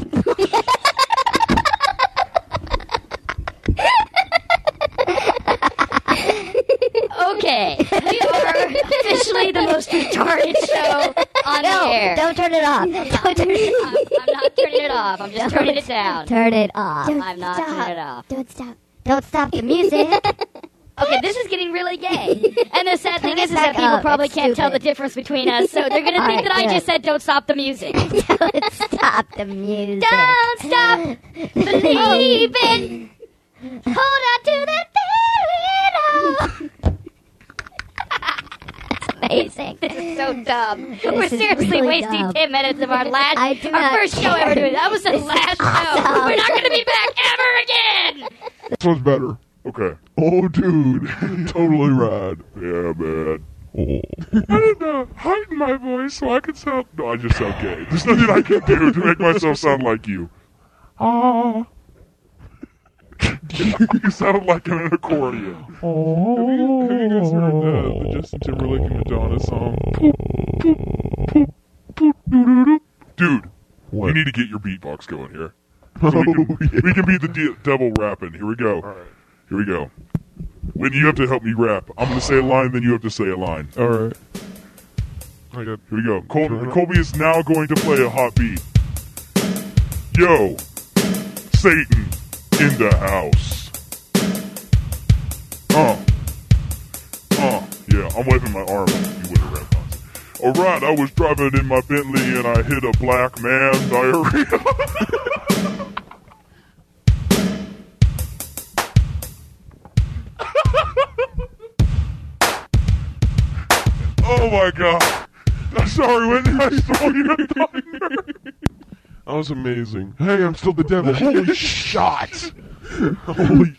Okay, we are officially the most retarded show on the air. Don't turn it off. Don't turn it off. I'm not turning it off. I'm just turning it down. Turn it off. I'm not turning it off. Don't stop. Don't stop the music. Okay, this is getting really gay. And the sad thing is that back people up. probably It's can't tell the stupid. difference between us, so they're gonna think All that I right, just good. said don't stop the music. Don't stop the music. Don't stop believing. Hold on to that feeling. Amazing. This is so dumb. We're is seriously really wasting dumb. 10 minutes of our not first show ever doing. That was the last show. awesome. We're not going to be back ever again. This one's better. Okay. Oh, dude. Totally rad. Yeah, man. Oh. I didn't heighten my voice so I could sound... No, I just sound gay. There's nothing I can do to make myself sound like you. You sound like an accordion. Oh. Have you guys heard the Justin Timberlake and Madonna song? Dude, What? you need to get your beatbox going here. So we can be the devil rapping. Here we go. All right. Here we go. When you have to help me rap. I'm going to say a line, then you have to say a line. All right. I got. Here we go. Colby is now going to play a hot beat. Yo, Satan in the house. Yeah, I'm waving my arm. You would have rap on. Alright, I was driving in my Bentley and I hit a black man diarrhea. Oh my god. I'm sorry, Whitney, I stole your thunder. That was amazing. Hey, I'm still the devil. Holy shot! Holy.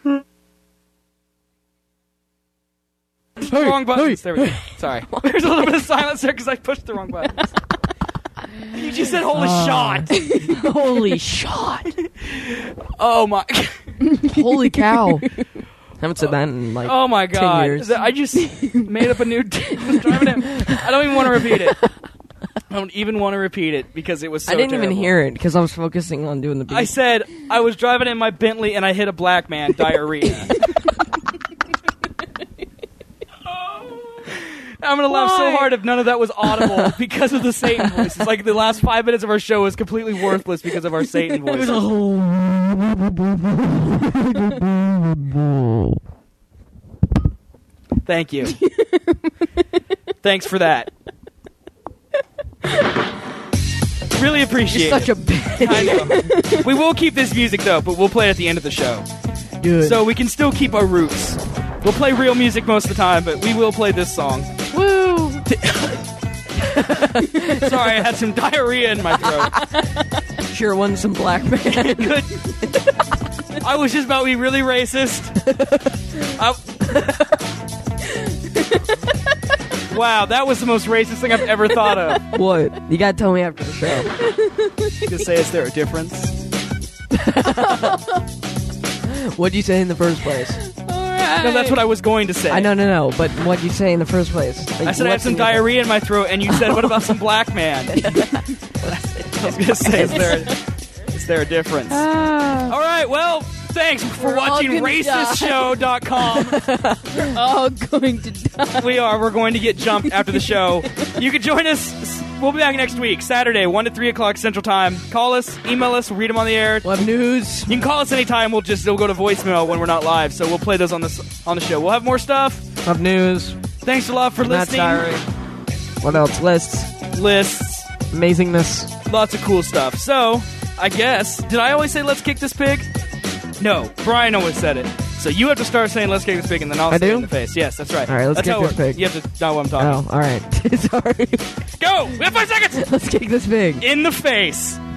Wrong buttons. There we go. Sorry. There's a little bit of silence there because I pushed the wrong buttons. You just said holy shot. Holy shot. Oh my. Holy cow. Haven't said that in like Oh my 10 god. years. I just made up a new... I don't even want to repeat it. I don't even want to repeat it because it was so I didn't terrible. even hear it because I was focusing on doing the beat. I said I was driving in my Bentley and I hit a black man diarrhea. I'm going to laugh so hard if none of that was audible because of the Satan voices. Like the last 5 minutes of our show is completely worthless because of our Satan voices. Thank you. Thanks for that. Really appreciate You're such it. a bitch. I know. We will keep this music though, but we'll play it at the end of the show. Good. So we can still keep our roots. We'll play real music most of the time, but we will play this song. Woo! Sorry, I had some diarrhea in my throat. Sure wasn't some black man. Good. I was just about to be really racist. Wow, that was the most racist thing I've ever thought of. What? You gotta tell me after the show. Just say, is there a difference? What'd you say in the first place? No, that's what I was going to say. I know, but what'd you say in the first place? Like, I said I had what's some in your- diarrhea in my throat, and you said, what about some black man? I was going to say, is there a difference? All right, well, thanks for watching RacistShow.com. All going to die. We're going to get jumped after the show. You can join us. We'll be back next week, Saturday, 1 to 3 o'clock Central Time. Call us, email us, we'll read them on the air. We'll have news. You can call us anytime. It'll go to voicemail when we're not live, so we'll play those on the show. We'll have more stuff. We'll have news. Thanks a lot for Matt's listening. diary. What else? Lists. Amazingness. Lots of cool stuff. So, I guess, did I always say let's kick this pig? No, Brian always said it. So you have to start saying "Let's kick this pig," and then I'll say do? it in the face. Yes, that's right. All right, let's that's kick how it this works. pig. You have to know what I'm talking. Oh, all right. Sorry. Go. We have 5 seconds. Let's kick this pig in the face.